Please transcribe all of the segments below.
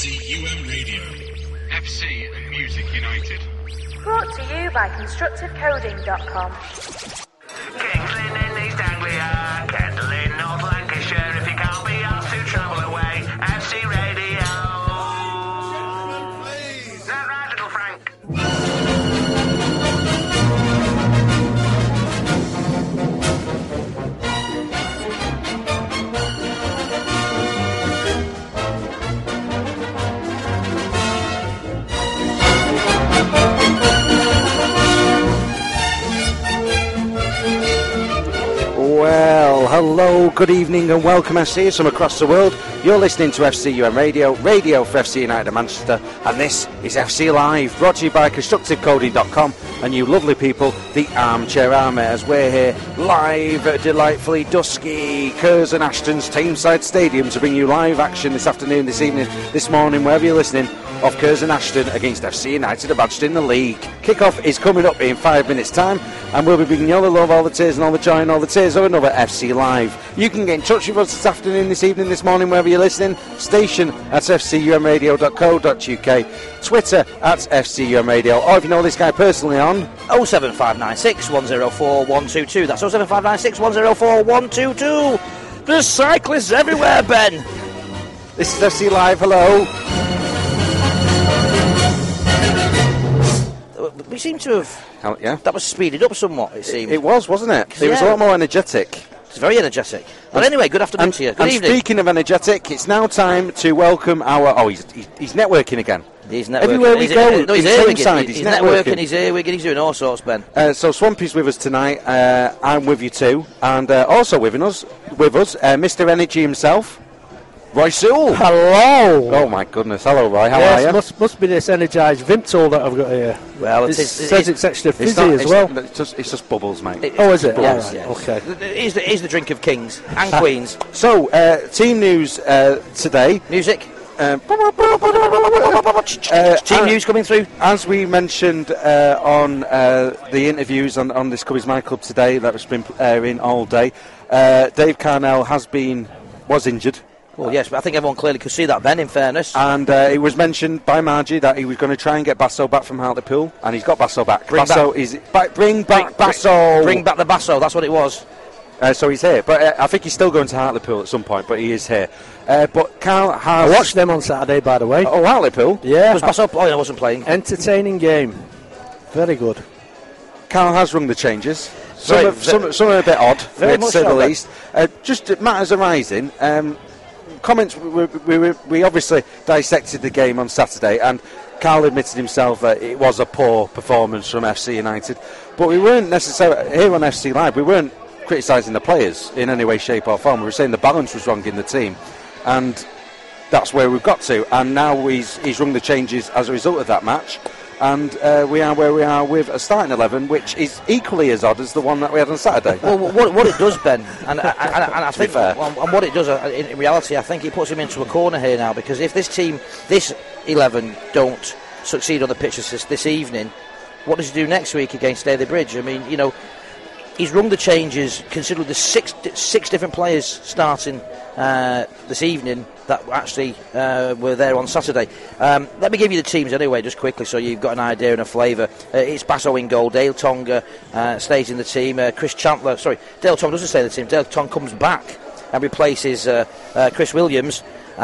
FCUM Radio. FC and Music United. Brought to you by ConstructiveCoding.com. Kingsland in East Anglia, Kendal in North Lancashire. If you can't be asked to travel away, FC Radio. Is that right, little Frank? Well, hello, good evening and welcome FCers from across the world. You're listening to FCUM Radio, radio for FC United of Manchester, and this is FC Live, brought to you by ConstructiveCoding.com and you lovely people, the Armchair Army, as we're here live at delightfully dusky Curzon Ashton's Tameside Stadium to bring you live action this afternoon, this evening, this morning, wherever you're listening, of Curzon Ashton against FC United of Manchester in the league. Kick-off is coming up in 5 minutes' time, and we'll be bringing you all the love, all the tears and all the joy and all the tears of another FC Live. You can get in touch with us this afternoon, this evening, this morning, wherever you're listening. Station at fcumradio.co.uk, Twitter at fcumradio, or if you know this guy personally on 07596 104 122. That's 07596 104 122. There's cyclists everywhere, Ben. This is FC Live, hello. We seem to have... Yeah. That was speeded up somewhat, it seemed. It was, wasn't it? It was a lot more energetic. It's very energetic. But anyway, good afternoon to you. Good evening. Speaking of energetic, it's now time to welcome our... Oh, he's networking again. He's networking. Everywhere we go, no, he's earwigging. He's networking, he's earwigging, he's doing all sorts, Ben. So Swampy's with us tonight. I'm with you too. And also with us, Mr. Energy himself, Roy Sewell. Hello. Oh my goodness. Hello, Roy. How are you? Must be this energised Vimtol that I've got here. Well, it says it's extra fizzy as well. It's just bubbles, mate. Is it? Yes, right. yes. Okay. Here's the drink of kings and queens. So, team news today. Music. Team news coming through. As we mentioned on the interviews on this Cubbies My Club today, that has been airing all day, Dave Carnell was injured. Well, yes, but I think everyone clearly could see that, Ben, in fairness. And it was mentioned by Margie that he was going to try and get Basso back from Hartlepool, and he's got Basso back. Bring back Basso. Bring back the Basso, that's what it was. So he's here, but I think he's still going to Hartlepool at some point, but he is here. But Carl has... I watched them on Saturday, by the way. Oh, Hartlepool? Yeah. Was Basso... Oh, I wasn't playing. Entertaining game. Very good. Carl has rung the changes. Some are a bit odd, to say the least. Just matters arising. Comments, we obviously dissected the game on Saturday, and Carl admitted himself that it was a poor performance from FC United, but we weren't necessarily, here on FC Live, we weren't criticising the players in any way, shape or form. We were saying the balance was wrong in the team, and that's where we've got to, and now he's rung the changes as a result of that match, and we are where we are with a starting 11, which is equally as odd as the one that we had on Saturday. Well, what it does, Ben, and I think, and what it does, in reality, I think it puts him into a corner here now, because if this 11 don't succeed on the pitch this evening, what does he do next week against Staley Bridge? I mean, you know, he's rung the changes, considering the six different players starting this evening that actually were there on Saturday. Let me give you the teams anyway, just quickly, so you've got an idea and a flavour. It's Basso in goal. Dale Tonga stays in the team. Chris Chandler, Dale Tonga doesn't stay in the team. Dale Tonga comes back and replaces Chris Williams.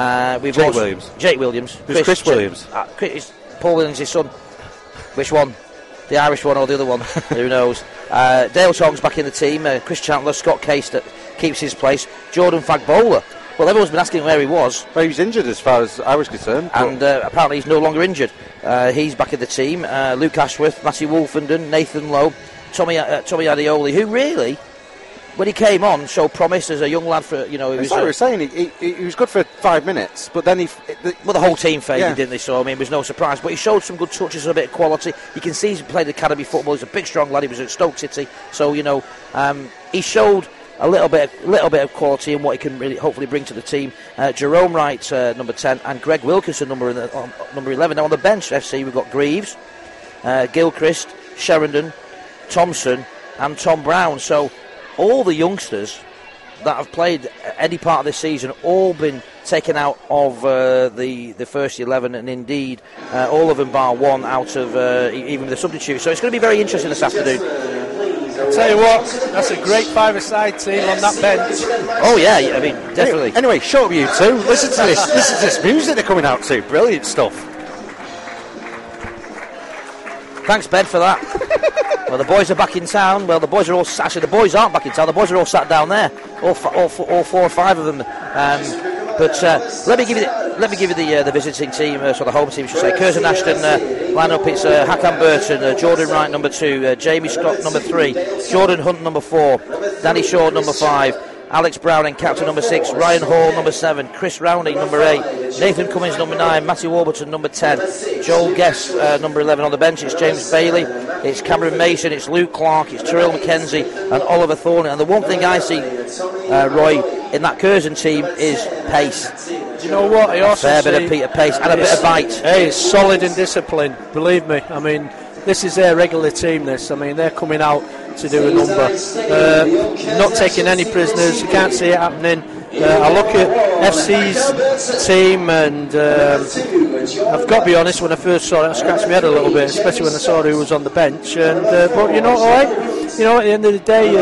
Jake Williams. Who's Chris Williams? Paul Williams, his son. Which one? The Irish one or the other one? Who knows? Dale Tonga's back in the team. Chris Chandler, Scott Case that keeps his place. Jordan Fagbola. Well, everyone's been asking where he was. Well, he was injured as far as I was concerned. And apparently he's no longer injured. He's back in the team. Luke Ashworth, Matthew Wolfenden, Nathan Lowe, Tommy Adioli, who really, when he came on, showed promise as a young lad. For, you know, it's like we were saying, he was good for 5 minutes, but then the whole team faded, didn't they? So I mean, it was no surprise. But he showed some good touches, a bit of quality. You can see he's played academy football. He's a big, strong lad. He was at Stoke City, so you know, he showed a little bit of quality in what he can really hopefully bring to the team. Jerome Wright, number 10, and Greg Wilkinson, number 11. Now on the bench, FC, we've got Greaves, Gilchrist, Sheridan, Thompson, and Tom Brown. So all the youngsters that have played any part of this season all been taken out of the first 11, and indeed all of them bar one out of even the substitutes. So it's going to be very interesting this afternoon. I'll tell you what, that's a great five-a-side team on that bench. Oh yeah, I mean, definitely. Anyway, shut up you two. Listen to this. Listen to this music they're coming out to. Brilliant stuff. Thanks, Ben, for that. Well, the boys are back in town. Well, the boys are all... Actually, the boys aren't back in town. The boys are all sat down there. All 4 or 5 of them. But let me give you the visiting team, so the home team, should say. Curzon Ashton line up. It's Hakan Burton, Jordan Wright, number 2, Jamie Scott, number 3, Jordan Hunt, number 4, Danny Shaw, number 5, Alex Browning, captain, number 6, Ryan Hall, number 7, Chris Rowney, number 8, Nathan Cummins, number 9, Matthew Warburton, number 10, Joel Guest, number 11 on the bench. It's James Bailey, it's Cameron Mason, it's Luke Clark, it's Terrell McKenzie and Oliver Thorne. And the one thing I see, Roy, in that Curzon team is pace. Do you know what? I also a fair bit of Peter Pace and a bit of bite. Hey, it's solid and disciplined, believe me. I mean, this is their regular team, this. I mean, they're coming out to do a number. Not taking any prisoners, you can't see it happening. I look at FC's team and I've got to be honest, when I first saw it, I scratched my head a little bit, especially when I saw who was on the bench. And but you know, all right, you know, at the end of the day,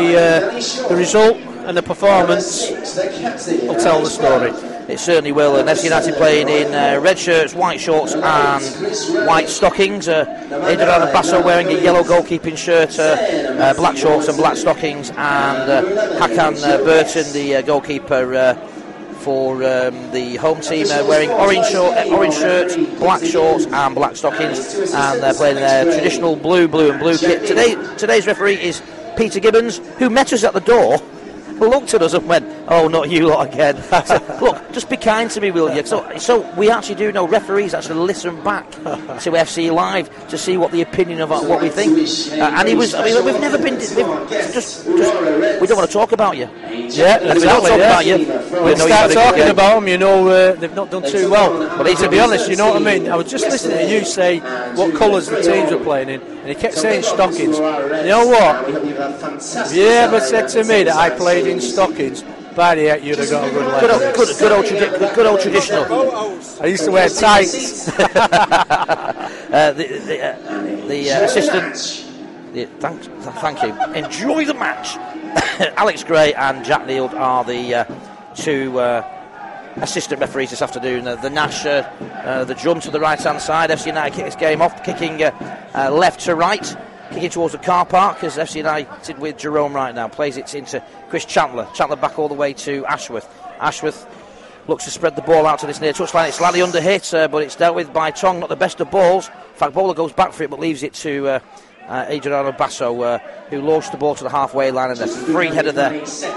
the result and the performance will tell the story. It certainly will. And FC United playing in red shirts, white shorts and white stockings. Adriano Basso wearing a yellow goalkeeping shirt, black shorts and black stockings, and Hakan Burton, the goalkeeper for the home team, wearing orange shirts, black shorts and black stockings, and they're playing their traditional blue and blue kit. Today's referee is Peter Gibbons, who met us at the door, looked at us and went, "Oh, not you lot again." So, look, just be kind to me, will you? So we actually do know referees actually listen back to FC Live to see what the opinion of what we think. And he was. I mean, we've never been. Just we don't want to talk about you. Yeah, and if we don't talk about you, we'll start talking about them. You know, they've not done too well. But to be honest, you know what I mean. I was just listening to you say what colours the teams were playing in, and he kept saying stockings. You know what? If you ever said to me that I played in stockings, by the heck, you'd have got a good leg. Good old traditional. I used to wear tights. The assistant. Thank you. Enjoy the match. Alex Gray and Jack Neild are the two assistant referees this afternoon. The Nash, the drum to the right hand side. FC United kick this game off, kicking left to right. Kicking towards the car park as FC United with Jerome right now. Plays it into Chris Chandler. Chandler back all the way to Ashworth. Ashworth looks to spread the ball out to this near touchline. It's slightly under hit, but it's dealt with by Tong. Not the best of balls. In fact, Bowler goes back for it but leaves it to Adriano Basso, who launched the ball to the halfway line, and there's a free header there.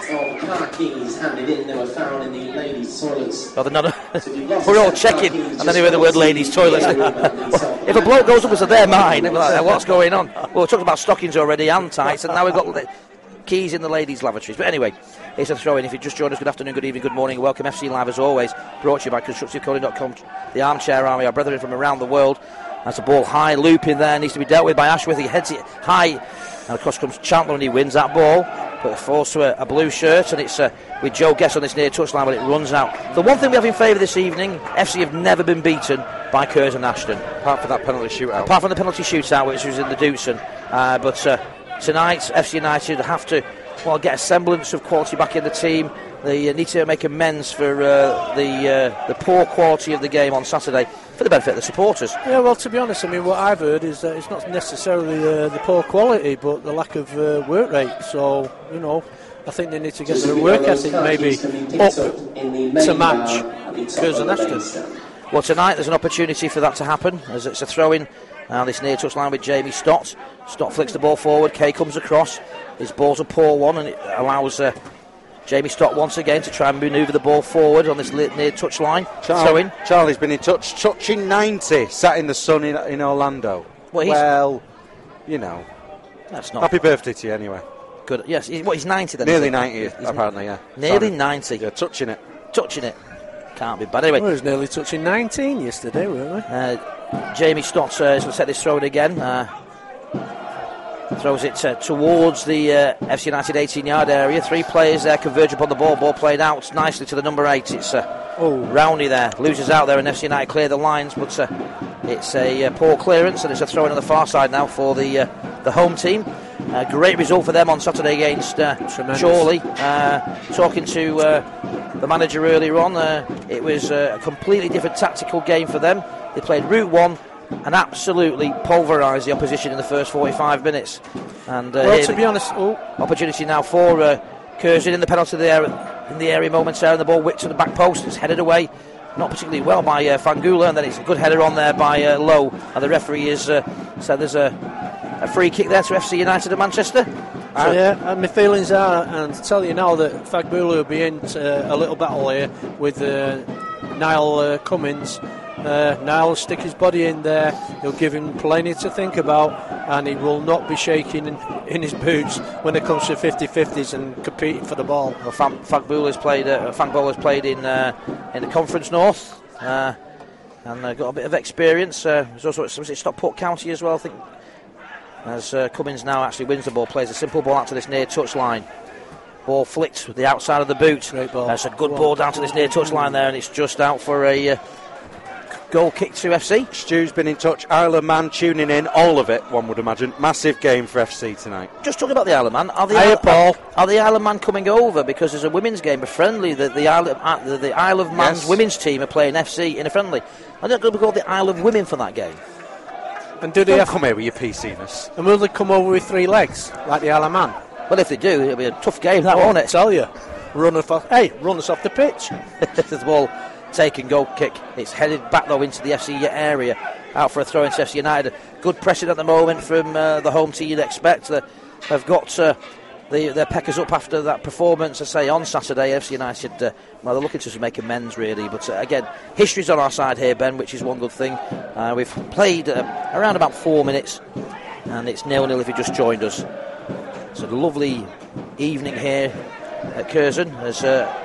We're all checking, and then we heard the word ladies' toilets. If a bloke goes up and says they're mine, we're like, what's going on? Well, we talked about stockings already and tights, and now we've got keys in the ladies' lavatories. But anyway, it's a throw-in. If you just joined us, good afternoon, good evening, good morning, welcome. FC Live, as always, brought to you by ConstructiveCoding.com, the Armchair Army, our brethren from around the world. That's a ball high, loop in there, needs to be dealt with by Ashworth. He heads it high, and across comes Chandler, and he wins that ball. But it falls to a blue shirt, and it's with Joe Guest on this near touchline, but it runs out. The one thing we have in favour this evening, FC have never been beaten by Curzon Ashton. Apart from that penalty shootout. Apart from the penalty shootout, which was in the Dewson. But tonight, FC United have to get a semblance of quality back in the team. They need to make amends for the poor quality of the game on Saturday, for the benefit of the supporters. Yeah, well, to be honest, I mean, what I've heard is that it's not necessarily the poor quality, but the lack of work rate. So, you know, I think they need to get their work ethic maybe up to match Curzon Ashton. Well, tonight there's an opportunity for that to happen, as it's a throw-in on this near touch line with Jamie Stott. Stott flicks the ball forward, Kay comes across. His ball's a poor one, and it allows Jamie Stott once again to try and manoeuvre the ball forward on this near touch line. Charlie's been in touch, touching 90, sat in the sun in Orlando. Well, you know, that's not. Happy birthday to you anyway. Good. Yes. He's 90 then. Nearly 90, apparently. Yeah. Nearly 90. Yeah, touching it. Can't be bad. Anyway, we was nearly touching 19 yesterday, weren't we? Jamie Stott is going to set this throw in again. Throws it towards the FC United 18-yard area. 3 players there converge upon the ball. Ball played out nicely to the number 8. It's Rowney there. Loses out there, and FC United clear the lines, but it's a poor clearance, and it's a throw in on the far side now for the home team. Great result for them on Saturday against Chorley. Talking to the manager earlier on, it was a completely different tactical game for them. They played Route 1 and absolutely pulverised the opposition in the first 45 minutes. And to be honest, opportunity now for Curzon in the penalty there in the area momentarily. The ball whipped to the back post. It's headed away, not particularly well by Fangula, and then it's a good header on there by Lowe. And the referee has said there's a free kick there to FC United of Manchester. And my feelings are, and to tell you now that Fangula will be in a little battle here with Niall Cummins. Niall will stick his body in there. He'll give him plenty to think about, and he will not be shaking in his boots when it comes to 50-50s and competing for the ball. Well, Fangula's played in the Conference North and got a bit of experience. There's also was it Stockport County as well, I think. As Cummins now actually wins the ball, plays a simple ball out to this near touch line. Ball flicked with the outside of the boot. Great ball. That's a good ball down to this near touch line there, and it's just out for a goal kick to FC. Stu's been in touch. Isle of Man tuning in, all of it, one would imagine. Massive game for FC tonight. Just talking about the Isle of Man, are the Isle of Man coming over because there's a women's game, a friendly? The Isle of Man's women's team are playing FC in a friendly. I don't know if we call the Isle of Women for that game. And do they come here with your PC-ness? And will they come over with 3 legs like the Isle of Man? Well, if they do, it'll be a tough game, won't it? I tell you, run us off the pitch. The ball taken, goal kick. It's headed back though into the FC area, out for a throw into FC United. Good pressing at the moment from the home team. You'd expect they've got their peckers up after that performance. I say on Saturday, FC United. They're looking to make amends really, but again, history's on our side here, Ben, which is one good thing. We've played around about 4 minutes, and it's 0-0 if you just joined us. It's a lovely evening here at Curzon. There's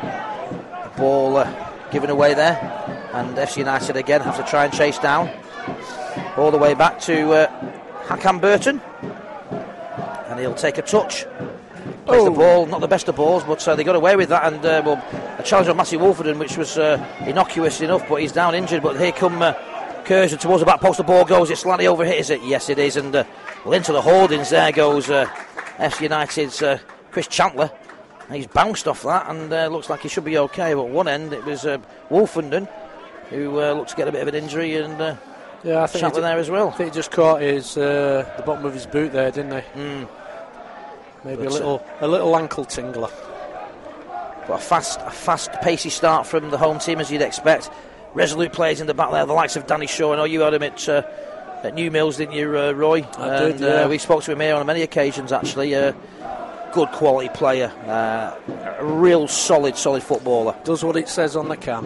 a ball given away there, and FC United again have to try and chase down all the way back to Hakan Burton, and he'll take a touch. Plays the ball, not the best of balls, but they got away with that, and a challenge on Matthew Wolfenden, which was innocuous enough, but he's down injured. But here come Curzon towards the back post. The ball goes, it's slightly overhit, is it? Yes, it is, and into the hoardings. There goes FC United's Chris Chandler. He's bounced off that, and looks like he should be okay. But one end, it was Wolfenden, who looked to get a bit of an injury, and I think Chandler there as well. I think he just caught the bottom of his boot there, didn't he? Maybe a little ankle tingler. But a fast, pacey start from the home team, as you'd expect. Resolute players in the back there, the likes of Danny Shaw. I know you had him at New Mills, didn't you, Roy? I did, yeah. We spoke to him here on many occasions, actually. Good quality player, a real solid footballer. Does what it says on the can.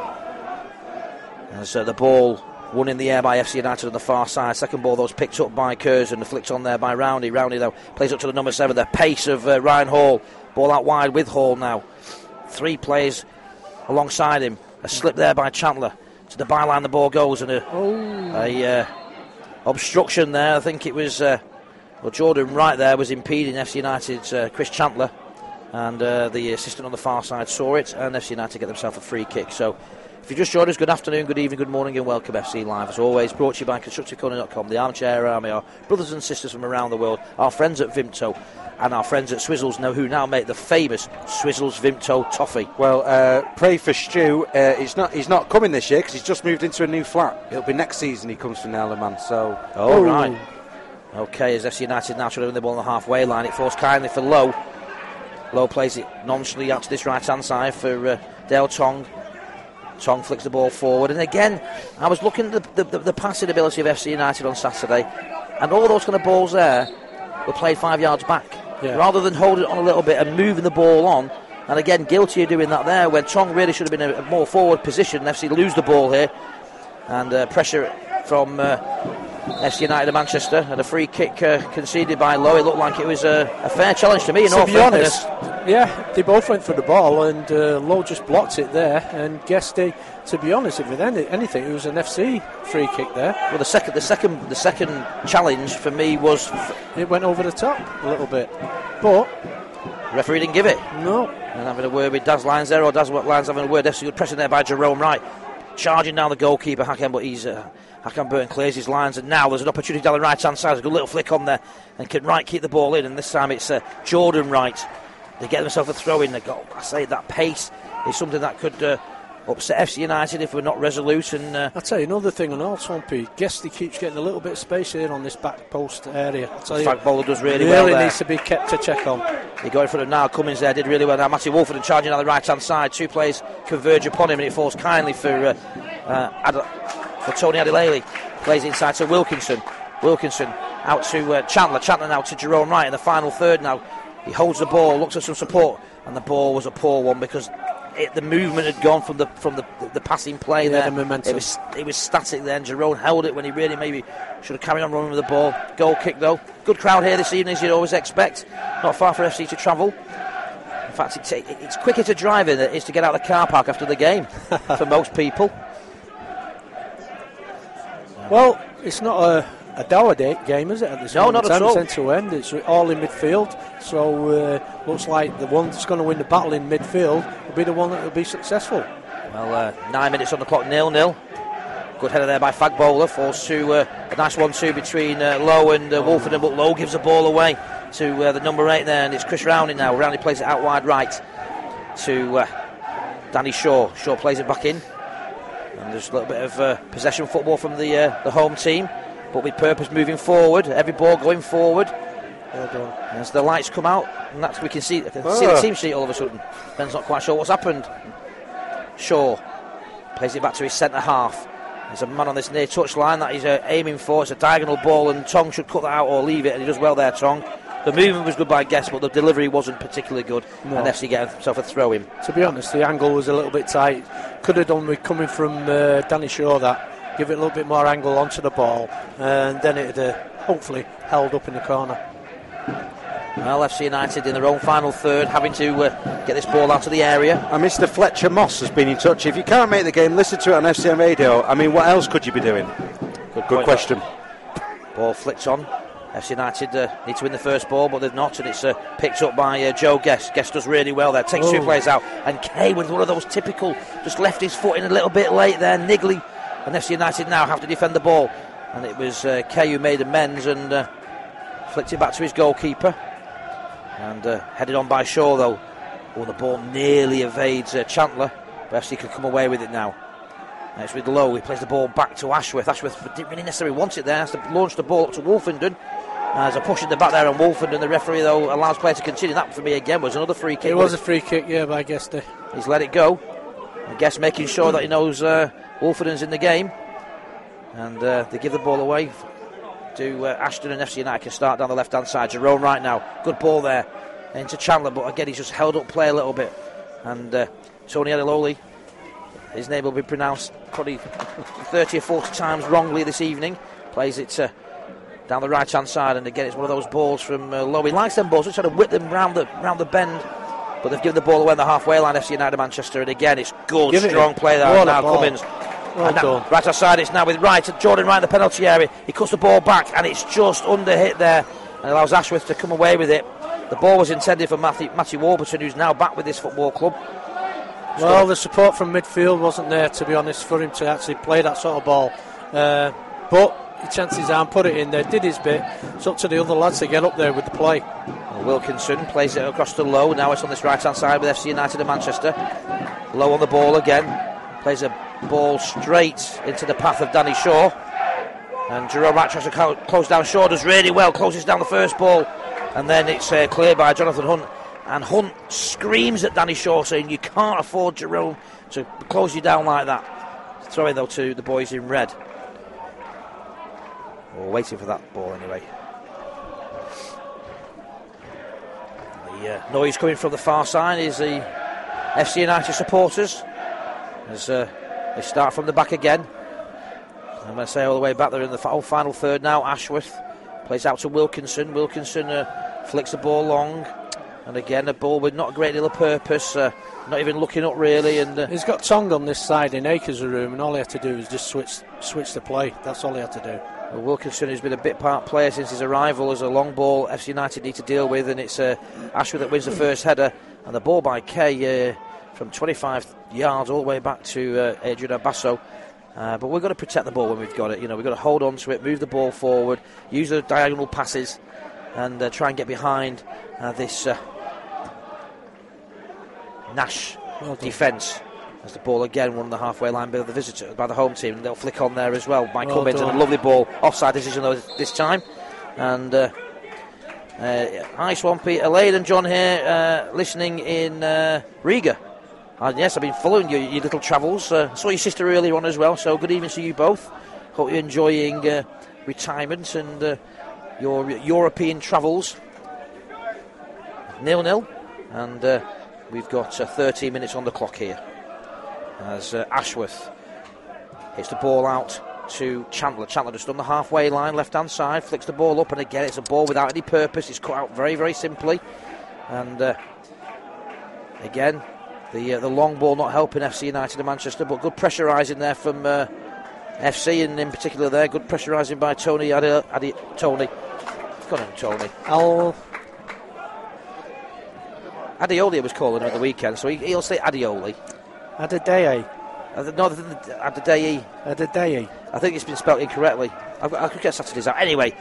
As the ball won in the air by FC United on the far side. Second ball, though, was picked up by Curzon, flicked on there by Rowney. Rowney, though, plays up to the number 7. The pace of Ryan Hall. Ball out wide with Hall now. 3 players alongside him. A slip there by Chandler. To the byline, the ball goes, and a obstruction there. I think it was Jordan Wright there was impeding FC United's Chris Chandler, and the assistant on the far side saw it, and FC United get themselves a free kick. So if you just joined us, good afternoon, good evening, good morning, and welcome. FC Live, as always, brought to you by ConstructiveCoding.com, the Armchair Army, our brothers and sisters from around the world, our friends at Vimto, and our friends at Swizzles, who now make the famous Swizzles Vimto toffee. Well, pray for Stu. He's not coming this year because he's just moved into a new flat. It'll be next season he comes from Nellerman. So, right. Okay, as FC United now trying to win the ball on the halfway line, it falls kindly for Lowe. Lowe plays it nonchalantly out to this right-hand side for Dale Tong. Tong flicks the ball forward, and again, I was looking at the passing ability of FC United on Saturday, and all those kind of balls there were played 5 yards back, rather than holding it on a little bit and moving the ball on. And again, guilty of doing that there when Tong really should have been a more forward position. FC lose the ball here, and pressure from FC United of Manchester, and a free kick conceded by Lowe. It looked like it was a fair challenge to me. To be honest, Yeah, they both went for the ball, and Lowe just blocked it there. And Guesty, to be honest, if it anything, it was an FC free kick there. Well, the second challenge for me was it went over the top a little bit, but the referee didn't give it. No. And having a word with Daz Lyons there, or Daz Lyons having a word. FC good pressing there by Jerome Wright, charging down the goalkeeper Hakan, but he's Hakan Burton clears his lines, and now there's an opportunity down the right hand side. There's a good little flick on there, and can Wright keep the ball in? And this time it's Jordan Wright. They get themselves a throw in. They go. I say that pace is something that could upset FC United if we're not resolute. And I'll tell you another thing on all, Swampy. Guesty keeps getting a little bit of space here on this back post area. I'll tell you, Fagbola does really well there. Needs to be kept to check on. He got in front of Niall Cummins there, did really well. Now Matty Wolford charging down the right hand side. Two players converge upon him, and it falls kindly for Tony Adelele. Plays inside to Wilkinson. Wilkinson out to Chandler. Chandler now to Jerome Wright in the final third now. He holds the ball, looks at some support, and the ball was a poor one because the movement had gone from the passing play there. The momentum. It was static there, and Jerome held it when he really maybe should have carried on running with the ball. Goal kick though. Good crowd here this evening, as you'd always expect. Not far for FC to travel. In fact, it's quicker to drive in than it is to get out of the car park after the game for most people. Well, it's not a dour game, is it? At this moment? Not at all. It's end to end. It's all in midfield. So looks like the one that's going to win the battle in midfield will be the one that will be successful. Well, 9 minutes on the clock, 0-0. Good header there by Fagbola. Falls to a nice 1-2 between Lowe and Wolford, but Lowe gives the ball away to the number 8 there, and it's Chris Rowney now. Rowney plays it out wide right to Danny Shaw. Shaw plays it back in. And there's a little bit of possession football from the home team, but with purpose moving forward. Every ball going forward. Well done. As the lights come out, and that's we can see the team sheet all of a sudden. Ben's not quite sure what's happened. Shaw plays it back to his centre half. There's a man on this near touch line that he's aiming for. It's a diagonal ball, and Tong should cut that out or leave it, and he does well there, Tong. The movement was good by Guest, but the delivery wasn't particularly good. No. And FC get himself a throw in. To be honest, the angle was a little bit tight. Could have done with coming from Danny Shaw that. Give it a little bit more angle onto the ball, and then it hopefully held up in the corner. Well, FC United in their own final third, having to get this ball out of the area. And Mr. Fletcher Moss has been in touch. If you can't make the game, listen to it on FCM Radio. I mean, what else could you be doing? Good question. Ball flicked on. FC United need to win the first ball, but they've not, and it's picked up by Joe Guest. Guest does really well there, takes two players out, and Kay with one of those typical, just left his foot in a little bit late there, niggly, and FC United now have to defend the ball. And it was Kay who made amends and flicked it back to his goalkeeper. And headed on by Shaw though. Oh, the ball nearly evades Chandler, but FC can come away with it now. And it's with Lowe. He plays the ball back to Ashworth. Ashworth didn't really necessarily want it there. Has to launch the ball up to Wolfenden. There's a push in the back there on Wolfenden. The referee though allows play to continue. That for me again was another free kick. It was a free kick, yeah, by Guesty. He's let it go. I guess making sure that he knows Wolfenden's in the game. And they give the ball away to Ashton, and FC United can start down the left hand side. Jerome right now, good ball there into Chandler, but again he's just held up play a little bit. And Tony Adelele, his name will be pronounced probably 30 or 40 times wrongly this evening, plays it down the right hand side, and again it's one of those balls from Lowe. He likes them balls, just trying to whip them round the bend, but they've given the ball away on the halfway line, FC United Manchester, and again it's good, strong play there now Cummins. Well done. Right outside, it's now with Wright, Jordan Wright in the penalty area. He cuts the ball back, and it's just under hit there, and allows Ashworth to come away with it. The ball was intended for Matthew Warburton, who's now back with this football club. Well, the support from midfield wasn't there, to be honest, for him to actually play that sort of ball. But the chances are, put it in there, did his bit. It's up to the other lads to get up there with the play. Wilkinson plays it across to Lowe. Now it's on this right hand side with FC United of Manchester. Lowe on the ball again. Plays a ball straight into the path of Danny Shaw, and Jerome Wright tries to close down Shaw, does really well, closes down the first ball, and then it's cleared by Jonathan Hunt, and Hunt screams at Danny Shaw saying you can't afford Jerome to close you down like that. Throwing though to the boys in red. We're waiting for that ball anyway. The noise coming from the far side is the FC United supporters as they start from the back again. I'm going to say all the way back there in the final third now. Ashworth plays out to Wilkinson. Wilkinson flicks the ball long, And again, a ball with not a great deal of purpose, not even looking up really. And he's got Tong on this side in Akers' room, and all he had to do was just switch the play. That's all he had to do. Wilkinson, who's been a bit part player since his arrival, as a long ball FC United need to deal with, and it's Ashworth that wins the first header, and the ball by Kay from 25 yards all the way back to Adrian Abasso. But we've got to protect the ball when we've got it. We've got to hold on to it, move the ball forward, use the diagonal passes, and try and get behind this Nash defence. As the ball again won the halfway line by the home team, and they'll flick on there as well by Cummins, and a lovely ball, offside decision though this time. And hi Swampy, Elaine and John here, listening in Riga. Yes, I've been following your little travels. Saw your sister earlier on as well, so good evening to you both. Hope you're enjoying retirement and your European travels. 0-0, and we've got 13 minutes on the clock here. As Ashworth hits the ball out to Chandler. Chandler just on the halfway line, left-hand side, flicks the ball up, and again it's a ball without any purpose. It's cut out very, very simply. And again, the long ball not helping FC United of Manchester, but good pressurising there from FC, and in particular there, good pressurising by Tony Tony. Got him, Tony. Adioli was calling him at the weekend, so he'll say Adioli. Adedeye. No, Adedeye. Adedeye. I think it's been spelled incorrectly. I could get Saturdays out. Anyway,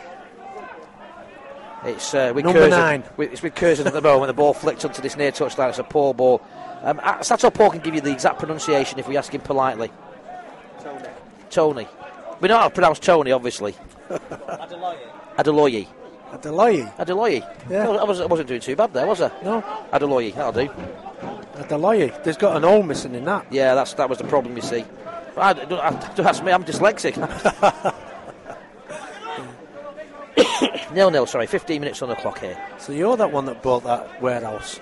it's with number 9. It's with Curzon at the moment. The ball flicked onto this near touchline. It's a poor ball. Sato Paul can give you the exact pronunciation if we ask him politely. Tony. We know how to pronounce Tony, obviously. Adeloye. Yeah. No, I wasn't doing too bad there, was I? No. Adeloye, that'll do. Adeloye. There's got an O missing in that. Yeah, that was the problem, you see. Don't ask me, I'm dyslexic. 0-0, sorry, 15 minutes on the clock here. So you're that one that bought that warehouse.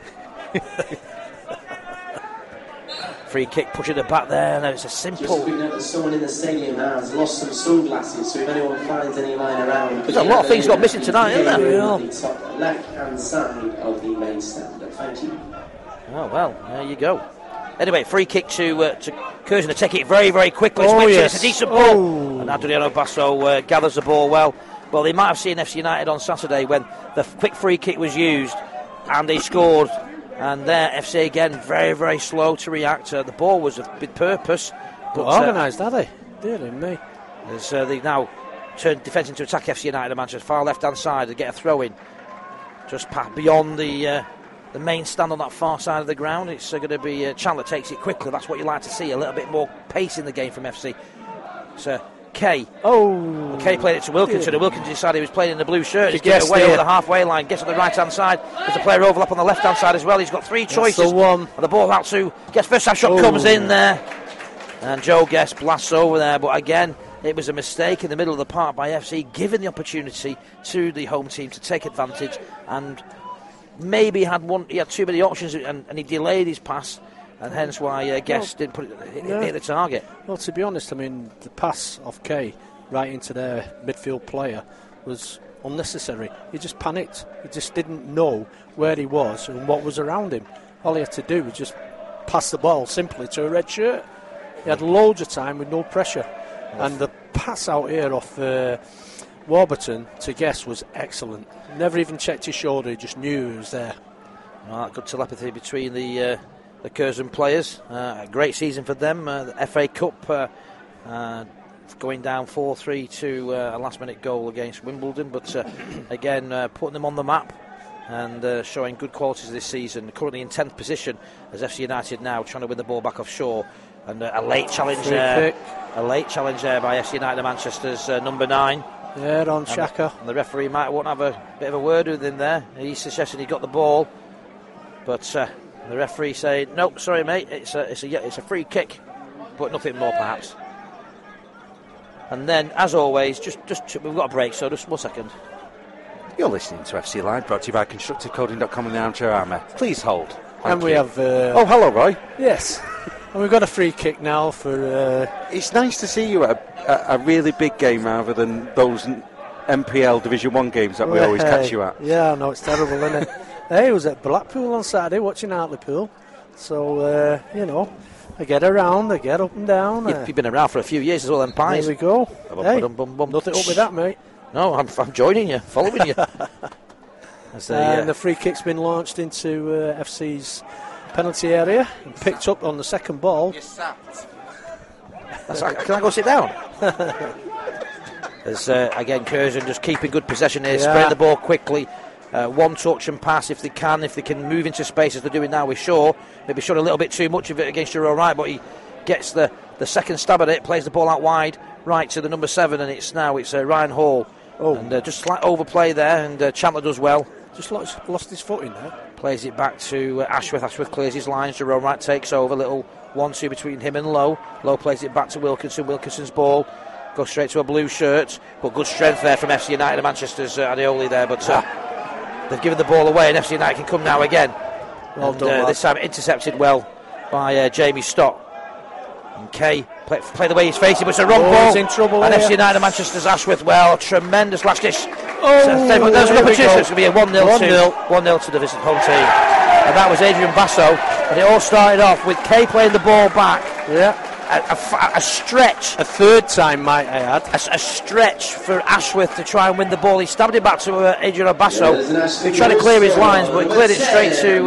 Free kick, pushing the back there. Now it's a simple. Just a quick note that someone in the stadium has lost some sunglasses, so if anyone finds any lying around, there's a lot of things got missing tonight, isn't there? The top left-hand side of the main stand. Thank you. Oh well, there you go. Anyway, free kick to Curzon to take it very, very quickly. Yes. It's a decent ball, and Adriano Basso gathers the ball well. Well, they might have seen FC United on Saturday when the quick free kick was used, and they scored. And there, FC again, very, very slow to react. The ball was with purpose. But organised, are they? Dear me. As they now turn defence into attack FC United of Manchester, far left-hand side, to get a throw-in. Just beyond the main stand on that far side of the ground. It's going to be Chandler takes it quickly. That's what you like to see, a little bit more pace in the game from FC. So Kay. Kay played it to Wilkinson, and Wilkinson decided he was playing in the blue shirt. He's getting away over the halfway line, gets on the right-hand side. There's a player overlap on the left-hand side as well. He's got three choices. That's the one. And the ball out to Guest. First half shot comes in there, and Joe Guest blasts over there. But again, it was a mistake in the middle of the park by FC, giving the opportunity to the home team to take advantage, and maybe he had too many options, and he delayed his pass. And hence why Guest didn't hit the target. Well, to be honest, I mean, the pass off Kay right into their midfield player was unnecessary. He just panicked. He just didn't know where he was and what was around him. All he had to do was just pass the ball simply to a red shirt. He had loads of time with no pressure. And the pass out here off Warburton to Guest was excellent. Never even checked his shoulder, he just knew he was there. Well, good telepathy between the Curzon players. A great season for them. The FA Cup going down 4-3 to a last-minute goal against Wimbledon, but again putting them on the map and showing good qualities this season. Currently in 10th position as FC United now trying to win the ball back offshore, and a late challenge there. A late challenge there by FC United of Manchester's number 9. Yeah, on Xhaka. And the referee might want to have a bit of a word with him there. He's suggesting he got the ball, but the referee saying, "No, sorry, mate. It's a free kick, but nothing more, perhaps." And then, as always, just we've got a break, so just 1 second. You're listening to FC Live, brought to you by ConstructiveCoding.com and the Armchair Armour. Please hold. And we have. Oh, hello, Roy. Yes. And we've got a free kick now for. It's nice to see you at a really big game rather than those MPL Division 1 games that we always catch you at. Yeah, I know, it's terrible, isn't it? Hey, I was at Blackpool on Saturday watching Hartlepool. So, I get around, I get up and down. You've been around for a few years as well, then, Pies. There we go. Hey, nothing up with that, mate. No, I'm joining you, following you. And the free kick's been launched into FC's penalty area and picked up on the second ball. You're sacked. Can I go sit down? As again, Curzon just keeping good possession here, spreading the ball quickly. One touch and pass if they can move into space as they're doing now with Shaw. Maybe showed a little bit too much of it against Euro right, but he gets the second stab at it, plays the ball out wide, right to the number 7, and it's Ryan Hall. And just slight overplay there, and Chandler does well. Just lost his footing there. Plays it back to Ashworth. Ashworth clears his lines. Jerome Wright takes over. Little 1-2 between him and Lowe. Lowe plays it back to Wilkinson. Wilkinson's ball goes straight to a blue shirt, but good strength there from FC United and Manchester's Adeoli there, but they've given the ball away, and FC United can come now again. Well done, this time intercepted well by Jamie Stott. And Kay play the way he's facing, but it's a wrong ball. He's in trouble and here. FC United and Manchester's Ashworth, well, tremendous last dish. There's an opportunity. It's going to be a 1-0 to the visiting home team. And that was Adrian Basso. And it all started off with Kay playing the ball back. Yeah. A stretch. A third time, might I add. A stretch for Ashworth to try and win the ball. He stabbed it back to Adrian Basso, who tried to clear his lines, but he cleared it straight to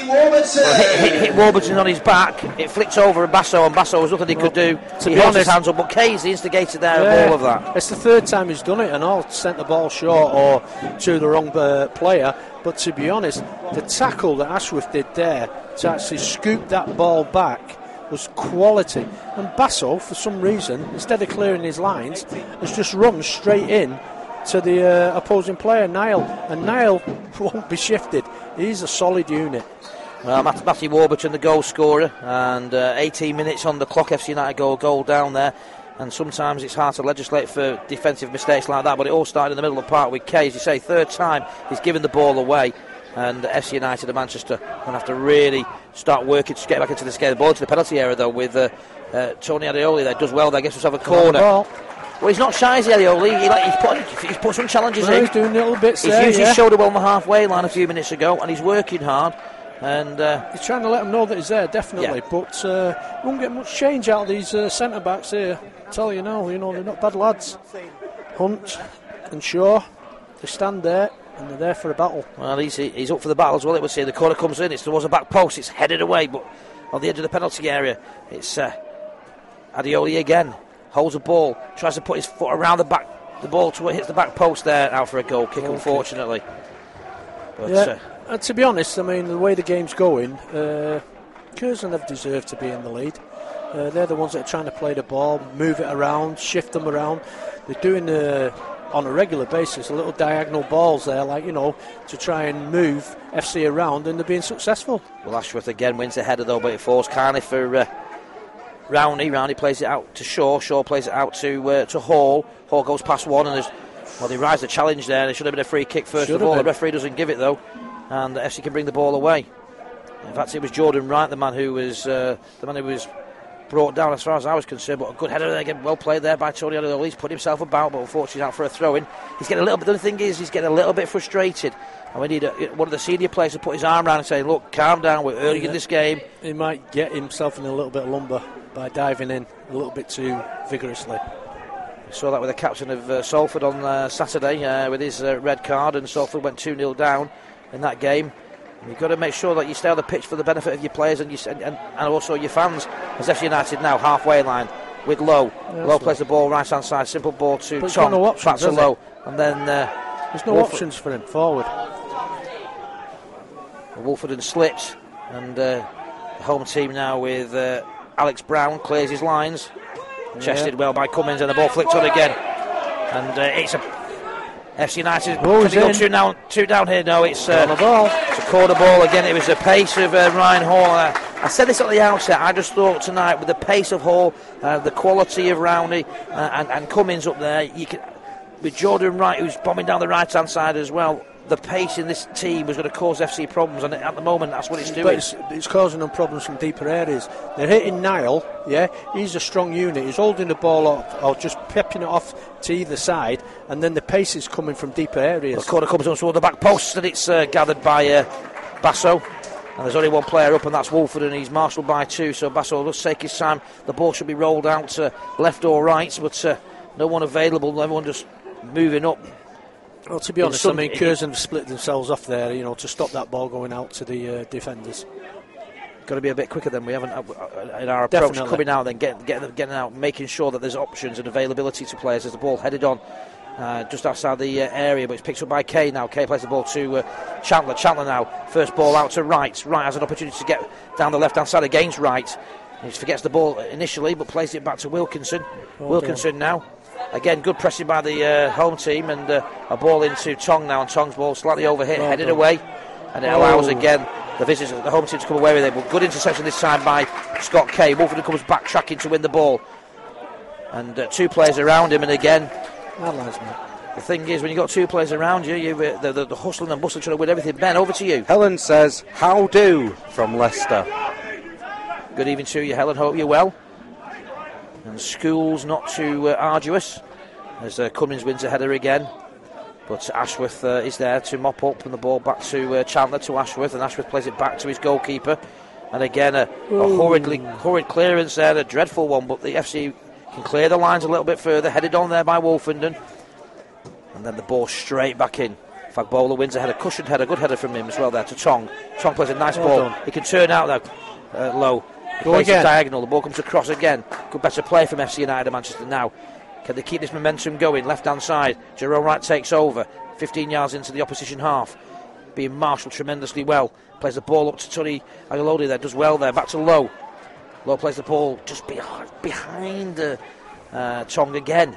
hit Warburton on his back. It flicked over Basso, and Basso was nothing he could do. He held his hands up, but Kay's the instigator there of all of that. It's the third time he's done it, and all sent the ball short or to the wrong player. But to be honest, the tackle that Ashworth did there to actually scoop that ball back was quality. And Basso, for some reason, instead of clearing his lines, has just run straight in to the opposing player, Niall. And Niall won't be shifted. He's a solid unit. Well, Matthew Warburton, the goal scorer, and 18 minutes on the clock. FC United goal down there. And sometimes it's hard to legislate for defensive mistakes like that, but it all started in the middle of the park with Kay. As you say, third time he's given the ball away. And FC United and Manchester going to have to really start working to get back into this game. The ball into the penalty area, though, with Tony Adeoli there. Does well there, gets himself a corner. Well, he's not shy, is Adeoli. He's put some challenges in. He's doing little bits there, used his shoulder well on the halfway line a few minutes ago, and he's working hard. And he's trying to let them know that he's there, definitely. Yeah. But won't get much change out of these centre-backs here. I tell you now, they're not bad lads. Hunt and Shaw, they stand there. And they're there for a battle. Well, he's up for the battle as well, it would seem. The corner comes in, towards a back post, it's headed away, but on the edge of the penalty area, it's Adeoli again. Holds the ball, tries to put his foot around the ball to it, hits the back post there, out for a goal kick, unfortunately. But, to be honest, I mean, the way the game's going, Curzon have deserved to be in the lead. They're the ones that are trying to play the ball, move it around, shift them around. They're doing on a regular basis little diagonal balls there, to try and move FC around, and they're being successful. Well, Ashworth again wins the header though, but it falls kindly for Rowney. Rowney plays it out to Shaw. Shaw plays it out to Hall. Hall goes past one, and they rise the challenge there. There should have been a free kick first of all. The referee doesn't give it though, and FC can bring the ball away. In fact, it was Jordan Wright, the man who was brought down as far as I was concerned, but a good header there again, well played there by Tony Adeoli. He's put himself about, but unfortunately out for a throw-in. He's getting a little bit, the thing is, he's getting a little bit frustrated, and we need one of the senior players to put his arm around and say, look, calm down, we're early in this game. He might get himself in a little bit of lumber by diving in a little bit too vigorously. We saw that with the captain of Salford on Saturday with his red card, and Salford went 2-0 down in that game. You've got to make sure that you stay on the pitch for the benefit of your players and also your fans. As FC United now, halfway line with Lowe. Lowe plays the ball right hand side, simple ball to Tom, back to Lowe. And then there's no options for him forward. Wolford slips, and the home team now with Alex Brown clears his lines. Chested well by Cummins, and the ball flicked on again. And it's a FC United go two down here. No, it's a corner ball again. It was the pace of Ryan Hall. I said this at the outset. I just thought tonight, with the pace of Hall, the quality of Rowney and Cummins up there, with Jordan Wright, who's bombing down the right hand side as well. The pace in this team was going to cause FC problems, and at the moment that's what it's doing. But it's causing them problems from deeper areas. They're hitting Niall, he's a strong unit. He's holding the ball up or just pepping it off to either side, and then the pace is coming from deeper areas. The corner comes up toward the back post, and it's gathered by Basso. And there's only one player up, and that's Wolford, and he's marshalled by 2. So Basso will just take his time. The ball should be rolled out to left or right, but no one available. Everyone just moving up. Well, to be honest, Curzon have split themselves off there, to stop that ball going out to the defenders. Got to be a bit quicker than we haven't in our approach. Definitely. Coming out, then getting out, making sure that there's options and availability to players as the ball headed on just outside the area, but it's picked up by Kay now. Kay plays the ball to Chandler. Chandler now, first ball out to Wright. Wright has an opportunity to get down the left-hand side against Wright. He forgets the ball initially, but plays it back to Wilkinson. Wilkinson now. Again, good pressing by the home team, and a ball into Tong now, and Tong's ball slightly overhit, headed away, and it allows again the visitors, the home team, to come away with it. But good interception this time by Scott Kay. Wolford comes back tracking to win the ball, and 2 players around him, and again, the thing is, when you've got 2 players around you, the hustling and bustling trying to win everything. Ben, over to you. Helen says, how do, from Leicester. Good evening to you, Helen, hope you're well. And school's not too arduous as Cummins wins a header again, but Ashworth is there to mop up, and the ball back to Chandler, to Ashworth, and Ashworth plays it back to his goalkeeper, and again a horrid clearance there, a dreadful one, but the FC can clear the lines a little bit further, headed on there by Wolfenden, and then the ball straight back in. Fagbola wins a header, cushioned header, good header from him as well there to Tong. Tong plays a nice ball, he can turn out now low. Go again. Diagonal, the ball comes across again. Good better play from FC United of Manchester now. Can they keep this momentum going? Left hand side, Jerome Wright takes over, 15 yards into the opposition half, being marshalled tremendously well. Plays the ball up to Tony Agalodi there, does well there, back to Lowe. Lowe plays the ball just behind Tong again.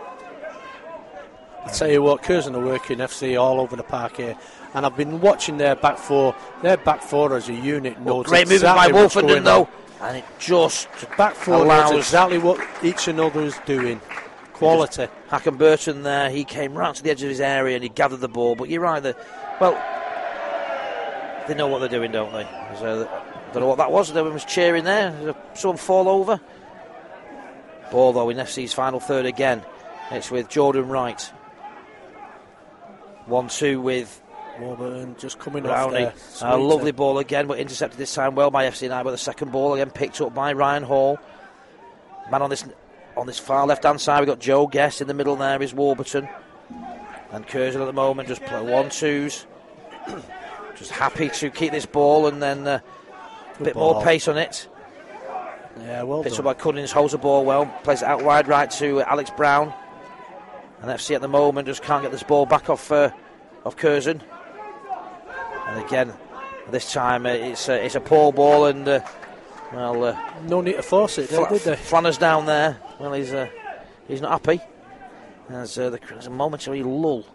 I tell you what, Curzon are working FC all over the park here, and I've been watching their back four. Their back four as a unit knows great exactly movement by Wolfenden though, and it just back four knows exactly what each another is doing. Quality. Hacken Burton there, he came right to the edge of his area and he gathered the ball, but you're right, they know what they're doing, don't they? Don't know what that was. There was cheering there. Did someone fall over? Ball though in FC's final third again. It's with Jordan Wright. 1-2 with Warburton just coming Rowney. off there. A lovely ball again, but intercepted this time well by FC United. But the second ball again picked up by Ryan Hall. Man on this far left hand side, we've got Joe Guest. In the middle there is Warburton. And Curzon at the moment just play 1-2s. Just happy to keep this ball, and then a bit more pace on it. Yeah, well Picked done. up by Cunnings, holds the ball well, plays it out wide right to Alex Brown. And FC at the moment just can't get this ball back off Curzon. And again, this time it's a poor ball, and no need to force it, did they? Flanner's down there. Well, he's not happy. There's a momentary lull.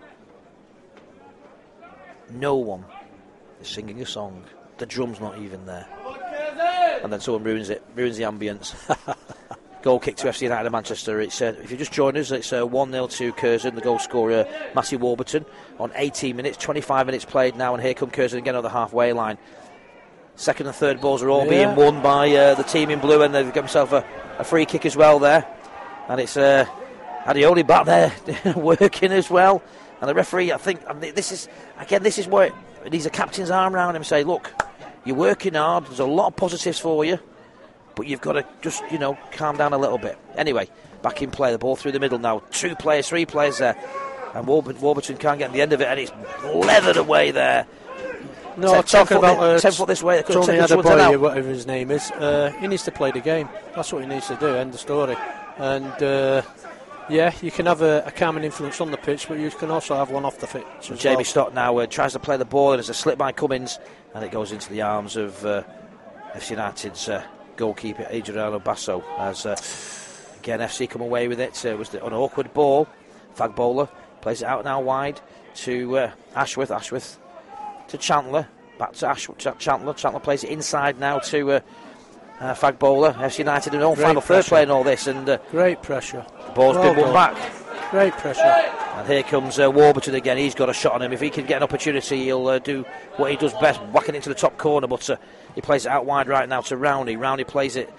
No one is singing a song. The drum's not even there. And then someone ruins the ambience. Goal kick to FC United of Manchester. It's if you just join us, it's 1-0 to Curzon. The goal scorer, Matthew Warburton, on 18 minutes, 25 minutes played now, and here come Curzon again on the halfway line. Second and third balls are all being won by the team in blue, and they've got themselves a free kick as well there. And it's Adioli back there working as well. And the referee, I think, this is where it needs a captain's arm around him. Say, look, you're working hard. There's a lot of positives for you, but you've got to just, calm down a little bit. Anyway, back in play. The ball through the middle now. 3 players there. And Warburton can't get to the end of it, and it's leathered away there. No, talking about 10 foot this way. Tony Adebayo, whatever his name is, he needs to play the game. That's what he needs to do. End of story. And you can have a calming influence on the pitch, but you can also have one off the pitch. Jamie Stott now tries to play the ball, and there's a slip by Cummins, and it goes into the arms of FC United's goalkeeper Adriano Basso. As again FC come away with it. It was an awkward ball. Fagbola plays it out now wide to Ashworth to Chandler, back to Chandler. Chandler plays it inside now to Fagbola. FC United in all final third play and all this, and great pressure. The ball's been won back. Great pressure. And here comes Warburton again. He's got a shot on him. If he can get an opportunity, he'll do what he does best, whacking it into the top corner. But he plays it out wide right now to Rowney. Rowney plays it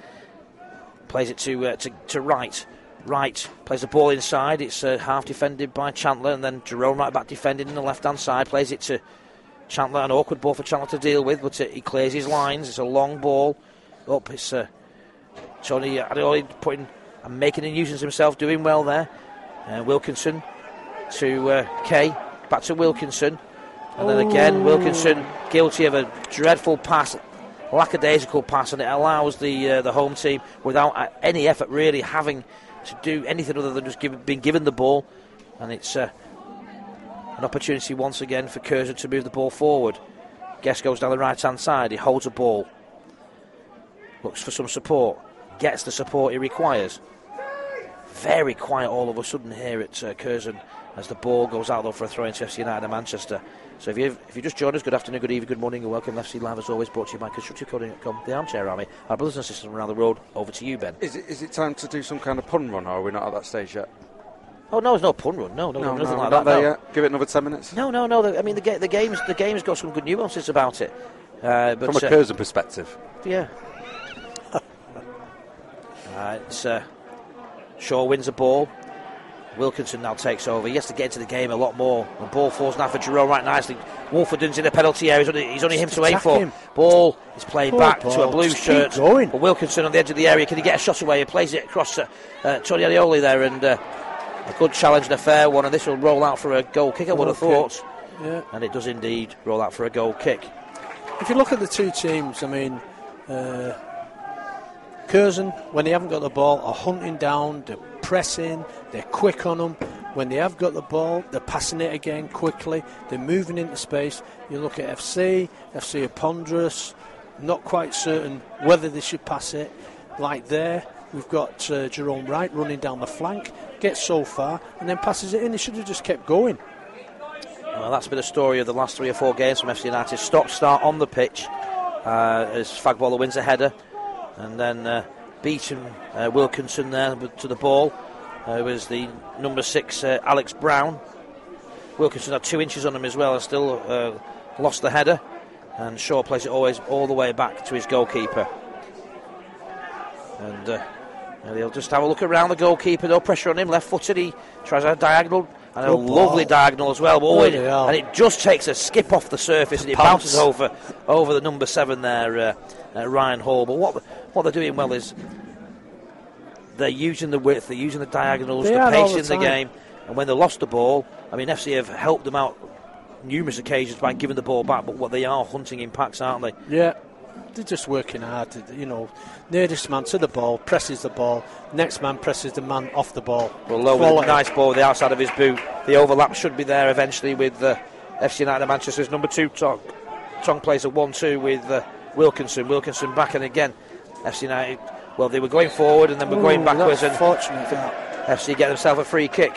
to Wright. Wright plays the ball inside. It's half defended by Chandler, and then Jerome Wright back defending in the left hand side. Plays it to Chandler, an awkward ball for Chandler to deal with, but he clears his lines. It's a long ball up. It's Tony Adeyemi putting and making a nuisance himself, doing well there. Wilkinson to Kay, back to Wilkinson, and then again Wilkinson guilty of a dreadful pass, lackadaisical pass, and it allows the home team, without any effort really having to do anything other than just being given the ball, and it's an opportunity once again for Curzon to move the ball forward. Guest goes down the right hand side, he holds a ball, looks for some support, gets the support he requires. Very quiet all of a sudden here at Curzon as the ball goes out though for a throw into FC United of Manchester. So if you just joined us, good afternoon, good evening, good morning, and welcome to FC Live, as always, brought to you by ConstructiveCoding.com, the Armchair Army, our brothers and sisters around the world. Over to you, Ben. Is it time to do some kind of pun run, or are we not at that stage yet? Oh no, it's no pun run. No, nothing like that. There yet? Give it another 10 minutes. No. I mean, the game's got some good nuances about it. But, from a Curzon perspective. Yeah. It's Shaw wins the ball. Wilkinson now takes over. He has to get into the game a lot more. The ball falls now for Jerome right nicely. Wolferdon's in the penalty area. He's only him to aim for. Ball is played back to a blue shirt. But Wilkinson on the edge of the area. Can he get a shot away? He plays it across Tony Adeyemi there, and a good challenge and a fair one. And this will roll out for a goal kick, I would have thought. Yeah. And it does indeed roll out for a goal kick. If you look at the two teams, I mean, Curzon, when they haven't got the ball, are hunting down, they're pressing, they're quick on them. When they have got the ball, they're passing it again quickly, they're moving into space. You look at FC are ponderous, not quite certain whether they should pass it. Like there, we've got Jerome Wright running down the flank, gets so far, and then passes it in. They should have just kept going. Well, that's been a story of the last 3 or 4 games from FC United. Stop-start on the pitch as Fagballer wins a header. And then Beaton Wilkinson there to the ball. It was the number 6 Alex Brown. Wilkinson had 2 inches on him as well and still lost the header. And Shaw plays it always all the way back to his goalkeeper. And they'll just have a look around the goalkeeper. No pressure on him. Left-footed. He tries a diagonal. And a lovely diagonal as well. And it just takes a skip off the surface and it bounces over the number 7 there, Ryan Hall. But what they're doing well is they're using the width, they're using the diagonals, they're pacing the game. And when they lost the ball, I mean, FC have helped them out numerous occasions by giving the ball back, but what they are hunting in packs, aren't they? Yeah. They're just working hard, nearest man to the ball, presses the ball, next man presses the man off the ball. Well, low with a nice ball with the outside of his boot. The overlap should be there eventually with FC United Manchester's number 2 Tong plays a 1-2 with Wilkinson. Wilkinson back, and again FC United, well, they were going forward and then were going backwards, and FC get themselves a free kick.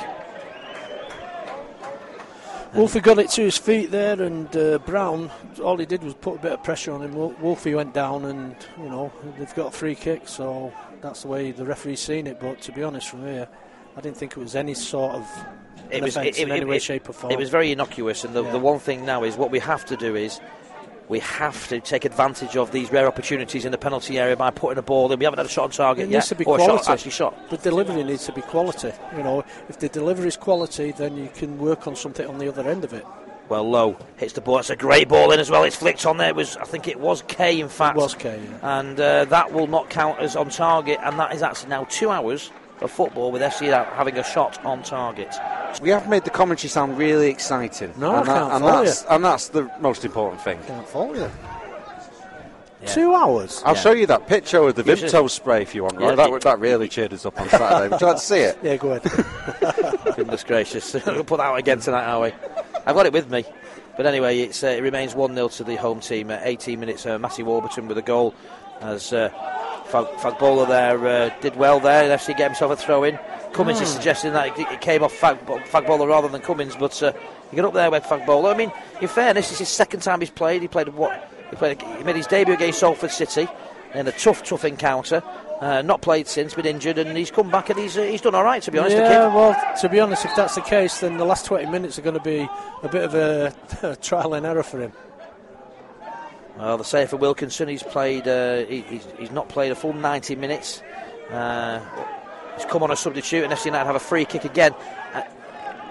Wolfie got it to his feet there, and Brown, all he did was put a bit of pressure on him. Wolfie went down, and they've got a free kick, so that's the way the referee's seen it. But to be honest, from here, I didn't think it was any sort of offence in any way, shape or form. It was very innocuous, and the one thing now is what we have to do is we have to take advantage of these rare opportunities in the penalty area by putting a ball in. We haven't had a shot on target yet. It needs to be quality. Actually shot. The delivery needs to be quality. If the delivery is quality, then you can work on something on the other end of it. Well, Low hits the ball. It's a great ball in as well. It's flicked on there. I think it was Kay, in fact. It was Kay, yeah. And that will not count as on target, and that is actually now 2 hours of football with FC having a shot on target. We have made the commentary sound really exciting. No, and that's the most important thing. Can't follow you. Yeah. 2 hours? I'll show you that picture with the Vimto spray if you want. Right? That really cheered us up on Saturday. Would you like to see it? Yeah, go ahead. Goodness gracious. We'll put that out again tonight, are we? I've got it with me. But anyway, it remains 1-0 to the home team. 18 minutes, Matty Warburton with a goal as Fagbola there did well there. And FC get himself a throw-in. Cummins is suggesting that it came off Fagbola rather than Cummins, but you get up there with Fagbola. I mean, in fairness, this is his second time he's played. He made his debut against Salford City in a tough encounter. Not played since, been injured, and he's come back and he's done all right, to be honest. Yeah, well, to be honest, if that's the case, then the last 20 minutes are going to be a bit of a trial and error for him. Well, the say for Wilkinson, he's played. He's not played a full 90 minutes. He's come on a substitute, and FC United have a free kick again.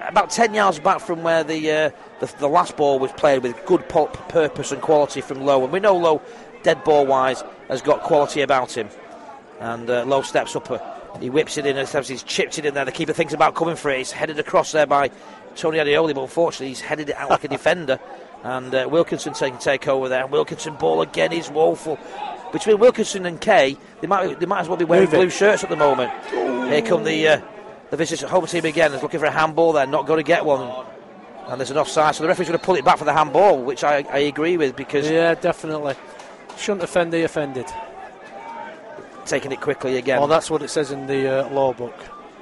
about 10 yards back from where the last ball was played, with good purpose and quality from Lowe. And we know Lowe, dead ball wise, has got quality about him. And Lowe steps up, he whips it in, he's chipped it in there. The keeper thinks about coming for it. It's headed across there by Tony Adeyemi, but unfortunately he's headed it out like a defender. And Wilkinson take over there. And Wilkinson ball again is woeful. Between Wilkinson and Kay, they might as well be wearing blue shirts at the moment. Here come the visitors home team again. Is looking for a handball there, not going to get one. And there's an offside, so the referee's going to pull it back for the handball, which I agree with, because... Yeah, definitely. Shouldn't offend the offended. Taking it quickly again. Well, that's what it says in the law book.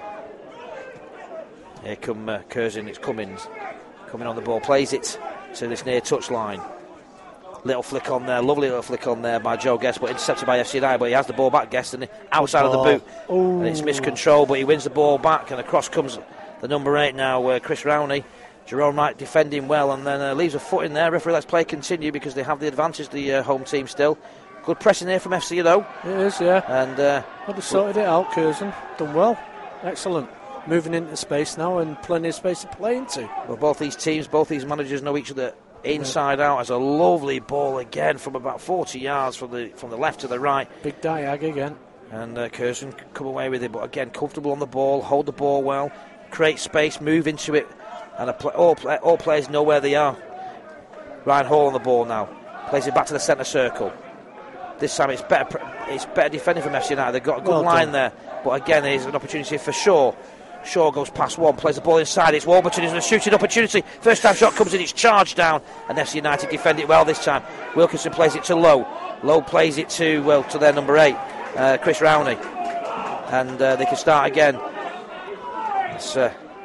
Here come Curzon, it's Cummins. Coming on the ball, plays it to this near touchline. Little flick on there, lovely little flick on there by Joe Guest, but intercepted by FC United. But he has the ball back, Guest, and outside of the boot. Ooh. And it's miscontrol, but he wins the ball back, and across comes the number 8 now, Chris Rowney. Jerome Wright defending well, and then leaves a foot in there. Referee lets play continue because they have the advantage, the home team still. Good pressing here from FC though. It is, yeah. And they've sorted it out, Curzon. Done well. Excellent. Moving into space now, and plenty of space to play into. Well, both these teams, both these managers know each other inside out. As a lovely ball again from about 40 yards from the left to the right. Big diag again. And Curzon come away with it, but again comfortable on the ball, hold the ball well, create space, move into it, and all players know where they are. Ryan Hall on the ball now, plays it back to the centre circle. This time it's better defending from FC United. They've got a good line there, but again there's an opportunity for Shaw. Shaw goes past one, plays the ball inside. It's Warburton, it's a shooting opportunity. First time shot comes in, it's charged down, and FC United defend it well this time. Wilkinson plays it to Lowe. Lowe plays it to their number 8, Chris Rowney, and they can start again. It's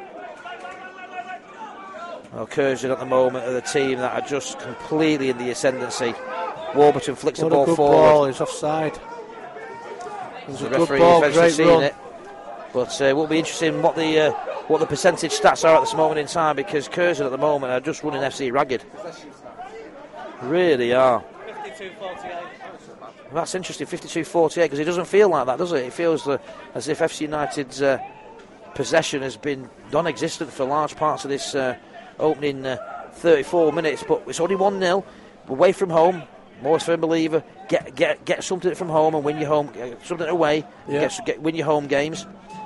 Curzon at the moment are the team that are just completely in the ascendancy. Warburton flicks the ball forward. Ball, he's offside. The referee eventually seeing it. But it will be interesting what the percentage stats are at this moment in time, because Curzon at the moment are just running FC ragged. Really are. 52-48. That's interesting, 52-48, because it doesn't feel like that, does it? It feels as if FC United's possession has been non-existent for large parts of this opening 34 minutes. But it's only 1-0, away from home. Morris firm believer, get something from home and win your home, something away. Yeah. Win your home games.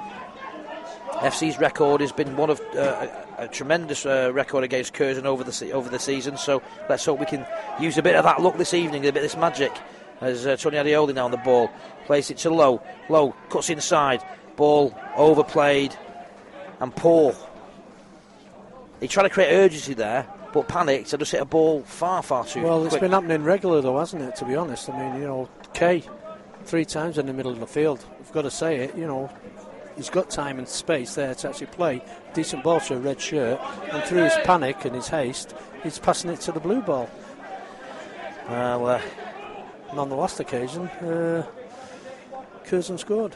FC's record has been one of a tremendous record against Curzon over the season. So let's hope we can use a bit of that luck this evening, a bit of this magic. As Tony Adeyemi now on the ball, plays it to Lowe. Lowe cuts inside, ball overplayed and poor. He tried to create urgency there, but panicked, so just hit a ball far too quick. Well, it's been happening regular though, hasn't it, to be honest? I mean, Kay, 3 times in the middle of the field. We've got to say it, he's got time and space there to actually play. Decent ball to a red shirt, and through his panic and his haste, he's passing it to the blue ball. Well, and on the last occasion, Curzon scored.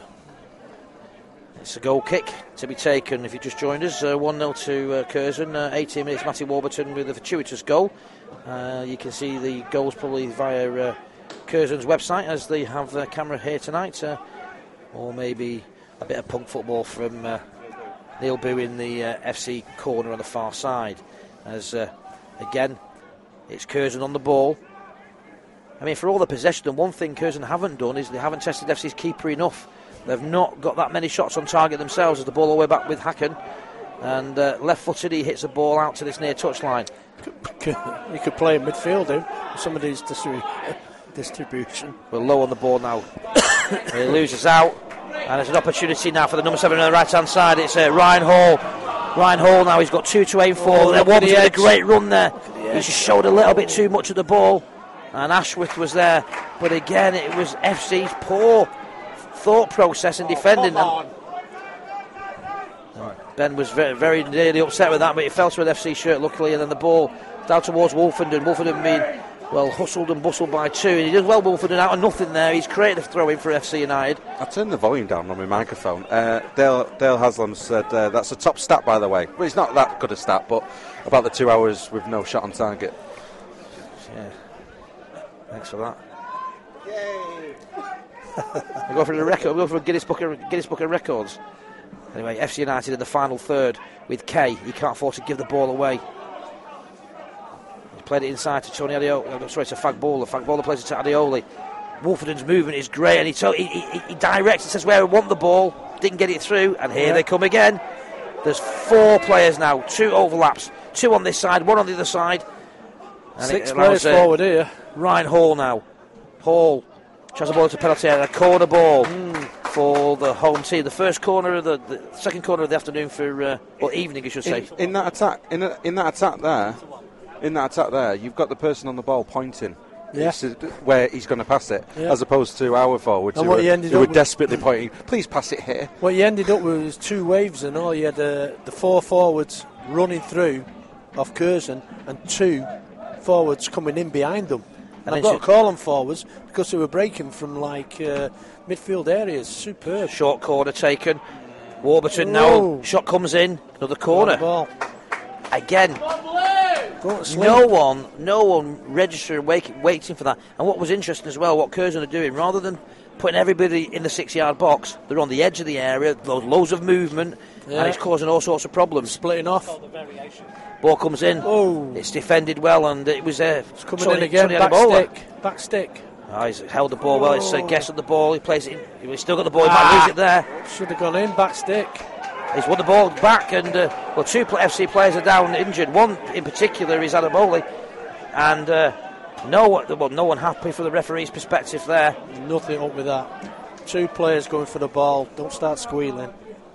It's a goal kick to be taken if you just joined us. 1-0 to Curzon. 18 minutes, Matty Warburton with a fortuitous goal. You can see the goals probably via Curzon's website, as they have their camera here tonight. Or maybe a bit of punk football from Neil Boo in the FC corner on the far side. As again, it's Curzon on the ball. I mean, for all the possession, the one thing Curzon haven't done is they haven't tested FC's keeper enough. They've not got that many shots on target themselves, as the ball all the way back with Hacken. And left-footed, he hits the ball out to this near touchline. He could play in midfield, some of his distribution. We're low on the ball now. He loses out. And there's an opportunity now for the number 7 on the right-hand side. It's Ryan Hall. Ryan Hall now, he's got 2 to aim for. There was a great run there. He just showed a little bit too much of the ball. And Ashworth was there. But again, it was FC's poor thought process in defending them. Ben was very, very nearly upset with that, but it fell to an FC shirt luckily, and then the ball down towards Wolfenden. Wolfenden being hustled and bustled by 2, and he does well. Wolfenden out of nothing there. He's created a throw in for FC United. I turned the volume down on my microphone. Dale Haslam said that's a top stat, by the way. Well, it's not that good a stat, but about the 2 hours with no shot on target. Yeah, thanks for that. Yay! We go for the record. We go for a Guinness Book of Records. Anyway, FC United in the final third with Kay. He can't afford to give the ball away. He's played it inside to Tony Adeyoli. Sorry, to Fagbola. Fagbola plays it to Adeyoli. Wolferdon's movement is great, and he directs and says where I want the ball. Didn't get it through, and here they come again. There's 4 players now, 2 overlaps, 2 on this side, 1 on the other side. And 6 players forward here. Ryan Hall now. Hall tries the ball to penalty area, a corner ball for the home team. The first corner of the second corner of the afternoon for evening, I should say. In that attack, in that attack there, you've got the person on the ball pointing. Yeah. Where he's going to pass it, as opposed to our forwards who were desperately pointing, please pass it here. What you ended up with was 2 waves and all. You had the 4 forwards running through off Curzon and 2 forwards coming in behind them. And I've got to call them forwards because they were breaking from midfield areas. Superb. Short corner taken. Warburton now. Shot comes in. Another corner. Ball. Again. No one registered waiting for that. And what was interesting as well, what Curzon are doing, rather than putting everybody in the 6-yard box, they're on the edge of the area, loads of movement, and it's causing all sorts of problems. Splitting off. Ball comes in. It's defended well, and it was it's coming in again. Back stick. He's held the ball well. It's Guess on the ball. He plays it in. He's still got the ball. He might lose it there. Should have gone in. Back stick. He's won the ball back, and 2 FC players are down injured. One in particular is Adeboli, and no one happy from the referee's perspective there. Nothing up with that. 2 players going for the ball. Don't start squealing.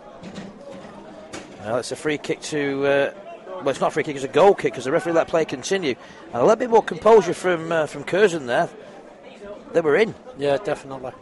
Well, it's a free kick to. Well, it's not a free kick; it's a goal kick because the referee let play continue. And a little bit more composure from Curzon there. They were in. Yeah, definitely.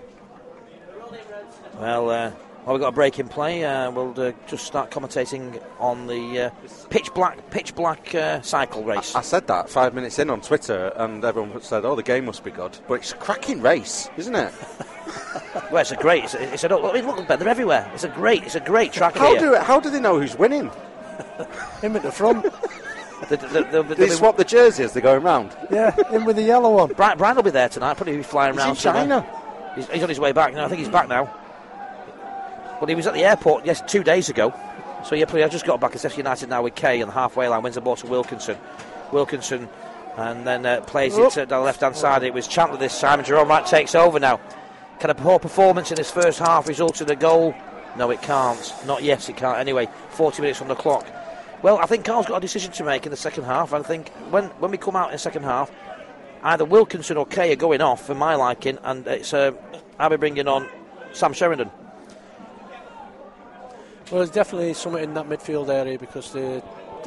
Well, we've got a break in play. We'll just start commentating on the pitch black cycle race. I said that 5 minutes in on Twitter, and everyone said, "Oh, the game must be good." But it's a cracking race, isn't it? Well, it's a great. Look, they're everywhere. It's a great track here. How do they know who's winning? Him at the front. They swap the jersey as they're going round. Yeah, in with the yellow one. Brian will be there tonight. Probably be flying around. He's in China. He's on his way back. No, I think he's back now. Well, he was at the airport 2 days ago. So I just got back. It's FC United now with Kay on the halfway line. Wins the ball to Wilkinson. And then plays it down the left-hand side. It was Chandler this time, and Jerome Wright takes over now. Can a poor performance in his first half result in a goal? No, it can't. Not yet, it can't. Anyway, 40 minutes on the clock. Well, I think Carl's got a decision to make in the second half. I think when we come out in the second half, either Wilkinson or Kay are going off, for my liking, and I'll be bringing on Sam Sheridan. Well, there's definitely something in that midfield area because dearie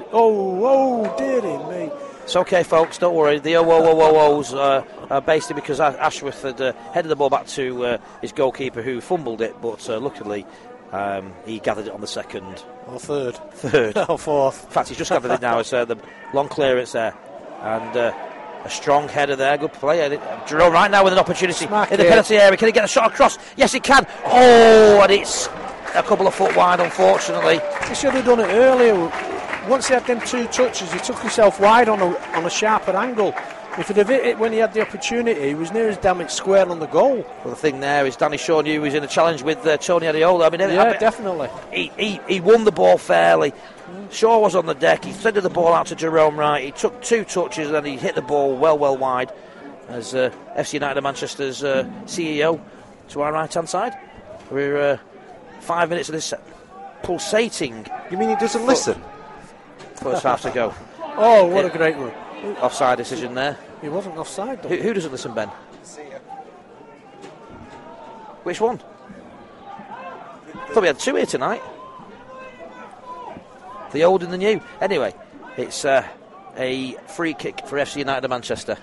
me. It's okay, folks, don't worry. The oh-oh-oh-oh-ohs are basically because Ashworth had headed the ball back to his goalkeeper who fumbled it, but luckily he gathered it on the second. Or third. Or fourth. In fact, he's just gathered it now. It's the long clearance there. And a strong header there. Good play. Jerome right now with an opportunity in the penalty area. Can he get a shot across? Yes, he can. Oh, and it's a couple of foot wide, unfortunately. He should have done it earlier. Once he had them 2 touches, he took himself wide on a sharper angle. If he'd have hit it when he had the opportunity, he was near as damn it square on the goal. Well, the thing there is Danny Shaw knew he was in a challenge with Tony Adeyoli. Definitely. He won the ball fairly. Shaw was on the deck. He threaded the ball out to Jerome Wright. He took 2 touches and he hit the ball well wide as FC United of Manchester's CEO to our right-hand side. We're 5 minutes of this pulsating. You mean he doesn't listen? First half to go. Oh, what a great one. Offside decision there. He wasn't offside, though. Who doesn't listen, Ben? Which one? Thought we had 2 here tonight. The old and the new. Anyway, it's a free kick for FC United of Manchester.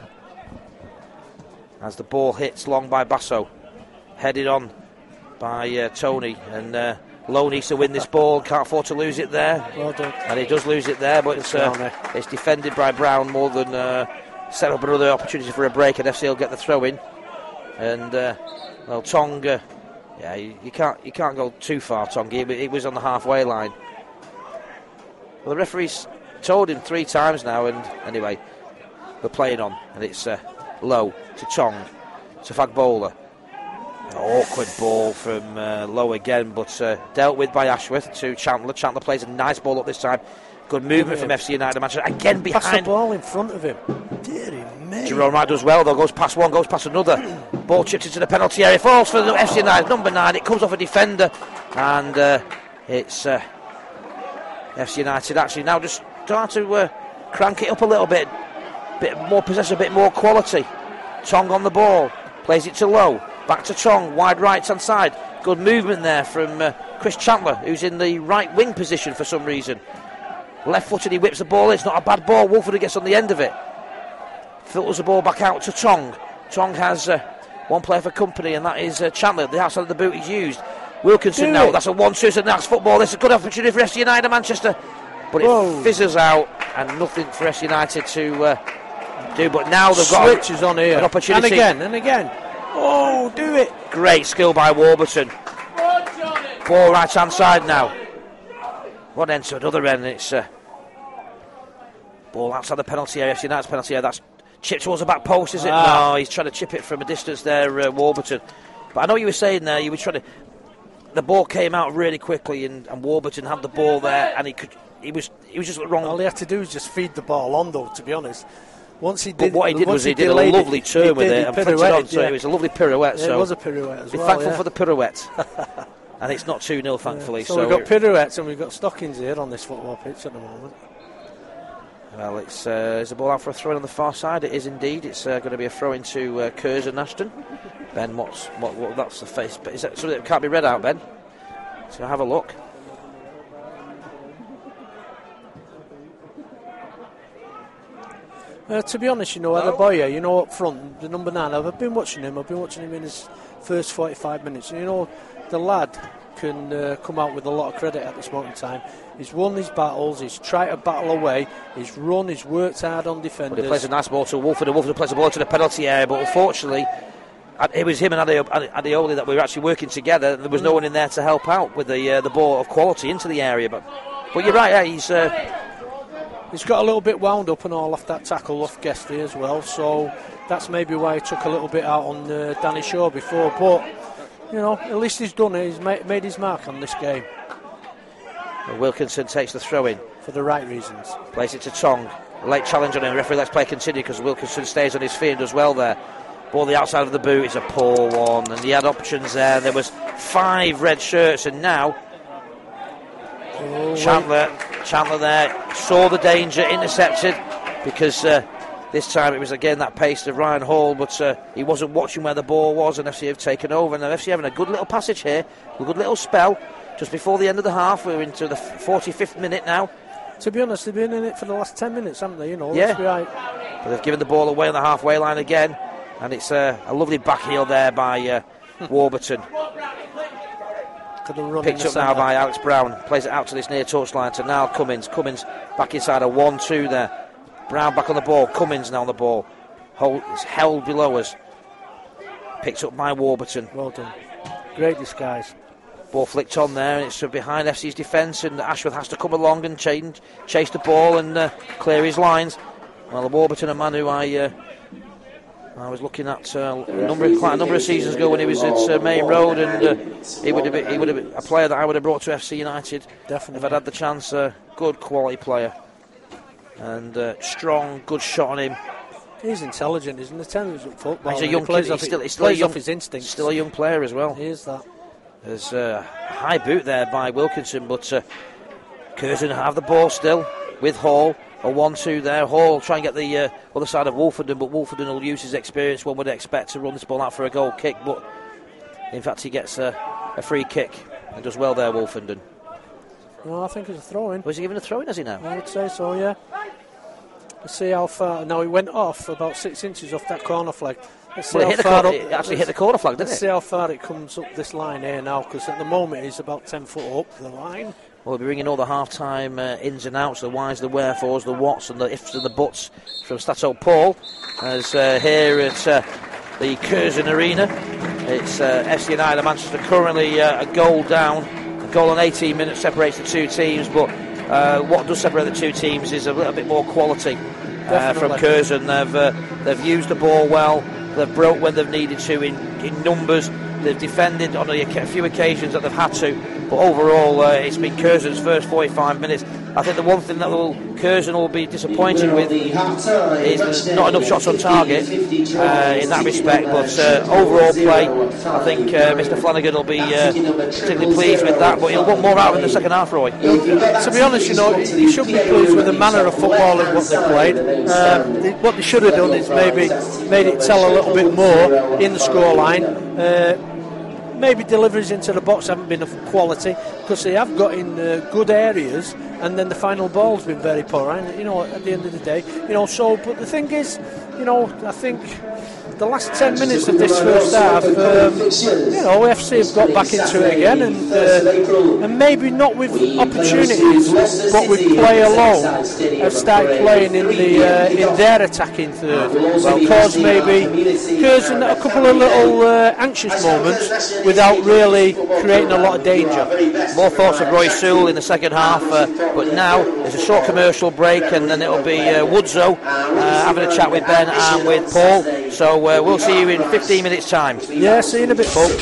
As the ball hits long by Basso. Headed on by Tony. And Lowe needs to win this ball. Can't afford to lose it there. Well done. And he does lose it there, but it's defended by Brown more than set up another opportunity for a break, and FC will get the throw in. And Tong, you can't go too far, Tong. He was on the halfway line. Well, the referee's told him 3 times now, and anyway, we're playing on, and it's Lowe to Tong to Fagbola. Awkward ball from Lowe again, but dealt with by Ashworth to Chandler. Chandler plays a nice ball up this time. Good movement from FC United Manchester. Again behind. Pass the ball in front of him. Dear me. Jerome Wright does well though. Goes past one, goes past another. Ball chipped into the penalty area. Falls for the FC United number 9. It comes off a defender, and it's FC United actually now just start to crank it up a little bit more possession, a bit more quality. Tong on the ball, plays it to Lowe. Back to Tong, wide right hand side. Good movement there from Chris Chandler, who's in the right wing position for some reason. Left footed, he whips the ball in. It's not a bad ball. Wolford gets on the end of it. Filters the ball back out to Tong. Tong has one player for company, and that is Chandler. The outside of the boot is used. Wilkinson now. That's a 1-2. It's a nice football. This is a good opportunity for FC United Manchester. But it fizzles out, and nothing for FC United to do. But now they've got switches on here. An opportunity. And again. Oh, do it. Great skill by Warburton. Ball right hand side now. One end to another end. It's ball outside the penalty area. FC United's penalty area. That's chipped towards the back post, is it? No, he's trying to chip it from a distance there, Warburton. But I know you were saying there, you were trying to. The ball came out really quickly, and Warburton had the ball there, and he was just wrong. All he had to do was just feed the ball on, though. To be honest, once he did, but what he did was he did a lovely turn with it and flicked it on. So it was a lovely pirouette. Yeah, so it was a pirouette as well. Be thankful for the pirouette. And it's not 2-0, thankfully. So we've got pirouettes and we've got stockings here on this football pitch at the moment. Well, it's is the ball out for a throw in on the far side? It is indeed. It's going to be a throw into Curzon Ashton. Ben, what? That's the face. But is that something that can't be read out, Ben? So have a look. To be honest, Adebayo, up front, the number 9. I've been watching him. I've been watching him in his first 45 minutes. And the lad can come out with a lot of credit at this moment in time. He's won his battles. He's tried to battle away. He's run. He's worked hard on defenders. Well, he plays a nice ball to Wolford, and Wolford plays the ball to the penalty area. But unfortunately, it was him and Adeoli that we were actually working together. There was no one in there to help out with the ball of quality into the area. But you're right. Yeah, he's got a little bit wound up and all off that tackle off Guesty as well. So that's maybe why he took a little bit out on Danny Shaw before. But at least he's done it. He's made his mark on this game. Wilkinson takes the throw in for the right reasons. Plays it to Tong. Late challenge on him. Referee lets play continue because Wilkinson stays on his feet and does well there. Ball the outside of the boot is a poor one, and he had options there. There was 5 red shirts, and now Chandler there saw the danger, intercepted because this time it was again that pace of Ryan Hall, but he wasn't watching where the ball was, and FC have taken over. And FC having a good little passage here, a good little spell just before the end of the half. We're into the 45th minute now. To be honest, they've been in it for the last 10 minutes, haven't they? Yeah. Let's be right. But they've given the ball away on the halfway line again, and it's a lovely back heel there by Warburton. Picked up now by Alex Brown. Plays it out to this near touchline to Niall Cummins. Cummins back inside a 1-2 there. Brown back on the ball. Cummins now on the ball. It's held below us. Picked up by Warburton. Well done. Great disguise. Ball flicked on there, and it's behind FC's defence, and Ashworth has to come along and chase the ball and clear his lines. Well, the Warburton, a man who I was looking at quite a number of seasons ago when he was at Main Road, and he would have been a player that I would have brought to FC United. Definitely. If I'd had the chance. Good quality player, and strong, good shot on him. He's intelligent, isn't he? Intelligent football. He's a young kid. He's still off his instincts. Still a young player as well. He is that. There's a high boot there by Wilkinson, but Curzon have the ball still with Hall. A 1-2 there. Hall try and get the other side of Wolferden, but Wolferden will use his experience. One would expect to run this ball out for a goal kick, but in fact he gets a free kick and does well there, Wolferden. No, I think it's a throw-in. Was he giving a throw-in, has he now? I would say so, yeah. Let's see how far. Now he went off about 6 inches off that corner flag. It actually hit the corner flag, didn't it? Let's see how far it comes up this line here now, because at the moment he's about 10 foot up the line. We'll be bringing all the half-time ins and outs, the whys, the wherefores, the whats and the ifs and the buts from Stato Paul. As here at the Curzon Arena, it's FC United Manchester currently a goal down. A goal in 18 minutes separates the two teams, but what does separate the two teams is a little bit more quality from Curzon. They've used the ball well. They've broke when they've needed to in numbers, They've defended on a few occasions that they've had to, but overall it's been Curzon's first 45 minutes. I think the one thing that Curzon will be disappointed with is not enough shots on target in that respect, but overall play, I think Mr Flanagan will be particularly pleased with that, but he'll want more out in the second half, Roy. To be honest, he should be pleased with the manner of football and what they played. What they should have done is maybe made it tell a little bit more in the scoreline. Maybe deliveries into the box haven't been of quality, because they have got in good areas, and then the final ball's been very poor. And, at the end of the day, but the thing is, I think the last 10 minutes of this first half, FC have got back into it again, and maybe not with opportunities, but with play alone, have started playing in their attacking third. Caused maybe Curzon a couple of little anxious moments without really creating a lot of danger. More thoughts of Roy Sewell in the second half, but now there's a short commercial break, and then it'll be Woodzow having a chat with Ben and with Paul. So we'll see you in 15 minutes' time. Yeah, see you in a bit, folks.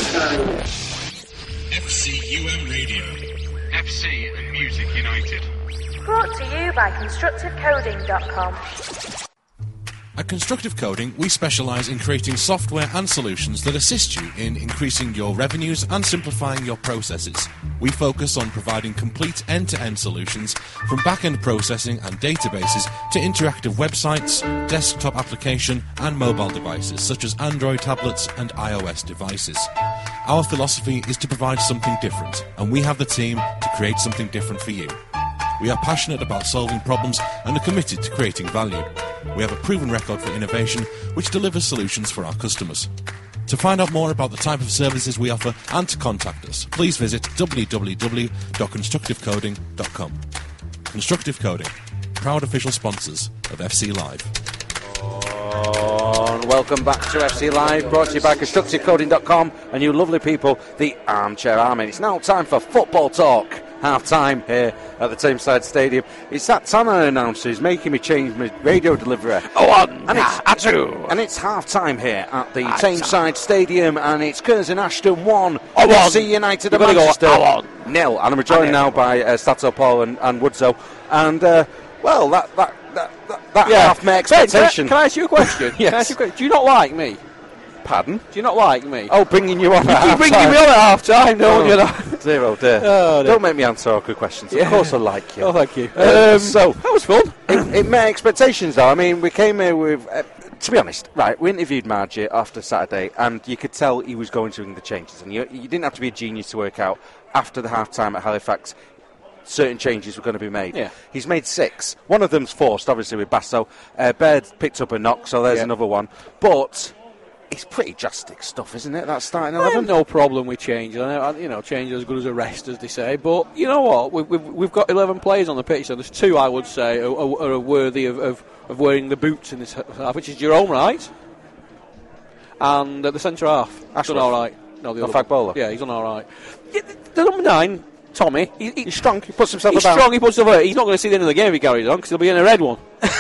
FCUM Radio. FC and Music United. Brought to you by ConstructiveCoding.com. At Constructive Coding, we specialise in creating software and solutions that assist you in increasing your revenues and simplifying your processes. We focus on providing complete end-to-end solutions from back-end processing and databases to interactive websites, desktop application and mobile devices such as Android tablets and iOS devices. Our philosophy is to provide something different, and we have the team to create something different for you. We are passionate about solving problems and are committed to creating value. We have a proven record for innovation which delivers solutions for our customers. To find out more about the type of services we offer and to contact us, please visit www.constructivecoding.com. Constructive Coding, proud official sponsors of FC Live. And welcome back to FC Live, brought to you by ConstructiveCoding.com and you lovely people, the Armchair Army. It's now time for football talk. Half-time here at the Tameside Stadium. It's that Tanner announcer who's making me change my radio delivery. And it's half-time here at the Tameside Stadium, and it's Curzon Ashton 1, FC United of Manchester 0. And I'm joined now by Stato Paul and Woodzow. And, that half my expectation. Can I ask you a question? Yes. Do you not like me? Pardon? Do you not like me? Oh, bringing you on at half-time. Bringing me on at half-time, don't you? Dear, oh dear. Oh, don't make me answer awkward questions. Of course I like you. Oh, thank you. So that was fun. It met expectations, though. I mean, we came here with... to be honest, right, we interviewed Margie after Saturday, and you could tell he was going to bring the changes. And you didn't have to be a genius to work out, after the half-time at Halifax, certain changes were going to be made. Yeah. He's made 6. One of them's forced, obviously, with Basso. Baird picked up a knock, so there's another one. But... it's pretty drastic stuff, isn't it? That starting 11. I have no problem with changes. Change is as good as a rest, as they say. But you know what? We've got 11 players on the pitch, and there's 2 I would say are worthy of wearing the boots in this half, which is Jerome Wright and the centre half. He's done all right. No, the other Fagbola. Yeah, he's done all right. The number 9, Tommy. He's strong. He puts himself he's about. Strong. He puts himself about. He's not going to see the end of the game if he carries on, because he'll be in a red one.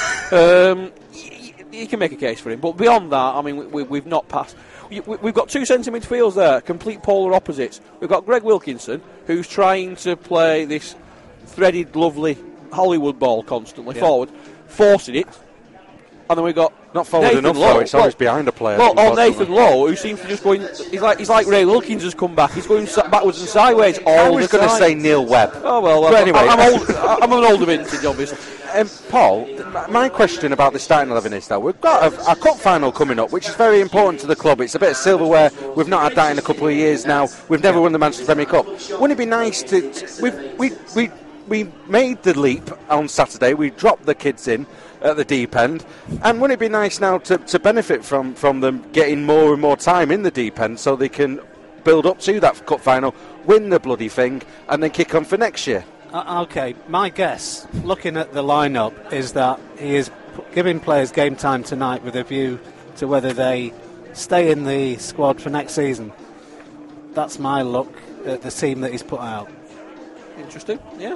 You can make a case for him, but beyond that, I mean, we've not passed. We've got 2 centre midfielders there, complete polar opposites. We've got Greg Wilkinson, who's trying to play this threaded, lovely Hollywood ball constantly forward, forcing it. And then we've got not forward Nathan enough, Lowe. though. It's always behind a player. Nathan Lowe, who seems to just go in. He's like Ray Wilkins has come back. He's going backwards and sideways all I was going to say Neil Webb. Oh well, anyway, I'm an older vintage, obviously. Paul, my question about the starting 11 is that we've got a cup final coming up, which is very important to the club. It's a bit of silverware. We've not had that in a couple of years now. We've never won the Manchester Premier Cup. Wouldn't it be nice to? We made the leap on Saturday. We dropped the kids in at the deep end, and wouldn't it be nice now to benefit from them getting more and more time in the deep end, so they can build up to that cup final, win the bloody thing, and then kick on for next year? Okay, my guess, looking at the lineup, is that he is giving players game time tonight with a view to whether they stay in the squad for next season. That's my look at the team that he's put out. Interesting, yeah.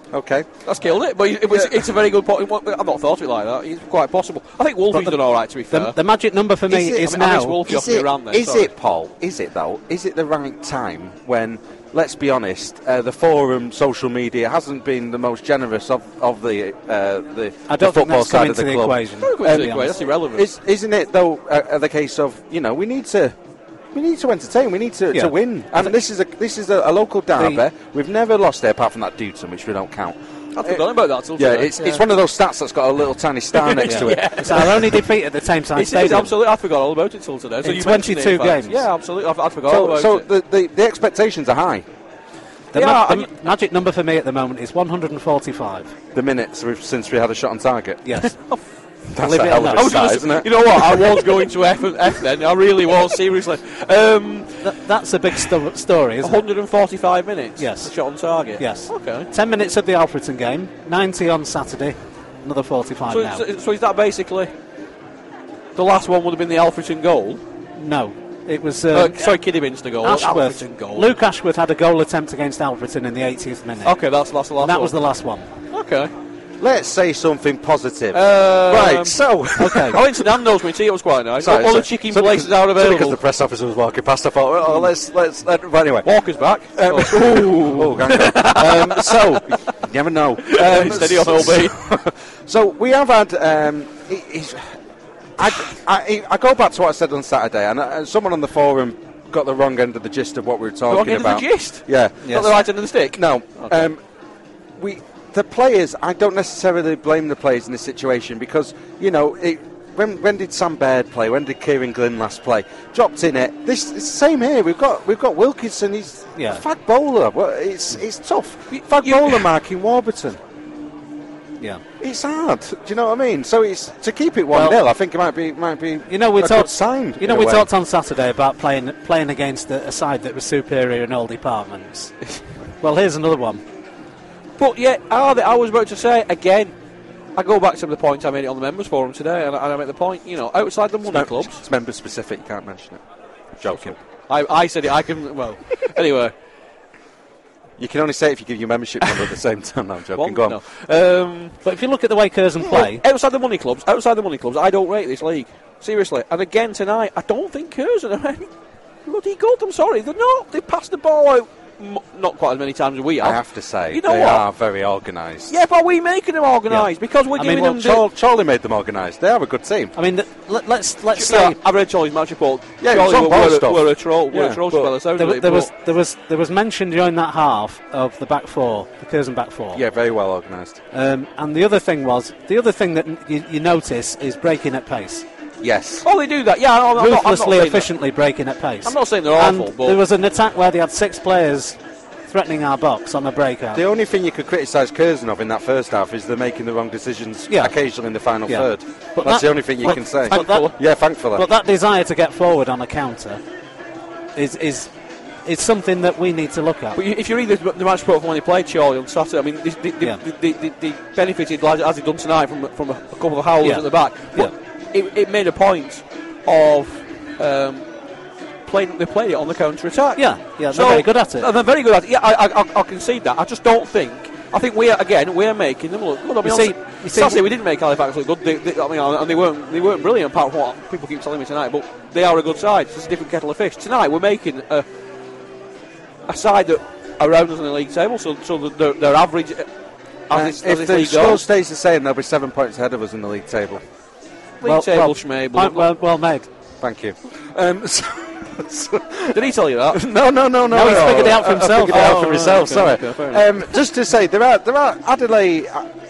Okay. That's killed it, but it's a very good point. I've not thought of it like that. It's quite possible. I think Wolfie's done all right, to be fair. The magic number for me is now... Is it, Paul? Is it, though? Is it the right time when, let's be honest, the forum, social media hasn't been the most generous of the I don't think football that's side of the the club? equation. That's irrelevant. Isn't it, though, the case of, we need to entertain. We need to win. And this is a local derby. We've never lost there apart from that Dewton, which we don't count. I've forgotten about that till today. It's one of those stats that's got a little tiny star next to it. It's our only defeat at the Tameside Stadium. Absolutely, I forgot all about it till today. So in 22 games. Yeah, absolutely. I forgot all about it. So the expectations are high. The magic number for me at the moment is 145. The minutes since we had a shot on target. Yes. That's a hell of a start, isn't it? You know what? I was going to F then. I really was, seriously. That's a big story, isn't 145 minutes? Yes. A shot on target? Yes. Okay. 10 minutes of the Alfreton game, 90 on Saturday, another 45 now. So is that basically... The last one would have been the Alfreton goal? No. It was... Kidderminster goal. Ashworth. Goal. Luke Ashworth had a goal attempt against Alfreton in the 80th minute. Okay, that's the last one. That was the last one. Okay. Let's say something positive. Right, so... Okay. I went to Nando's, my tea, it was quite nice. All the chicken places are available. Because the press officer was walking past, I thought, let's right, anyway. Walker's back. So, you never know. Steady on LB. So, we have had... I go back to what I said on Saturday, and someone on the forum got the wrong end of the gist of what we were talking about. Wrong end of the gist? Yeah. Not the right end of the stick? No. Okay. The players, I don't necessarily blame the players in this situation because, when did Sam Baird play? When did Kieran Glynn last play? Dropped in it. It's the same here. We've got Wilkinson. He's a fag bowler. Well, it's tough. Fag bowler marking Warburton. Yeah, it's hard. Do you know what I mean? So it's to keep it 1-0. I think it might be. We talked sign. We talked on Saturday about playing against a side that was superior in all departments. Well, here's another one. But I was about to say again. I go back to the point I made it on the members forum today, and I make the point. Outside the money clubs, it's member specific. You can't mention it. Joking. I said it. I can. Well, anyway. You can only say it if you give your membership number at the same time. No, I'm joking. Go on. No. But if you look at the way Curzon play... Outside the money clubs, I don't rate this league. Seriously. And again tonight, I don't think Curzon are any bloody good. I'm sorry. They're not. They passed the ball out not quite as many times as we have. I have to say, they are very organised. Yeah, but are we making them organised? Yeah. Because we're giving them... Charlie made them organised. They are a good team. I mean, let's say... I read Charlie's match report. Yeah, Charlie were a troll. There was mention during that half of the back four, the Curzon back four. Yeah, very well organised. And the other thing that you notice is breaking at pace. Yes. Oh, they do that. Yeah, ruthlessly, efficiently breaking at pace. I'm not saying they're awful, but there was an attack where they had 6 players threatening our box on a breakout. The only thing you could criticise Curzon of in that first half is they're making the wrong decisions occasionally in the final third. But that's the only thing you can say. Thankfully. But that desire to get forward on a counter is something that we need to look at. But if you read the match report from when they played Charlie on Saturday, I mean, they benefited, as they've done tonight, from a couple of howlers at the back. But it made a point of they played it on the counter attack. They're very good at it. They're very good at it. Yeah, I'll concede that. I just don't think. I think we're making them look good. I mean, Saturday we didn't make Halifax look good. They weren't brilliant apart from what people keep telling me tonight. But they are a good side. It's a different kettle of fish. Tonight we're making a side that around us in the league table, so they're average. If the score stays the same, they'll be 7 points ahead of us in the league table. Well made. Thank you. Did he tell you that? No. No, he's figured it out for himself. Sorry. Just to say, there are Adelaide.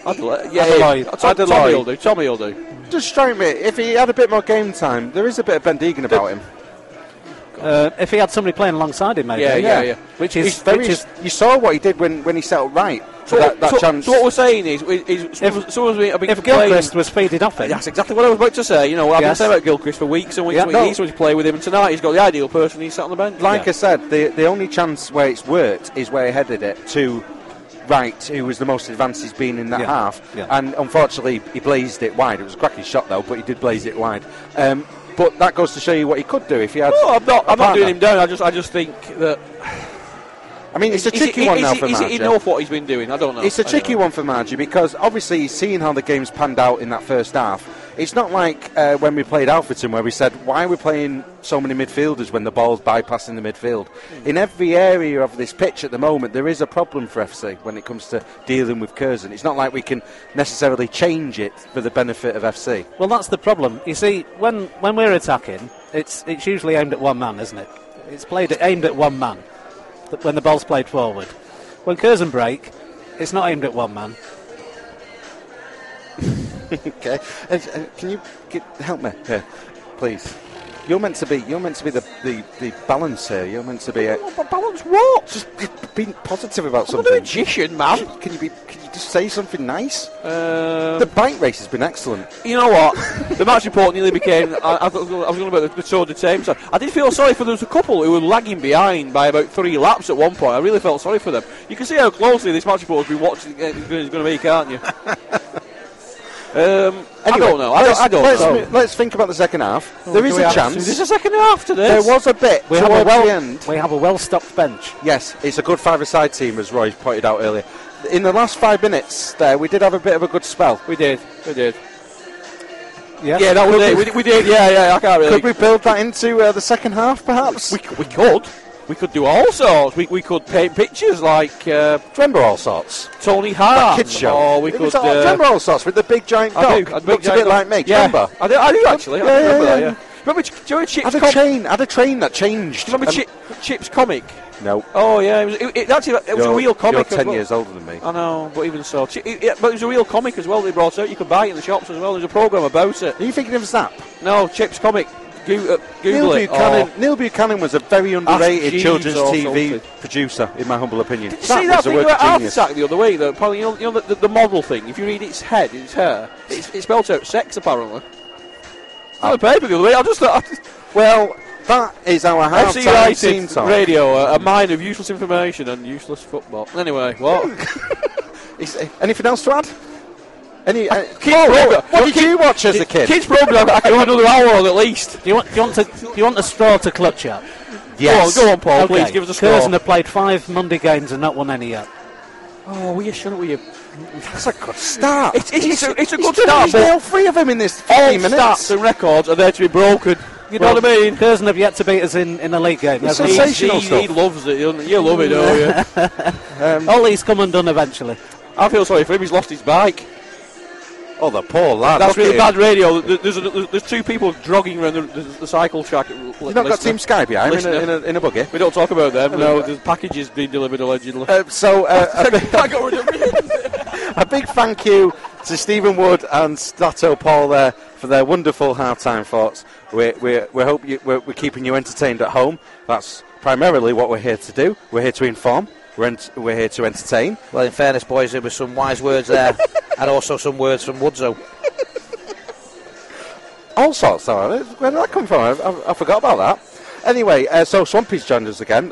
Tommy will do. Just strike me. If he had a bit more game time, there is a bit of Ben Deegan about him. If he had somebody playing alongside him, maybe. Yeah. Which is you saw what he did when he settled right. So what we're saying is if Gilchrist was feeding off it. That's exactly what I was about to say. I've been saying about Gilchrist for weeks and weeks. He's supposed to play with him, and tonight he's got the ideal person. He's sat on the bench. Like I said, the only chance where it's worked is where he headed it to Wright, who was the most advanced he's been in that half, and unfortunately he blazed it wide. It was a cracking shot though, but he did blaze it wide. But that goes to show you what he could do if he had. I'm not doing him down. I just think that I mean, it's a tricky one now for Margie. Is it enough what he's been doing? I don't know. It's a tricky one for Margie because obviously seeing how the game's panned out in that first half, it's not like when we played Alfreton where we said, why are we playing so many midfielders when the ball's bypassing the midfield? In every area of this pitch at the moment, there is a problem for FC when it comes to dealing with Curzon. It's not like we can necessarily change it for the benefit of FC. Well, that's the problem. You see, when we're attacking, it's usually aimed at one man, isn't it? It's aimed at one man when the ball's played forward. When Curzon break, it's not aimed at one man. Okay, can you help me here, please? You're meant to be the balance here. You're meant to be balance what? Just being positive about I'm something. not a magician, man. Can you just say something nice? The bike race has been excellent. You know what? The match report nearly became. I was going about the Tour de Thames. I did feel sorry for. There was a couple who were lagging behind by about 3 laps at one point. I really felt sorry for them. You can see how closely this match report has been watching. Is going to be, can't you? Anyway, I don't know. I don't know. Let's think about the second half. There is a chance. There's a second half to this. There was a bit towards the end. We have a well-stocked bench. Yes, it's a good five-a-side team, as Roy pointed out earlier. In the last 5 minutes there, we did have a bit of a good spell. We did. Yeah, that was it. We did. Yeah. I can't really. Could we build that into the second half, perhaps? We could. We could do all sorts. We could paint pictures like. Remember all sorts? Tony Hart. Kids show. Or we could. Remember all sorts with the big giant dog? Looked a bit like me. Yeah. Remember? I do actually. I remember that. Yeah. Remember, do you remember Chip's had a train that changed. Do you remember Chip's comic? No. Oh yeah, it was a real comic. You're 10 years older than me. I know, but even so, but it was a real comic as well. They brought out. You could buy it in the shops as well. There's a program about it. Are you thinking of Zap? No, Chip's comic. Google it. Neil Buchanan was a very underrated children's TV producer, in my humble opinion. Did you see that thing about Art Attack the other week? That probably, you know the model thing. If you read its hair, it spells out sex apparently. On the paper the other week. I just thought. Well, that is our half-time team talk. Radio, a mine of useless information and useless football. Anyway, what? Anything else to add? What did you watch as a kid? Kids program. I can do another hour on at least. Do you want a straw to clutch at? Yes. Go on, Paul. Okay. Please give us a straw. Curzon have played 5 Monday games and not won any yet. Oh, shouldn't we? That's a good start. It's a good start. There's all 3 of them in this 15 minutes. All stats and records are there to be broken. You know what I mean? Curzon have yet to beat us in a league game. It's sensational stuff. He loves it. You love it, don't you? All these come undone eventually. I feel sorry for him. He's lost his bike. Oh, the poor lad. That's really bad radio. There's 2 people drogging around the cycle track. You've not got Team Sky behind in a buggy? We don't talk about them. No, the packages being delivered allegedly. A big thank you to Stephen Wood and Stato Paul there for their wonderful half-time thoughts. We hope we're keeping you entertained at home. That's primarily what we're here to do. We're here to inform. We're here to entertain. Well, in fairness, boys, there were some wise words there, and also some words from Woodzo. All sorts, though. Where did that come from? I forgot about that. Anyway, so Swampy's joined us again.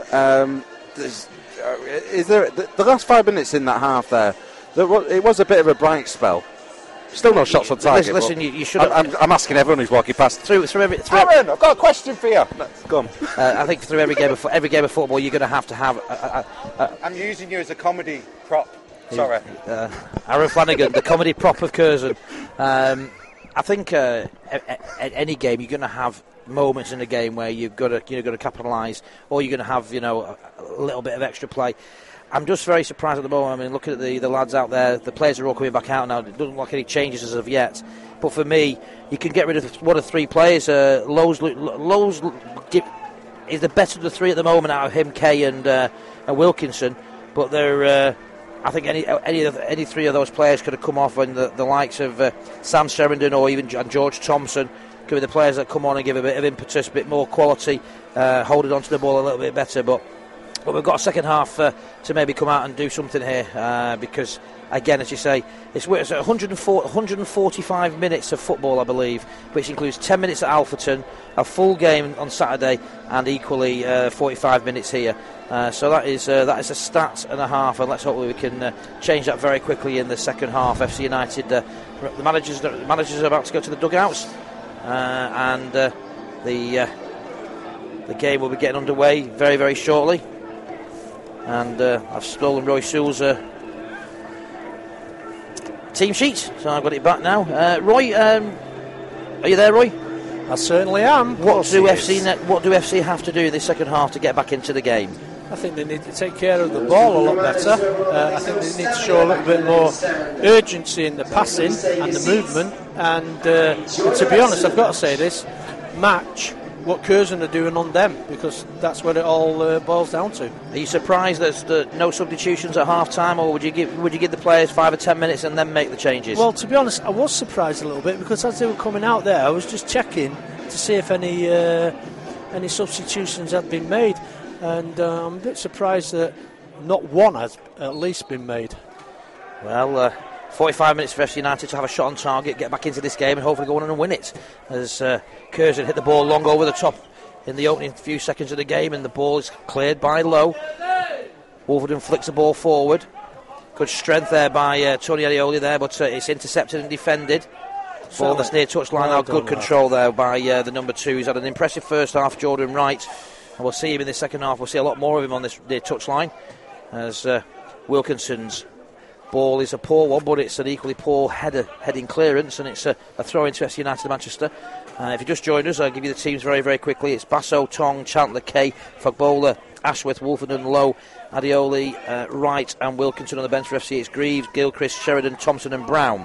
Is there the last 5 minutes in that half there? It was a bit of a bright spell. Still no shots on target. Listen, you should. I'm asking everyone who's walking past. Through Aaron, I've got a question for you. Go on. I think through every game of football, you're going to have. I'm using you as a comedy prop. Sorry. Aaron Flanagan, the comedy prop of Curzon. I think at any game you're going to have moments in the game where you're going to capitalise, or you're going to have a little bit of extra play. I'm just very surprised at the moment. I mean, looking at the lads out there, the players are all coming back out now. It doesn't look like any changes as of yet. But for me, you can get rid of 1 of 3 players. Lowe's is the better of the 3 at the moment out of him, Kay and Wilkinson. But they're, I think any 3 of those players could have come off, and the likes of Sam Sheridan or even George Thompson could be the players that come on and give a bit of impetus, a bit more quality, holding onto the ball a little bit better. But we've got a second half to maybe come out and do something here because, again, as you say, it's 145 minutes of football, I believe, which includes 10 minutes at Alfreton, a full game on Saturday, and equally 45 minutes here. So that is a stat and a half, and let's hope we can change that very quickly in the second half. FC United, the managers are about to go to the dugouts, and the game will be getting underway very, very shortly. And I've stolen Roy Sewell's team sheet, so I've got it back now. Roy, are you there, Roy? I certainly am. What do FC have to do in the second half to get back into the game? I think they need to take care of the ball a lot better. I think they need to show a little bit more urgency in the passing and the movement. And to be honest, I've got to say this, match what Curzon are doing on them, because that's what it all boils down to. Are you surprised there's no substitutions at half time, or would you give the players 5 or 10 minutes and then make the changes? Well, to be honest, I was surprised a little bit, because as they were coming out there, I was just checking to see if any substitutions had been made, and I'm a bit surprised that not one has at least been made. Well, 45 minutes for FC United to have a shot on target, get back into this game and hopefully go on and win it, as Curzon hit the ball long over the top in the opening few seconds of the game, and the ball is cleared by Lowe. Wolverton flicks the ball forward. Good strength there by Tony Arioli there, but it's intercepted and defended. Ball on the near touchline now. Good control there by the number 2. He's had an impressive first half, Jordan Wright, and we'll see him in the second half. We'll see a lot more of him on this near touchline, as Wilkinson's ball is a poor one, but it's an equally poor heading clearance, and it's a throw into FC United Manchester. If you just joined us, I'll give you the teams very, very quickly. It's Basso, Tong, Chandler, Kay, Fogbola, Ashworth, Wolverton, Lowe, Adioli, Wright and Wilkinson on the bench for FC. It's Greaves, Gilchrist, Sheridan, Thompson and Brown.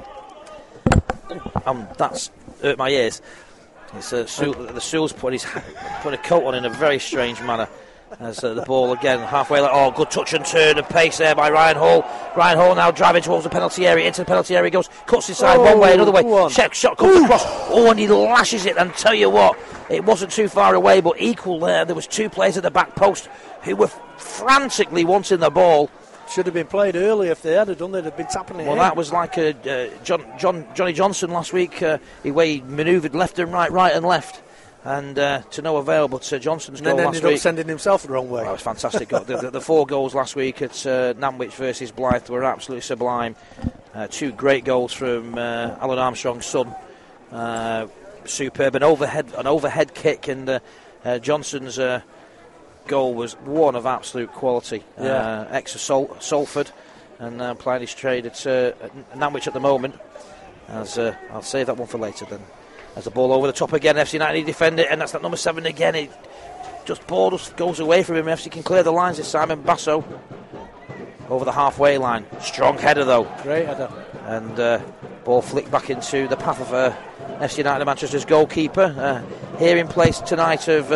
That's hurt my ears. It's the Sewell's put a coat on in a very strange manner. As the ball again halfway. Good touch and turn and pace there by Ryan Hall. Ryan Hall now driving towards the penalty area. Into the penalty area goes, cuts inside one way, another way. Check shot comes across. And he lashes it. And tell you what, it wasn't too far away, but equal there. There was 2 players at the back post who were frantically wanting the ball. Should have been played earlier. If they had done, they'd have been tapping it. Well, that was like Johnny Johnson last week. The way he manoeuvred left and right and left. And to no avail, but Johnson's goal last week... And then ended up sending himself the wrong way. That was fantastic. the 4 goals last week at Nantwich versus Blyth were absolutely sublime. 2 great goals from Alan Armstrong's son. Superb. An overhead kick, and Johnson's goal was one of absolute quality. Ex-Salford, and playing his trade at Nantwich at the moment. As I'll save that one for later then. As the ball over the top again, FC United defend it, and that's that number 7 again. It ball just goes away from him. FC can clear the lines this time, and Basso over the halfway line. Strong header though. Great header. And ball flicked back into the path of FC United Manchester's goalkeeper. Here in place tonight of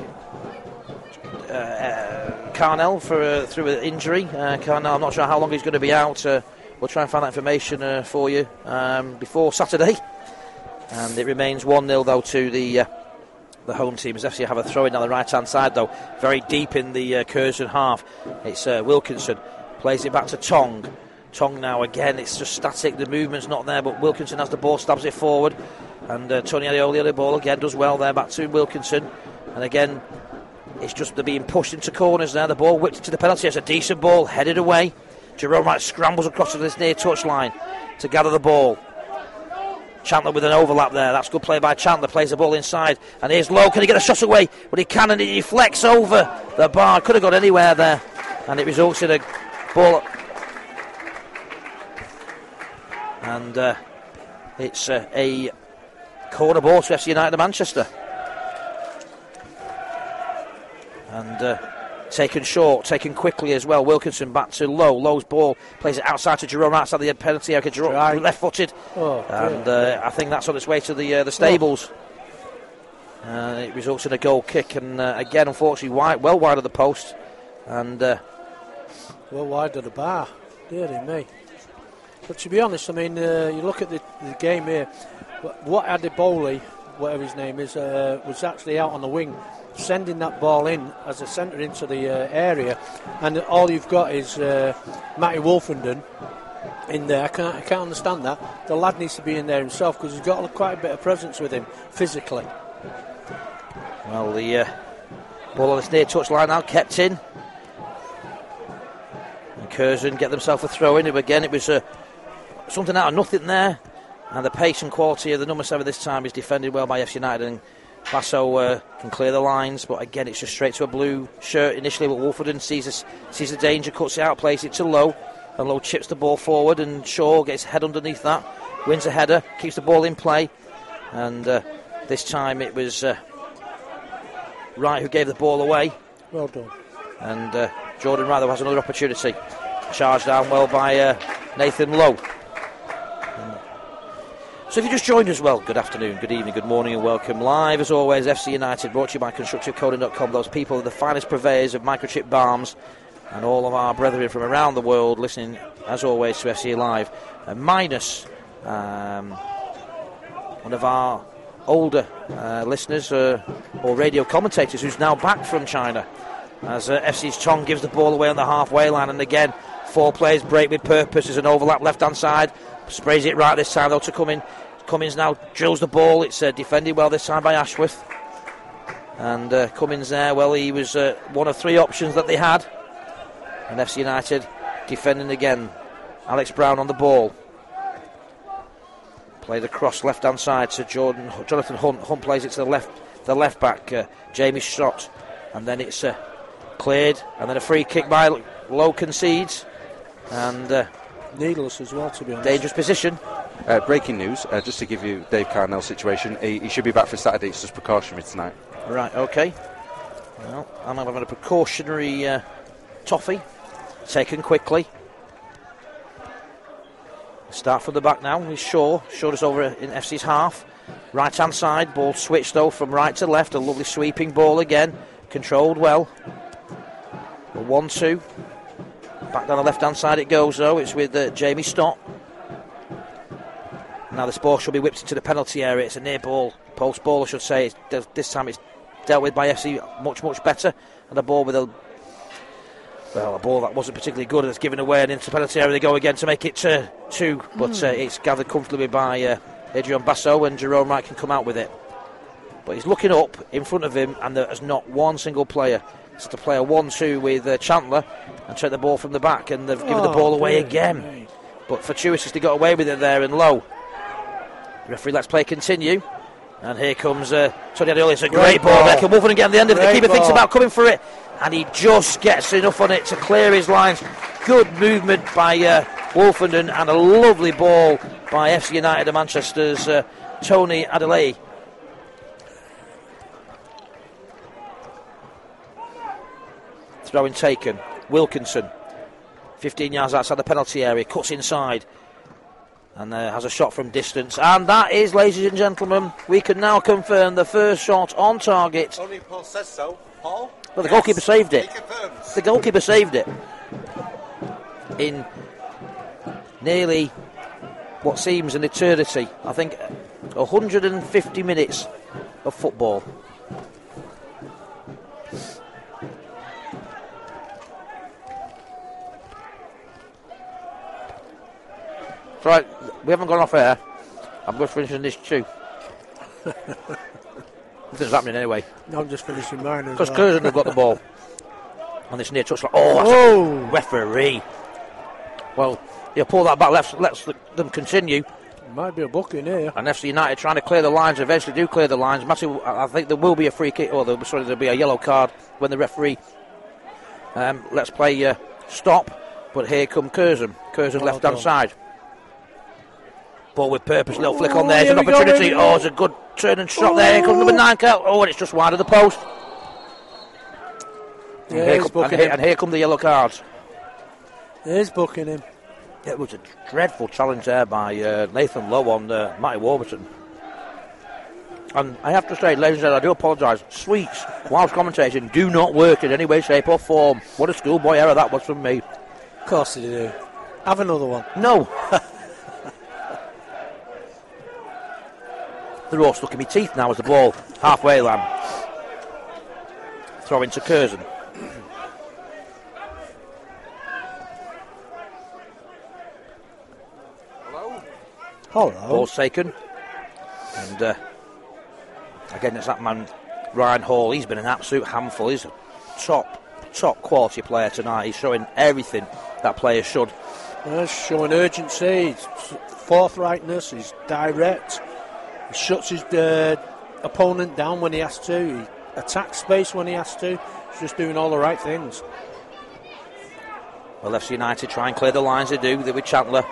Carnell through an injury. Carnell, I'm not sure how long he's going to be out. We'll try and find that information for you before Saturday. And it remains 1-0 though to the home team, as FC have a throw in down the right hand side though, very deep in the Curzon half. It's Wilkinson plays it back to Tong. Tong now again, it's just static, the movement's not there, but Wilkinson has the ball, stabs it forward, and Tony Arioli the ball again does well there, back to Wilkinson, and again it's just they're being pushed into corners there. The ball whipped to the penalty. It's a decent ball, headed away. Jerome Wright scrambles across to this near touch line to gather the ball. Chandler with an overlap there. That's good play by Chandler. Plays the ball inside. And here's Lowe. Can he get a shot away? But he can, and he deflects over the bar. Could have got anywhere there. And it results in a ball. And it's a corner ball to FC United of Manchester. And taken short, taken quickly as well. Wilkinson back to Lowe. Lowe's ball plays it outside to Jerome, outside the penalty area. Jerome left-footed, and I think that's on its way to the stables. It results in a goal kick, and again, unfortunately, well wide of the post, and well wide of the bar. Dear me. But to be honest, I mean, you look at the game here. What Adebowley, whatever his name is, was actually out on the wing, sending that ball in as a centre into the area, and all you've got is Matty Wolfenden in there. I can't understand that. The lad needs to be in there himself, because he's got quite a bit of presence with him physically. Well, the ball on this near touch line now kept in, and Curzon get themselves a throw in. Again, it was something out of nothing there, and the pace and quality of the number 7 this time is defended well by FC United, and Basso can clear the lines, but again it's just straight to a blue shirt initially, but Wolfenden sees the danger, cuts it out, plays it to Lowe, and Lowe chips the ball forward, and Shaw gets head underneath that, wins a header, keeps the ball in play, and this time it was Wright who gave the ball away. Well done. And Jordan Wright has another opportunity. Charged down well by Nathan Lowe. So if you just joined us, well, good afternoon, good evening, good morning and welcome. Live as always, FC United, brought to you by ConstructiveCoding.com. Those people are the finest purveyors of microchip balms, and all of our brethren from around the world listening as always to FC Live. Minus one of our older listeners or radio commentators who's now back from China, as FC's Chong gives the ball away on the halfway line, and again 4 players break with purpose. There's an overlap left hand side, sprays it right this time though to Cummins. Cummins now drills the ball. It's defended well this time by Ashworth, and Cummins there, well, he was one of 3 options that they had, and FC United defending again. Alex Brown on the ball, played across left hand side to Jonathan Hunt. Hunt plays it to the left back, Jamie Stott, and then it's cleared, and then a free kick by Lowe concedes, and needless as well, to be honest. Dangerous position. Breaking news, just to give you Dave Carnell's situation, he should be back for Saturday. It's just precautionary tonight. Right, okay. Well, I'm having a precautionary toffee taken quickly. Start from the back now with Shaw. Showed us over in FC's half. Right hand side, ball switched though from right to left. A lovely sweeping ball again. Controlled well. 1-2. Back down the left hand side it goes though. It's with Jamie Stott. Now this ball should be whipped into the penalty area. It's a near ball, post ball I should say. This time it's dealt with by FC much better. And a ball with a ball that wasn't particularly good, and it's given away, and into the penalty area they go again to make it 2. But it's gathered comfortably by Adrian Basso, and Jerome Wright can come out with it. But he's looking up in front of him, and there's not one single player. It's to play a 1-2 with Chandler and take the ball from the back, and they've given the ball away again. Mate. But fortuitously got away with it there, and Lowe. The referee lets play continue. And here comes Tony Adeyemi. It's a great ball there. Can Wolfenden get on the end of it? The keeper thinks about coming for it, and he just gets enough on it to clear his lines. Good movement by Wolfenden, and a lovely ball by FC United of Manchester's Tony Adeyemi. Throw-in taken. Wilkinson, 15 yards outside the penalty area, cuts inside. And has a shot from distance. And that is, ladies and gentlemen, we can now confirm the first shot on target. Only Paul says so. Paul? Well, the goalkeeper saved it. He confirms. The goalkeeper saved it. In nearly what seems an eternity. I think 150 minutes of football. Right, we haven't gone off air. I'm just finishing this too. Nothing's happening anyway. No, I'm just finishing mine as because well. Curzon have got the ball on this near touch. Oh, referee. Well, he'll pull that back, lets them continue. Might be a booking here. And FC United trying to clear the lines, eventually do clear the lines. I think there will be a free kick, or there'll be a yellow card when the referee lets play stop. But here come Curzon. Curzon left hand side. Ball with purpose, little flick on there, it's an opportunity. It's a good turn and shot there. Here comes number 9, Kel. And it's just wide of the post. Yeah, and here come the yellow cards. He's booking him. It was a dreadful challenge there by Nathan Lowe on Matty Warburton. And I have to say, ladies and gentlemen, I do apologise. Sweets, whilst commentating, do not work in any way, shape or form. What a schoolboy error that was from me. Of course they do. Have another one. No. They're all stuck in my teeth now as the ball halfway line. Throw into Curzon. Hello. Ball's taken. And again, it's that man, Ryan Hall. He's been an absolute handful. He's a top quality player tonight. He's showing everything that player should. He's showing urgency, he's forthrightness, he's direct. He shuts his opponent down when he has to. He attacks space when he has to. He's just doing all the right things. Well, FC United try and clear the lines. They do. They're with Chandler.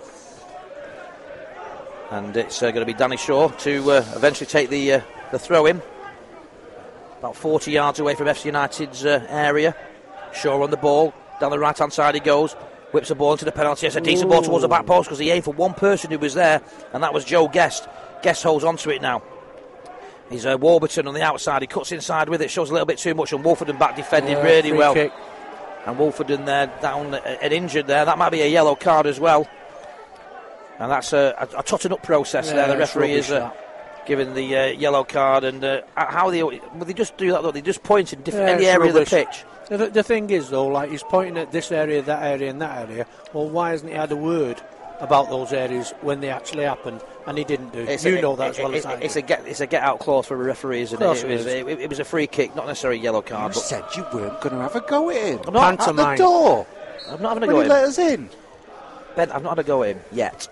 And it's going to be Danny Shaw to eventually take the throw in. About 40 yards away from FC United's area. Shaw on the ball. Down the right-hand side he goes. Whips the ball into the penalty. It's a decent ball towards the back post because he aimed for one person who was there, and that was Joe Guest. Guest holds onto it now. He's Warburton on the outside. He cuts inside with it. Shows a little bit too much, and Wolfenden back defending really well. Kick. And Wolfenden there down and injured there. That might be a yellow card as well. And that's a totting up process there. The referee is giving the yellow card. And how they just do that though? They just point in any area rubbish. of the pitch. The thing is though, like he's pointing at this area, that area, and that area. Well, why hasn't he had a word about those areas when they actually happened? And he didn't do. Know that as well as I do. It's a get out clause for a referee, isn't it? It was a free kick, not necessarily a yellow card. You said you weren't going to have a go at him. I'm not at the door. I'm not having a when go you at let him. us in. Ben, I've not had a go at him yet.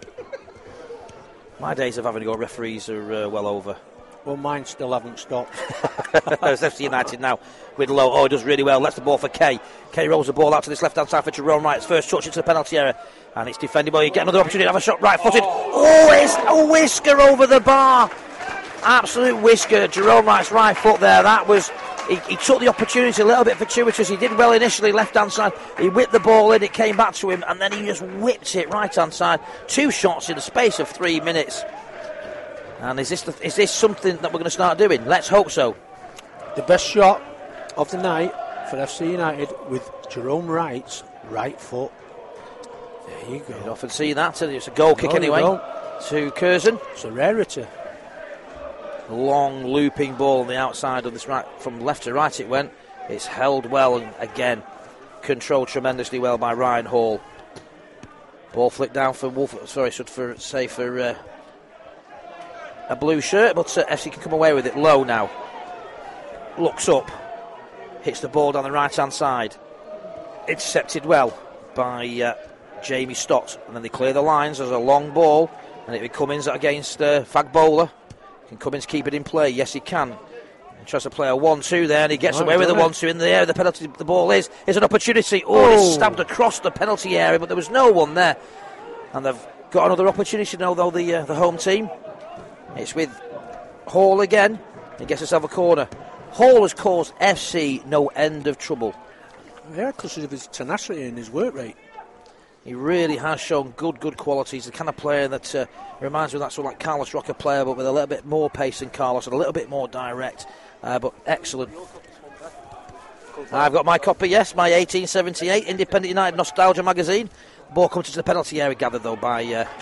My days of having a go at referees are well over. Well, mine still haven't stopped. It's FC United now with Lowe. Oh, he does really well. Lets the ball for Kay. Kay rolls the ball out to this left-hand side for Jerome Wright. First touch into the penalty area. And it's defended. Well, you get another opportunity to have a shot right-footed. Oh, it's a whisker over the bar. Absolute whisker. Jerome Wright's right foot there. That was... He took the opportunity a little bit fortuitous. He did well initially, left-hand side. He whipped the ball in. It came back to him. And then he just whipped it right-hand side. 2 shots in the space of 3 minutes. And is this something that we're going to start doing? Let's hope so. The best shot of the night for FC United with Jerome Wright's right foot. There you go. You often see that. It's a goal kick anyway to Curzon. It's a rarity. Long looping ball on the outside of this right, from left to right it went. It's held well and again controlled tremendously well by Ryan Hall. Ball flicked down for a blue shirt, but FC can come away with it. Low now. Looks up. Hits the ball down the right-hand side. Intercepted well by Jamie Stott. And then they clear the lines. There's a long ball. And it Cummins against Fagbola. Can Cummins keep it in play? Yes, he can. He tries to play a 1-2 there, and he gets away with the 1-2 in the air. The penalty, the ball is an opportunity. It's stabbed across the penalty area, but there was no one there. And they've got another opportunity now, though, the home team. It's with Hall again. He gets himself a corner. Hall has caused FC no end of trouble. Yeah, because of his tenacity and his work rate. He really has shown good qualities. The kind of player that reminds me of that sort of like Carlos Roca player, but with a little bit more pace than Carlos and a little bit more direct. But excellent. I've got my copy, yes, my 1878 Independent United Nostalgia magazine. Ball comes to the penalty area, gathered though by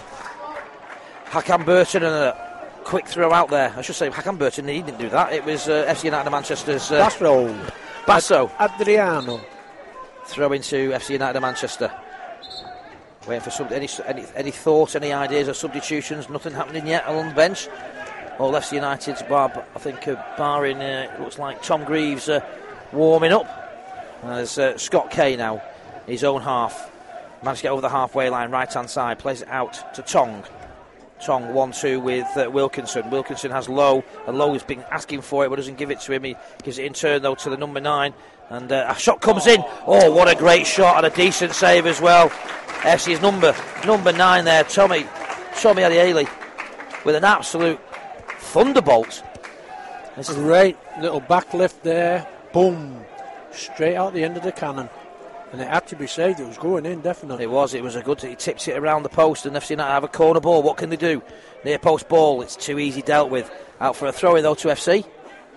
Hakan Burton, and a quick throw out there. I should say Hakan Burton, he didn't do that. It was FC United Manchester's Basso. Adriano. Throw into FC United Manchester. Waiting for any thoughts, any ideas of substitutions. Nothing happening yet along the bench. All FC United's bar, I think, barring looks like Tom Greaves warming up. There's Scott Kay now, his own half. Managed to get over the halfway line, right-hand side. Plays it out to Tong. Tong 1-2 with Wilkinson. Wilkinson has Lowe, and Lowe has been asking for it, but doesn't give it to him. He gives it in turn, though, to the number 9. And a shot comes in. Oh, what a great shot, and a decent save as well. FC's number 9 there, Tommy Adiele, with an absolute thunderbolt. This is great little backlift there. Boom. Straight out the end of the cannon. And it had to be saved. It was going in, definitely. It was a good... He tips it around the post, and FC United have a corner ball. What can they do? Near post ball. It's too easy dealt with. Out for a throw-in, though, to FC.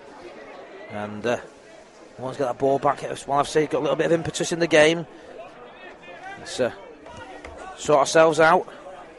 And one's got that ball back. Well, FC got a little bit of impetus in the game. Let's sort ourselves out.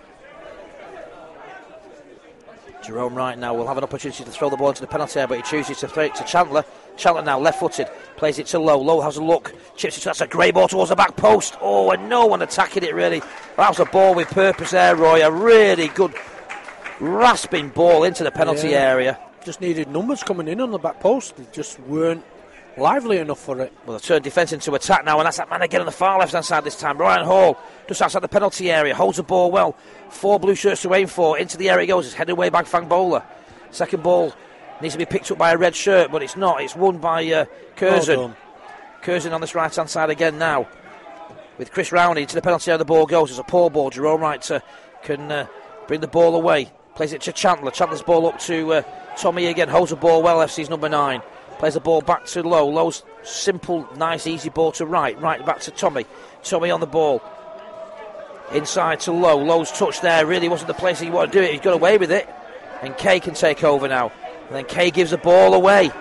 Jerome Wright now will have an opportunity to throw the ball into the penalty area, but he chooses to throw it to Chandler. Chandler now left-footed, plays it to Lowe. Lowe has a look, chips it. That's a great ball towards the back post. Oh, and no one attacking it really. That was a ball with purpose there, Roy. A really good rasping ball into the penalty area. Just needed numbers coming in on the back post. They just weren't lively enough for it. Well, they've turned defence into attack now, and that's that man again on the far left-hand side this time. Ryan Hall, just outside the penalty area, holds the ball well. 4 blue shirts to aim for. Into the area he goes. It's headed away by Fangbola. Second ball Needs to be picked up by a red shirt, but it's not. It's won by Curzon. Well done. Curzon on this right-hand side again now. With Chris Rowney to the penalty area the ball goes. It's a poor ball. Jerome Wright can bring the ball away. Plays it to Chandler. Chandler's ball up to Tommy again. Holds the ball well, FC's number 9. Plays the ball back to Lowe. Lowe's simple, nice, easy ball to Wright. Wright back to Tommy. Tommy on the ball. Inside to Lowe. Lowe's touch there really wasn't the place he wanted to do it. He's got away with it. And Kay can take over now. And then Kay gives the ball away.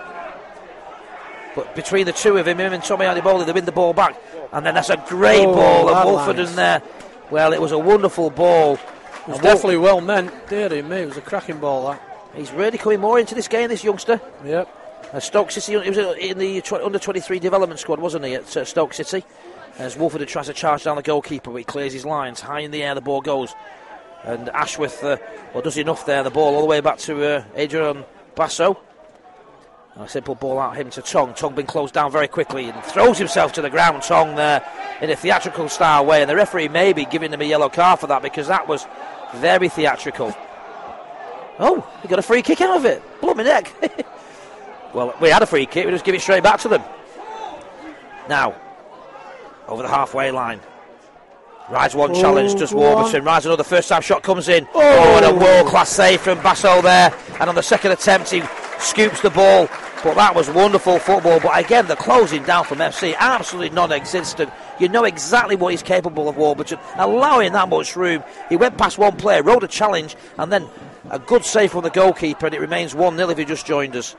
But between the two of him and Tommy Adiboli, they win the ball back. And then that's a great ball of Wolfenden there. Well, it was a wonderful ball. It was definitely well meant. Dearie me, it was a cracking ball, that. He's really coming more into this game, this youngster. Yep. Stoke City, he was in the under-23 development squad, wasn't he, at Stoke City? As Wolfenden tries to charge down the goalkeeper, but he clears his lines. High in the air, the ball goes. And Ashworth, does enough there. The ball all the way back to Adrian Basso. And a simple ball out him to Tong. Tong been closed down very quickly and throws himself to the ground. Tong there in a theatrical style way. And the referee may be giving him a yellow card for that because that was very theatrical. Oh, he got a free kick out of it. Blooming heck. Well, we had a free kick. We just give it straight back to them. Now, over the halfway line. Rise one challenge, does Warburton. Rise another first time shot comes in. And a world-class save from Basso there. And on the second attempt, he scoops the ball. But that was wonderful football. But again, the closing down from FC, absolutely non-existent. You know exactly what he's capable of, Warburton. Allowing that much room. He went past one player, rode a challenge, and then a good save from the goalkeeper, and it remains 1-0 if he just joined us.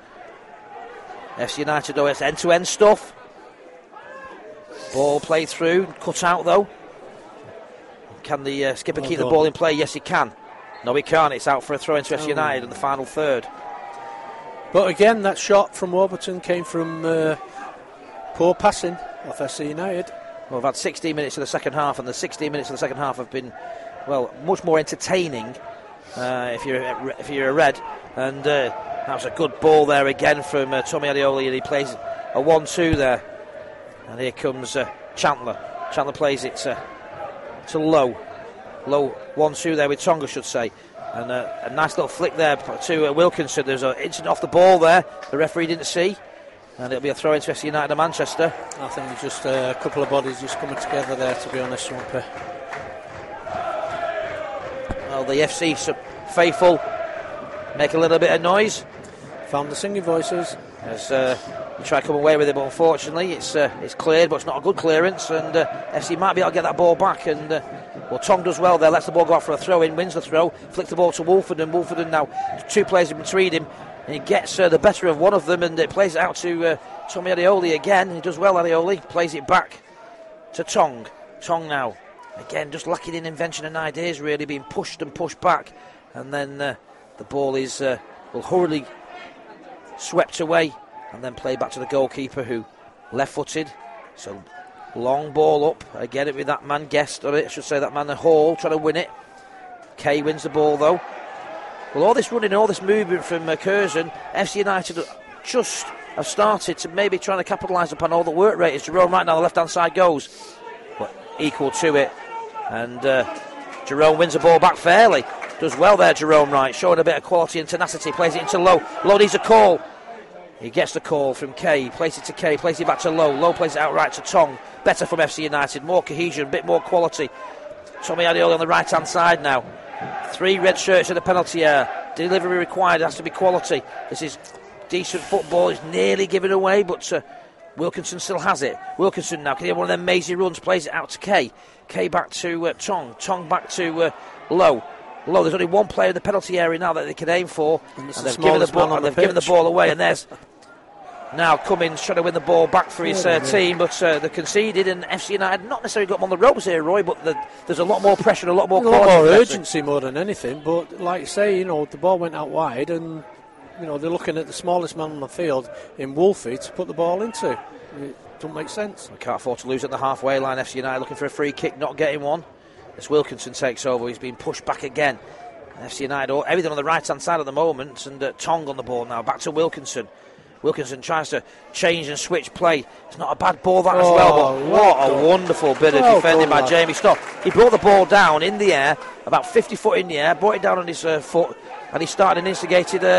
FC United, though, it's end-to-end stuff. Ball played through, cut out, though. Can the skipper keep the ball in play? Yes, he can. No, he can't. It's out for a throw into FC United in the final third. But again, that shot from Warburton came from poor passing off FC United. Well, we've had 16 minutes of the second half, and the 16 minutes of the second half have been, well, much more entertaining if you're a Red. And that was a good ball there again from Tommy Adiboli, and he plays a 1-2 there. And here comes Chandler. Chandler plays it to Lowe. Lowe 1-2 there with Tonga, should say. And a nice little flick there to Wilkinson. There's an incident off the ball there. The referee didn't see. And it'll be a throw into FC United of Manchester. I think it's just a couple of bodies just coming together there, to be honest, Swampy. Well, the FC faithful make a little bit of noise. Found the singing voices. As we try to come away with it, but unfortunately it's cleared, but it's not a good clearance, and FC might be able to get that ball back. And Tong does well there, lets the ball go out for a throw in, wins the throw, flicks the ball to Wolfenden. Wolfenden now, two players in between him, and he gets the better of one of them, and it plays it out to Tommy Adiboli again. He does well, Adiboli, plays it back to Tong. Tong now, again, just lacking in invention and ideas, really, being pushed and pushed back, and then the ball is will hurriedly swept away and then played back to the goalkeeper, who left-footed. So long ball up again with that man Guest on it, I should say, that man Hall trying to win it. Kay wins the ball though. Well, all this running and all this movement from Curzon, FC United just have started to maybe trying to capitalise upon all the work rate as Jerome right now the left-hand side goes, but equal to it. And Jerome wins the ball back fairly. Does well there, Jerome Wright, showing a bit of quality and tenacity. Plays it into Lowe. Lowe needs a call. He gets the call from Kay. Plays it to Kay. Plays it back to Lowe. Lowe plays it outright to Tong. Better from FC United. More cohesion, a bit more quality. Tommy Adiboli on the right-hand side now. 3 red shirts in the penalty area. Delivery required. It has to be quality. This is decent football. It's nearly given away, but Wilkinson still has it. Wilkinson now can he have one of them mazy runs. Plays it out to Kay. Kay back to Tong. Tong back to Lowe. Low, there's only one player in the penalty area now that they can aim for, and they've given the ball away, and there's now Cummins trying to win the ball back for his team, but they conceded, and FC United not necessarily got them on the ropes here, Roy, but there's a lot more pressure, a lot more quality. A lot more urgency more than anything, but like you say, the ball went out wide, and they're looking at the smallest man on the field in Wolfie to put the ball into. It doesn't make sense. We can't afford to lose at the halfway line. FC United looking for a free kick, not getting one. As Wilkinson takes over, he's been pushed back again. FC United, everything on the right-hand side at the moment, and Tong on the ball now, back to Wilkinson. Wilkinson tries to change and switch play. It's not a bad ball that as well, but what a wonderful bit of defending by Jamie Stock. He brought the ball down in the air, about 50 foot in the air, brought it down on his foot, and he started and instigated a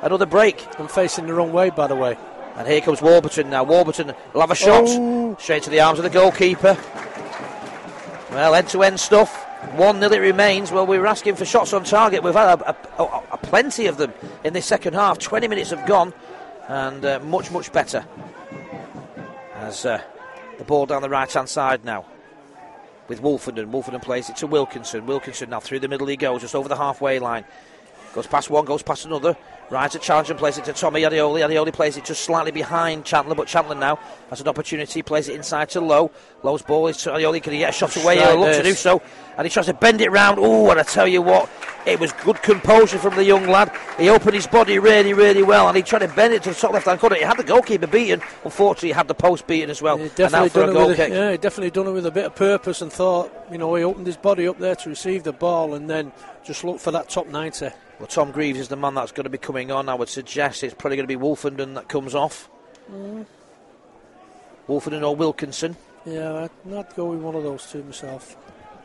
another break. And facing the wrong way, by the way. And here comes Warburton now. Warburton will have a shot straight to the arms of the goalkeeper. Well, end-to-end stuff. 1-0 it remains. Well, we were asking for shots on target. We've had a plenty of them in this second half. 20 minutes have gone, and much, much better. As the ball down the right-hand side now with Wolfenden. Wolfenden plays it to Wilkinson. Wilkinson now through the middle he goes, just over the halfway line. Goes past one, goes past another. Rides at challenge and plays it to Tommy Adioli. Adioli plays it just slightly behind Chandler, but Chandler now has an opportunity. Plays it inside to Lowe. Lowe's ball is to Adioli. Can he get a shot away? He'll look to do so. And he tries to bend it round. Oh, and I tell you what, it was good composure from the young lad. He opened his body really, really well, and he tried to bend it to the top left-hand corner. He had the goalkeeper beaten. Unfortunately, he had the post beaten as well. He definitely done it with a bit of purpose and thought, he opened his body up there to receive the ball and then just looked for that top 90. Well, Tom Greaves is the man that's going to be coming on. I would suggest it's probably going to be Wolfenden that comes off. Wolfenden or Wilkinson. Yeah, I'd go with one of those two myself.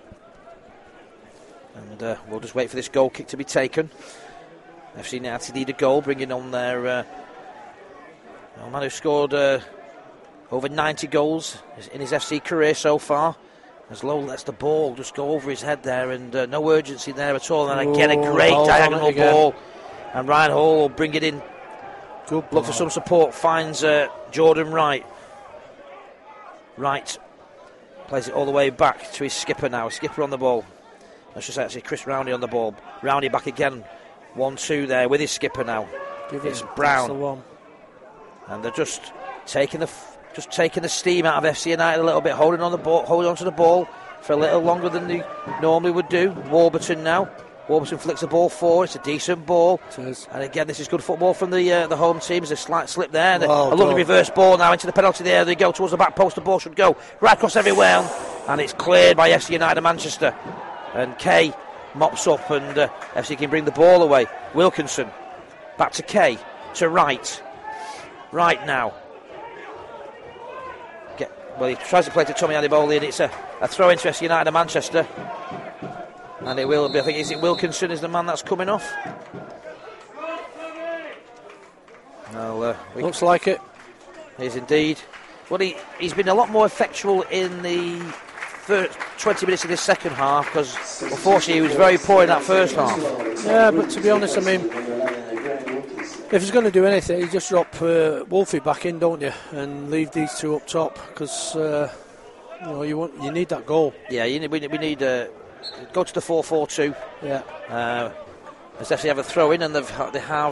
And we'll just wait for this goal kick to be taken. FC United need a goal, bringing on their man who scored over 90 goals in his FC career so far. As Lowe lets the ball just go over his head there, and no urgency there at all. And again, a great diagonal ball. And Ryan Hall will bring it in. Look for some support. Finds Jordan Wright. Wright plays it all the way back to his skipper now. Skipper on the ball. Let's just actually Chris Rowney on the ball. Rowney back again. 1-2 there with his skipper now. It's Brown. And they're just taking the steam out of FC United a little bit, holding on to the ball for a little longer than they normally would do. Warburton now. Warburton flicks the ball forward. It's a decent ball. And again, this is good football from the home team. There's a slight slip there. A lovely reverse ball now into the penalty there. They go towards the back post. The ball should go right across everywhere. And it's cleared by FC United Manchester. And Kay mops up, and FC can bring the ball away. Wilkinson back to Kay, to Wright. Wright now. He tries to play to Tommy Adioli, and it's a throw into FC United Manchester. And it will be, I think, is it Wilkinson is the man that's coming off? Well, looks like it. Is indeed. Well, he's been a lot more effectual in the first 20 minutes of this second half, because unfortunately he was very poor in that first half. Yeah, but to be honest, I mean, if he's going to do anything, you just drop Wolfie back in, don't you, and leave these two up top, because you need that goal. Yeah, we need go to the 4-4-2. Yeah. As FC have a throw in, and they have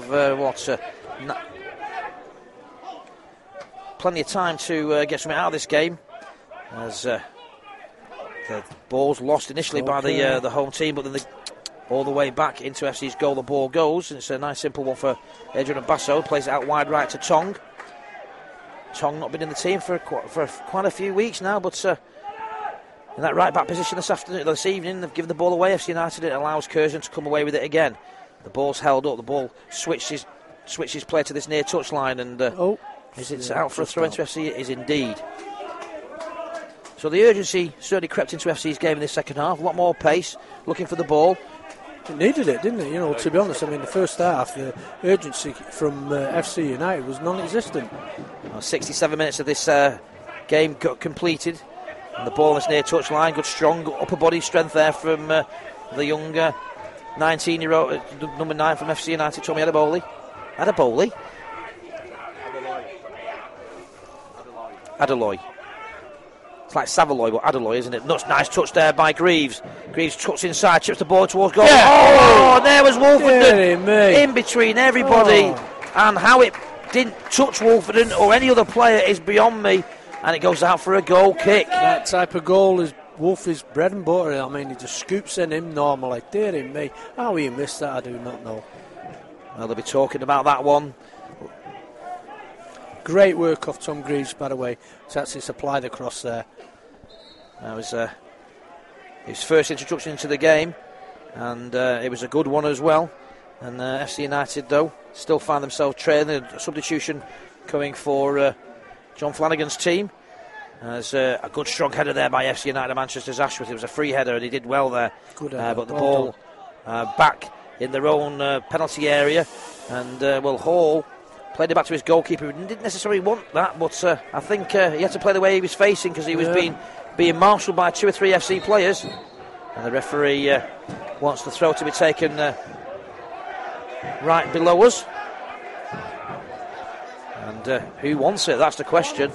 plenty of time to get something out of this game. As the ball's lost initially by the home team, but then all the way back into FC's goal, the ball goes. And it's a nice simple one for Adrian Basso. Plays it out wide right to Tong. Tong not been in the team for quite a few weeks now, but in that right back position this evening, they've given the ball away. FC United, it allows Curzon to come away with it again. The ball's held up. The ball switches play to this near touch line, and is it out for a throw into FC? It is indeed. So the urgency certainly crept into FC's game in this second half. A lot more pace, looking for the ball. It needed it, didn't it? To be honest, I mean, the first half, the urgency from FC United was non-existent. 67 minutes of this game got completed. And the ball is near touch line. Good, strong upper body strength there from the young 19-year-old, number 9 from FC United, Tommy Adioli. Adioli. It's like Savaloy, but Adioli, isn't it? Nice touch there by Greaves. Greaves cuts inside, chips the ball towards goal. Yeah. Oh, and there was Wolfenden in between everybody. And how it didn't touch Wolfenden or any other player is beyond me. And it goes out for a goal kick. That type of goal is Wolfie's bread and butter. I mean, he just scoops in him normally. Dear me. How he missed that, I do not know. Well, they'll be talking about that one. Great work off Tom Greaves, by the way, to actually supply the cross there. That was his first introduction into the game, and it was a good one as well. And FC United, though, still find themselves trailing. A substitution coming for John Flanagan's team. There's a good strong header there by FC United Manchester's Ashworth. It was a free header, and he did well there. Good header. But the ball back in their own penalty area. And, Hall played it back to his goalkeeper. He didn't necessarily want that, but I think he had to play the way he was facing because he was being marshalled by 2 or 3 FC players. And the referee wants the throw to be taken right below us. And who wants it? That's the question.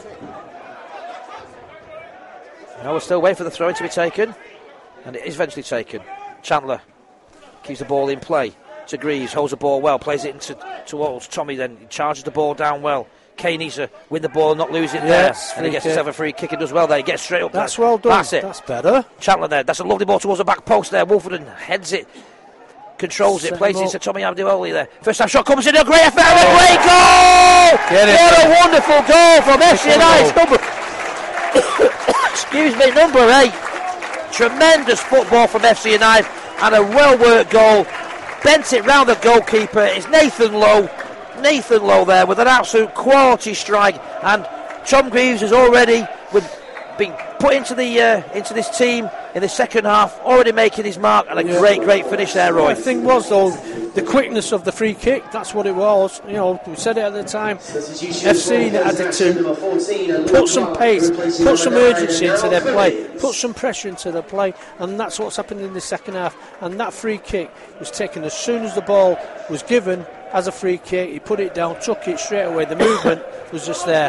No, we're still waiting for the throw to be taken. And it is eventually taken. Chandler keeps the ball in play to Greaves, holds the ball well, plays it towards Tommy, then charges the ball down well. Kane needs to win the ball and not lose it there. And he gets himself a free kick and does well there. He gets straight up. That's well done. That's it. That's better. Chandler there. That's a lovely ball towards the back post there. Wolfenden heads it, controls it, plays it to Tommy Abdioli there. First time shot comes in, a great effort, a great goal! What a wonderful goal from FC United. Excuse me, number 8. Tremendous football from FC United and a well-worked goal. Bent it round the goalkeeper. It's Nathan Lowe there with an absolute quality strike, and Tom Greaves has already been put into this team in the second half, already making his mark, and a great finish there, Roy. The thing was, though, the quickness of the free kick, that's what it was. You know, we said it at the time. FC had to put some pace, put some urgency into their play, put some pressure into their play, and that's what's happened in the second half. And that free kick was taken as soon as the ball was given as a free kick. He put it down, took it straight away. The movement was just there.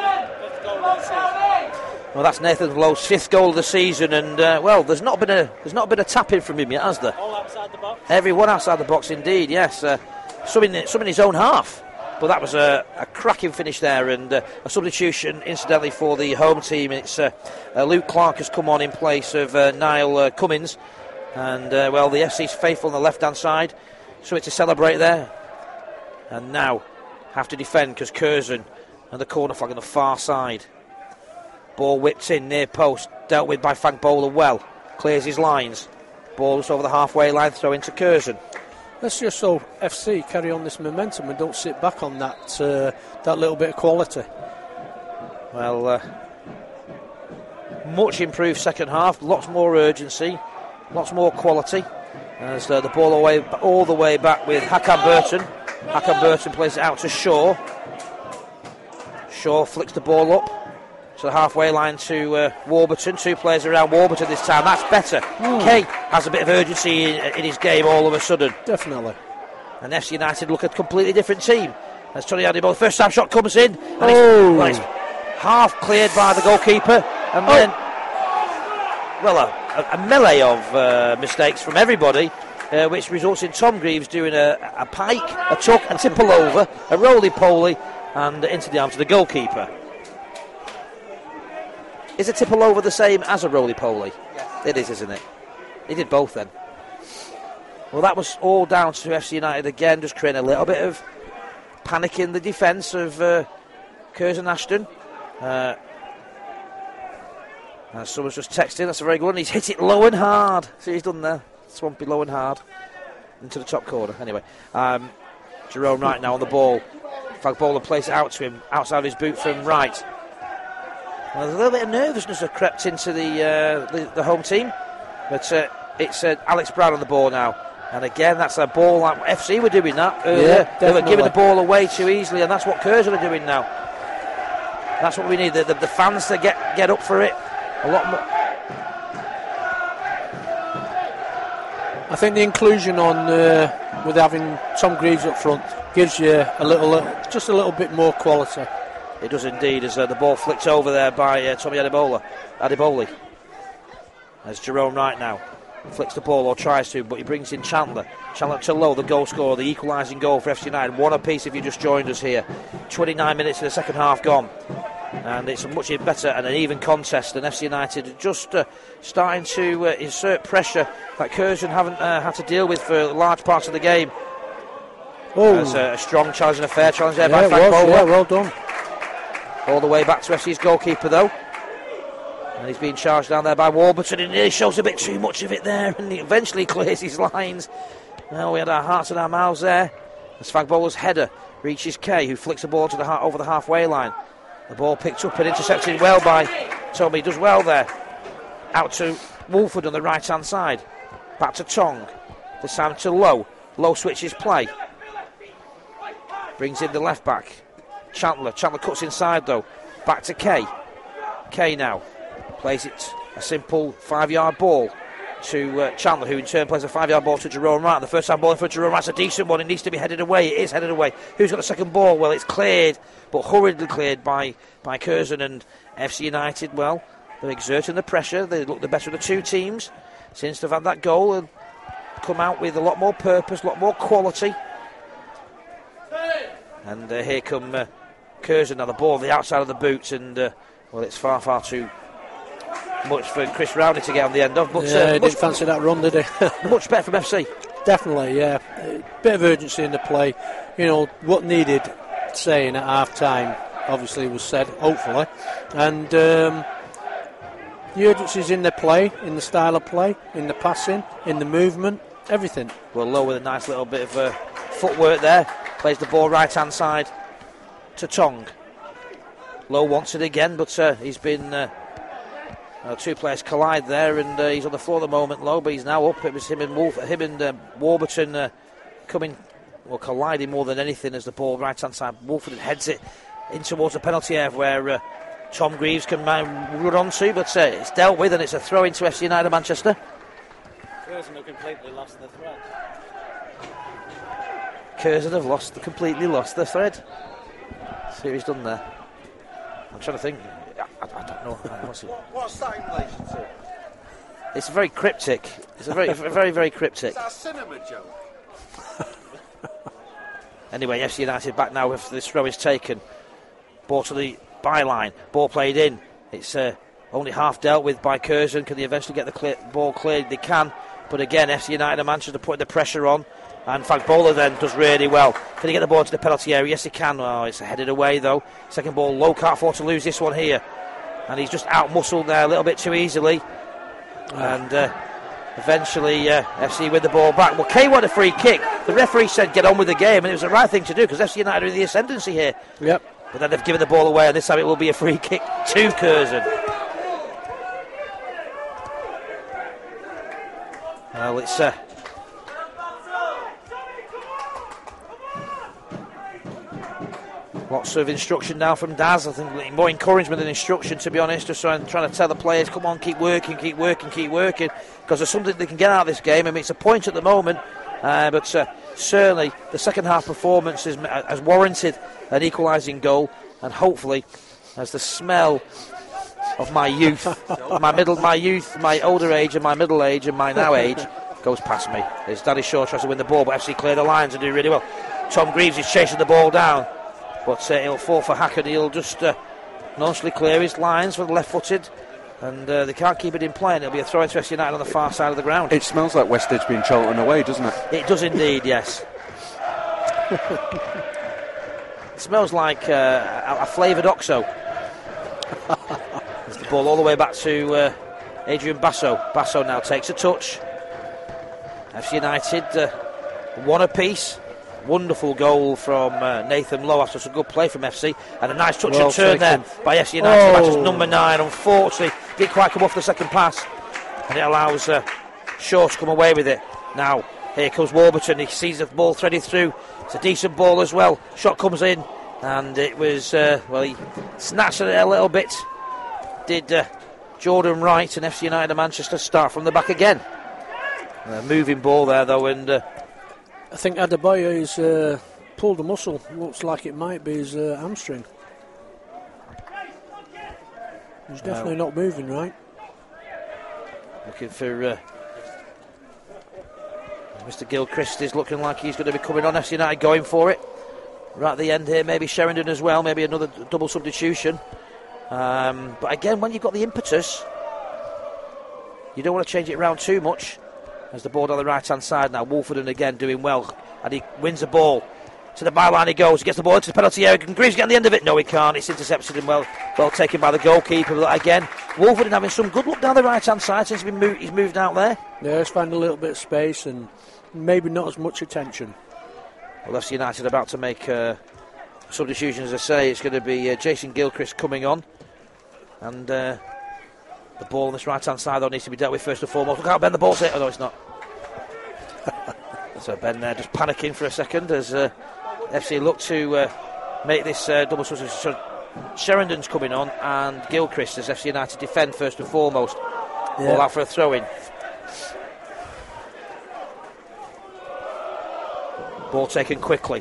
Well, that's Nathan Lowe's 5th goal of the season, and there's not been a tap in from him yet, has there? All outside the box. Everyone outside the box, indeed. Yes, some in his own half. But that was a cracking finish there, and a substitution, incidentally, for the home team. It's Luke Clark has come on in place of Niall Cummins, and the FC's faithful on the left-hand side, so it's to celebrate there. And now have to defend because Curzon and the corner flag on the far side. Ball whipped in near post, dealt with by Frank Bowler well, clears his lines. Ball just over the halfway line, throw into Curzon. Let's just so FC carry on this momentum and don't sit back on that little bit of quality. Well, much improved second half, lots more urgency, lots more quality. As the ball all the way back with Hakan Burton. Hakan Burton plays it out to Shaw. Shaw flicks the ball up to the halfway line to Warburton. 2 players around Warburton this time. That's better. Kay has a bit of urgency in his game all of a sudden. Definitely. And FC United look a completely different team. As Tony Adibol, first time shot comes in. And it's half cleared by the goalkeeper. And then, a melee of mistakes from everybody, which results in Tom Greaves doing a pike, a tuck, a tipple over, a roly-poly, and into the arms of the goalkeeper. Is a tipple over the same as a roly-poly? Yes. It is, isn't it? He did both then. Well, that was all down to FC United again, just creating a little bit of panic in the defence of Curzon Ashton. Someone's just texting, that's a very good one. He's hit it low and hard. See what he's done there? Swampy low and hard. Into the top corner. Anyway, Jerome Wright now on the ball. Frank Bowler plays it out to him, outside of his boot from Wright. Well, there's a little bit of nervousness that crept into the home team, but it's Alex Brown on the ball now. And again, that's a ball like FC were doing that earlier. They were giving the ball away too easily, and that's what Curzon are doing now. That's what we need, the fans to get up for it a lot more. I think the inclusion on with having Tom Greaves up front gives you just a little bit more quality. It does indeed, as the ball flicked over there by Tommy Adiboli. As Jerome Wright now flicks the ball, or tries to, but he brings in Chandler. Chandler to Lowe, the goal scorer, the equalising goal for FC United. 1 apiece if you just joined us here. 29 minutes in the second half gone. And it's a much better and an even contest, and FC United just starting to insert pressure that Curzon haven't had to deal with for large parts of the game. There's a strong challenge and a fair challenge there by Frank Bowler. Yeah, well done. All the way back to FC's goalkeeper though. And he's being charged down there by Warburton, and he shows a bit too much of it there, and he eventually clears his lines. Well, we had our hearts and our mouths there. As Frank Bowler's header reaches Kay, who flicks the ball to over the halfway line. The ball picked up and intercepted well by Tommy. Does well there. Out to Wolford on the right hand side. Back to Tong. This time to Lowe. Lowe switches play. Brings in the left back. Chandler cuts inside though. Back to Kay. Kay now plays it a simple 5-yard ball to Chandler, who in turn plays a 5-yard ball to Jerome Wright. The first time ball in for Jerome Wright's a decent one. It needs to be headed away. It is headed away. Who's got the second ball? Well, it's cleared, but hurriedly cleared by Curzon, and FC United, well, they're exerting the pressure. They look the better of the two teams since they've had that goal and come out with a lot more purpose, a lot more quality. And here come Curzon, now the ball on the outside of the boots, and well, it's far too much for Chris Rowley to get on the end of. But he didn't fancy that run, did he? Much better from FC. Definitely, yeah. Bit of urgency in the play. You know, what needed saying at half-time obviously was said, hopefully. And the urgency's in the play, in the style of play, in the passing, in the movement, everything. Well, Lowe with a nice little bit of footwork there. Plays the ball right-hand side to Tong. Lowe wants it again, but he's been... two players collide there, and he's on the floor at the moment, Lowe, but he's now up. It was him and Warburton colliding more than anything as the ball right-hand side. Wolford heads it in towards the penalty area where Tom Greaves can run onto, but it's dealt with, and it's a throw into FC United Manchester. Curzon have completely lost the thread. Curzon have completely lost the thread. See what he's done there. I'm trying to think. I don't know. What's that in relation to? It's very cryptic. It's a very, very cryptic. Is that a cinema joke? Anyway, FC United back now if this throw is taken. Ball to the byline. Ball played in. It's only half dealt with by Curzon. Can they eventually get the ball cleared? They can. But again, FC United and Manchester putting the pressure on. And Bowler then does really well. Can he get the ball to the penalty area? Yes, he can. Oh, it's headed away, though. Second ball, Lowe can't afford to lose this one here. And he's just out-muscled there a little bit too easily. And eventually, FC with the ball back. Well, Kay wanted a free kick. The referee said get on with the game, and it was the right thing to do because FC United are in the ascendancy here. Yep. But then they've given the ball away, and this time it will be a free kick to Curzon. Well, it's... lots of instruction now from Daz. I think more encouragement than instruction, to be honest. Just trying to tell the players, come on, keep working. Because there's something they can get out of this game. I mean, it's a point at the moment. But certainly the second half performance has warranted an equalising goal. And hopefully, as the smell of my youth, my older age and my middle age and my now age goes past me. As Danny Shaw tries to win the ball, but FC clear the lines and do really well. Tom Greaves is chasing the ball down. But he'll fall for Hackett. He'll just nonchalantly clear his lines for the left-footed. And they can't keep it in play. And it'll be a throw into FC United on the far side of the ground. It smells like West Edge being Charlton away, doesn't it? It does indeed, yes. It smells like a flavoured OXO. It's the ball all the way back to Adrian Basso. Basso now takes a touch. FC United one apiece. Wonderful goal from Nathan Lowe after some good play from FC, and a nice touch and turn there by FC United. Matches number 9. Unfortunately, didn't quite come off the second pass, and it allows Shaw to come away with it. Now here comes Warburton. He sees the ball threaded through. It's a decent ball as well. Shot comes in, and it was he snatched it a little bit. Did Jordan Wright, and FC United and Manchester start from the back again. Moving ball there though, and. I think Adebayo's pulled a muscle. Looks like it might be his hamstring. He's definitely not moving right. Looking for Mr. Gilchrist is looking like he's going to be coming on. FC United going for it. Right at the end here, maybe Sheridan as well. Maybe another double substitution. But again, when you've got the impetus, you don't want to change it around too much. As the ball on the right-hand side now, Wolford again doing well, and he wins the ball. To the byline he goes, he gets the ball into the penalty area. Can Greaves get on the end of it? No, he can't. It's intercepted and well taken by the goalkeeper. But again, Wolford having some good look down the right-hand side since he's moved out there. Yeah, he's found a little bit of space and maybe not as much attention. Well, FC United about to make substitutions, as I say. It's going to be Jason Gilchrist coming on, and the ball on this right-hand side though needs to be dealt with first and foremost. Look how Ben the ball's hit. Oh no, it's not. So Ben there just panicking for a second as FC look to make this double substitution. So Sheridan's coming on, and Gilchrist as FC United defend first and foremost. All out for a throw-in. Ball taken quickly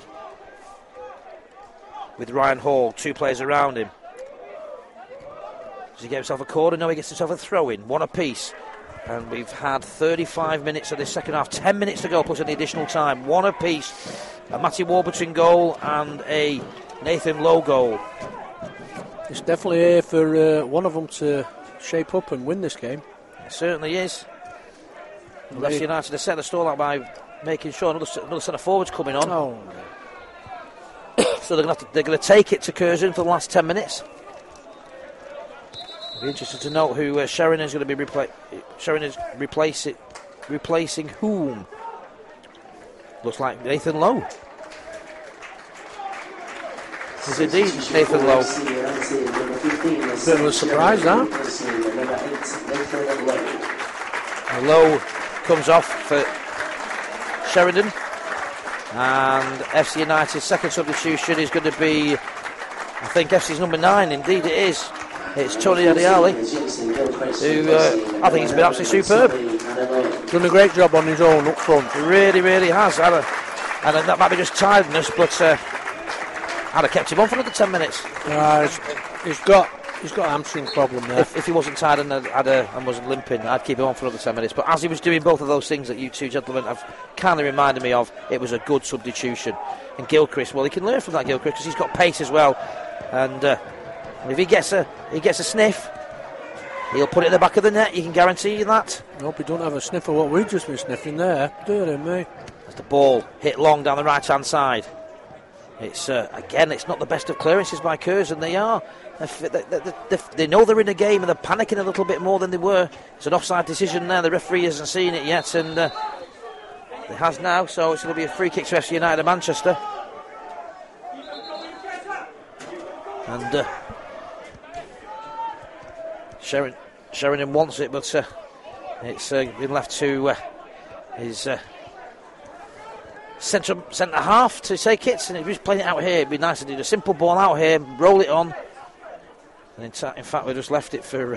with Ryan Hall, 2 players around him. Does he get himself a corner? No, he gets himself a throw-in, 1 apiece. And we've had 35 minutes of this second half, 10 minutes to go plus any additional time, 1 apiece. A Matty Warburton goal and a Nathan Lowe goal. It's definitely here for one of them to shape up and win this game. It certainly is. FC United have set the stall out by making sure another centre forward's coming on. Oh. So they're going to take it to Curzon for the last 10 minutes. I'll be interested to note who Sheringham is going to be replacing whom. Looks like Nathan Lowe. It's indeed Nathan Lowe. Bit of a surprise, that. Lowe comes off for Sheridan, and FC United's second substitution is going to be, I think, FC's number 9. Indeed, it is. It's Tony Adiali, who I think he's been absolutely superb. Done a great job on his own up front. He really, really has. And that might be just tiredness, but I'd have kept him on for another 10 minutes. He's got a hamstring problem there. If he wasn't tired and wasn't limping, I'd keep him on for another 10 minutes. But as he was doing both of those things that you two gentlemen have kindly reminded me of, it was a good substitution. And Gilchrist, well, he can learn from that, Gilchrist, because he's got pace as well. And if he gets a sniff, he'll put it in the back of the net. You can guarantee you that. I hope he don't have a sniff of what we've just been sniffing there. Dear me. As the ball hit long down the right hand side. It's again, it's not the best of clearances by Curzon. They are. They know they're in a game and they're panicking a little bit more than they were. It's an offside decision there. The referee hasn't seen it yet, and it has now. So it's going to be a free kick to FC United of Manchester. And Sheringham wants it, but it's been left to his centre half to take it. And if he's playing it out here, it'd be nice to do a simple ball out here, roll it on. And in fact, we just left it for.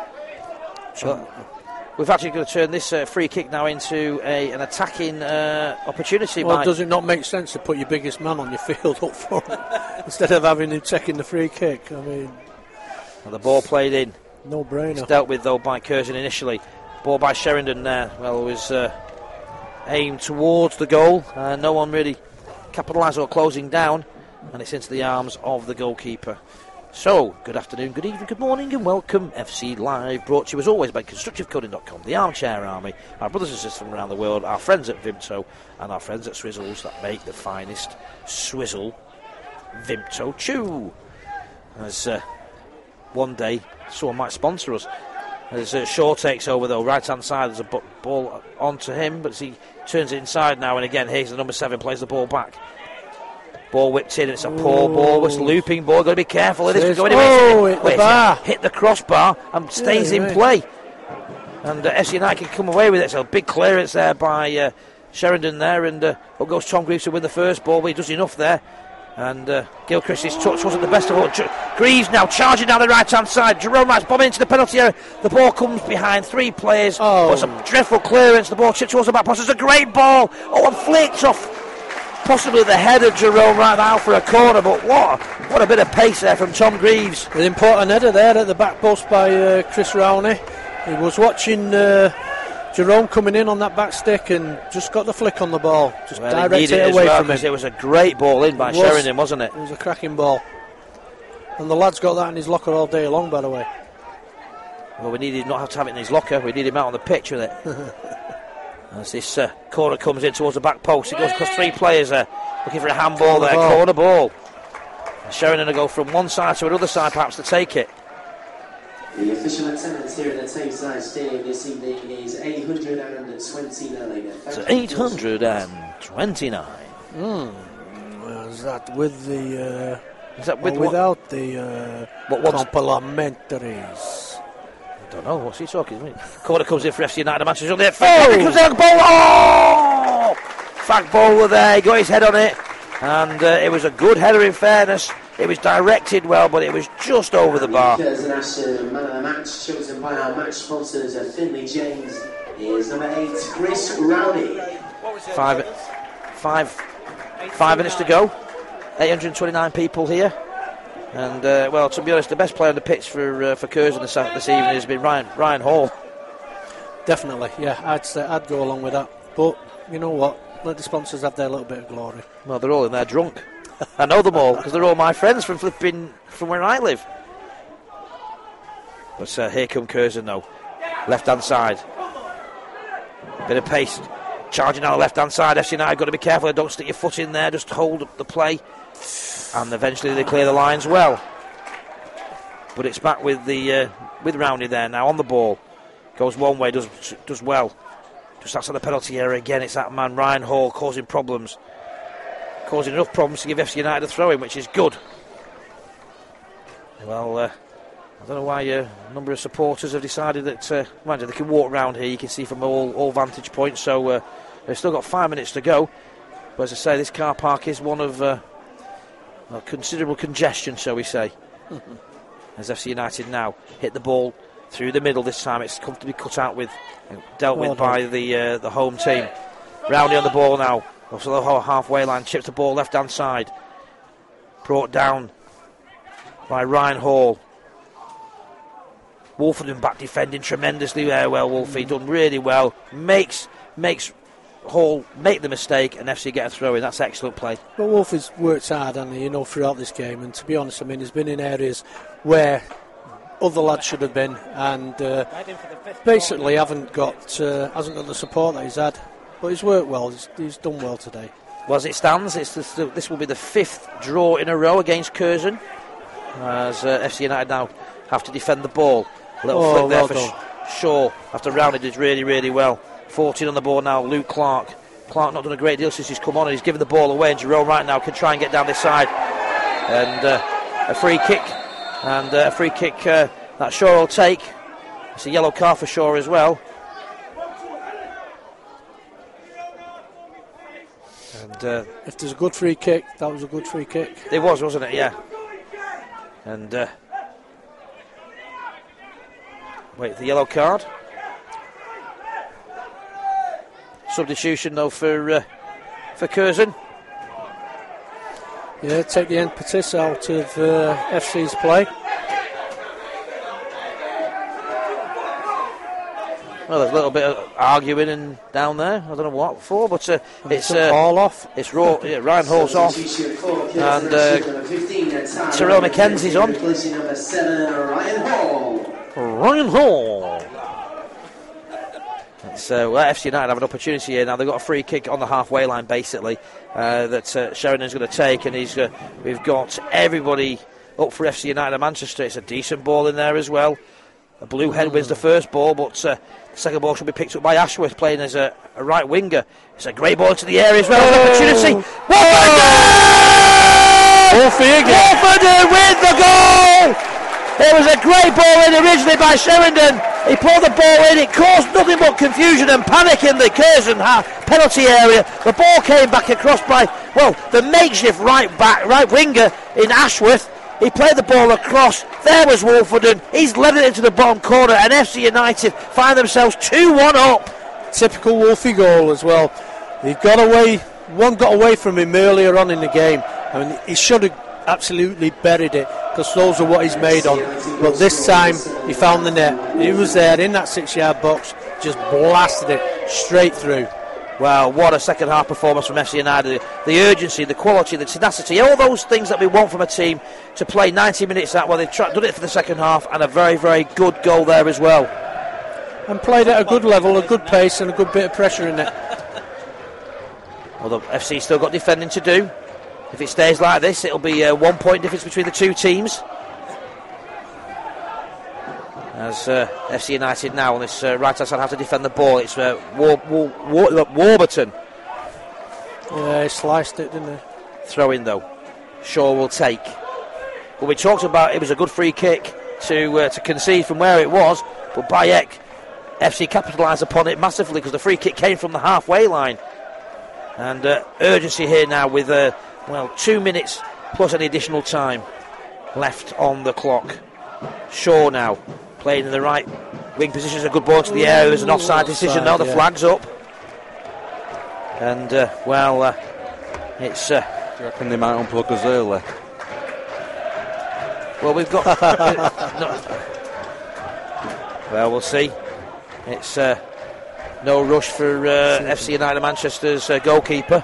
We've actually going to turn this free kick now into an attacking opportunity. Well, does it not make sense to put your biggest man on your field up front instead of having him taking the free kick? I mean, and the ball played in. No brainer. It's dealt with though by Curzon initially. Ball by Sheridan there. Well, it was aimed towards the goal. No one really capitalised or closing down, and it's into the arms of the goalkeeper. So, good afternoon, good evening, good morning, and welcome. FC Live, brought to you as always by ConstructiveCoding.com, the Armchair Army, our brothers and sisters from around the world, our friends at Vimto, and our friends at Swizzles that make the finest Swizzle Vimto Chew. As one day, someone might sponsor us. As Shaw takes over, though, right hand side, there's a ball onto him, but he turns it inside now, and again, here's the number 7, plays the ball back. Ball whipped in, it's a poor ball, it's a looping ball, got to be careful of this. Hit the crossbar and stays in play. And FC United can come away with it. So a big clearance there by Sheridan there, and up goes Tom Greaves to win the first ball, but he does enough there. And Gilchrist's touch wasn't the best of all. Greaves now charging down the right hand side. Jerome Wright's bombing into the penalty area. The ball comes behind 3 players. It's a dreadful clearance. The ball chips towards the back post. It's a great ball. And flicks off possibly the head of Jerome Wright out for a corner. But what a bit of pace there from Tom Greaves. An important header there at the back post by Chris Rowney. He was watching Jerome coming in on that back stick and just got the flick on the ball. Just directed it away from him. It was a great ball in by Sheridan, wasn't it? It was a cracking ball. And the lad's got that in his locker all day long, by the way. Well, we needed not have to have it in his locker. We need him out on the pitch with it. As this corner comes in towards the back post, it goes across 3 players there, looking for a handball there, corner ball. Sheridan will go from one side to another side perhaps to take it. The official attendance here at the Tameside Stadium this evening is 829. So 829. Is that with the... is that with without the complimentaries? I don't know, what's he talking to me? Corner comes in for FC United, Manchester United. Comes in, ball! Fag bowler there, he got his head on it. And it was a good header, in fairness. It was directed well, but it was just over the bar. Curzon Ashton, man of the match, chosen by our match sponsors at Finley James, is number 8, Chris Rowley. 5 minutes to go. 829 people here. And, well, to be honest, the best player on the pitch for Curzon this evening has been Ryan Hall. Definitely, yeah, I'd go along with that. But, you know what? Let the sponsors have their little bit of glory. Well, they're all in there drunk. I know them all because they're all my friends from where I live. But here come Curzon though, left hand side. Bit of pace, charging down the left hand side. FC United got to be careful. Don't stick your foot in there. Just hold up the play, and eventually they clear the lines well. But it's back with Rowney there now on the ball. Goes one way, does well. Just outside the penalty area again. It's that man Ryan Hall causing problems. Causing enough problems to give FC United a throw-in, which is good. Well, I don't know why a number of supporters have decided that they can walk around here. You can see from all vantage points. So they've still got 5 minutes to go. But as I say, this car park is one of considerable congestion, shall we say. As FC United now hit the ball through the middle this time. It's comfortably cut out with and dealt with by the home team. Rowney on the ball now. Also the whole halfway line, chips the ball left hand side. Brought down by Ryan Hall. Wolfenden back defending tremendously there. Well, Wolfie done really well. Makes Hall make the mistake and FC get a throw in. That's excellent play. Well, Wolfie's worked hard, hasn't he, throughout this game. And to be honest, I mean, he's been in areas where other lads should have been, and basically hasn't got the support that he's had. But he's worked well. He's done well today. Well, as it stands, this will be the 5th draw in a row against Curzon, as FC United now have to defend the ball. A little flick there for Shaw after Rowney did really, really well. 14 on the ball now, Luke Clark. Clark not done a great deal since he's come on, and he's given the ball away, and Jerome right now can try and get down this side. And a free kick, that Shaw will take. It's a yellow card for Shaw as well. And if there's a good free kick, that was a good free kick. It was, wasn't it? Yeah. And wait, the yellow card. Substitution though for Curzon. Yeah, take the impetus out of FC's play. Well, there's a little bit of arguing and down there. I don't know what for, but it's all off. It's raw. Yeah, Ryan Hall's off, and Terrell McKenzie's on. Ryan Hall. So FC United have an opportunity here now. They've got a free kick on the halfway line, basically, that Sheridan's going to take, and we've got everybody up for FC United of Manchester. It's a decent ball in there as well. A blue head wins the first ball, but the second ball should be picked up by Ashworth, playing as a right winger. It's a great ball into the area as well. Opportunity. Wolfenden with the goal! It was a great ball in originally by Sheridan. He pulled the ball in. It caused nothing but confusion and panic in the Curzon penalty area. The ball came back across by, the makeshift right winger in Ashworth. He played the ball across. There was Wolfenden. He's led it into the bottom corner, and FC United find themselves 2-1 up. Typical Wolfie goal as well. He got away. One got away from him earlier on in the game. I mean, he should have absolutely buried it, because those are what he's made on. But this time he found the net. He was there in that 6-yard box, just blasted it straight through. Well, what a second half performance from FC United. The urgency, the quality, the tenacity, all those things that we want from a team to play 90 minutes that well. They've done it for the second half, and a very, very good goal there as well. And played at a good level, a good pace, and a good bit of pressure in it. Although FC still got defending to do. If it stays like this, it'll be a 1 point difference between the two teams. As FC United now on this right-hand side have to defend the ball. It's Warburton. Yeah, he sliced it, didn't he? Throw in though. Shaw will take. Well, we talked about it was a good free kick to concede from where it was, but Bayek, FC capitalised upon it massively because the free kick came from the halfway line. And urgency here now with well, 2 minutes plus any additional time left on the clock. Shaw now playing in the right wing position. Is a good ball to the air. There's an offside decision now. The flag's up. And, it's... Do you reckon they might unplug us early? Well, we've got... Well, we'll see. It's no rush for FC United Manchester's goalkeeper.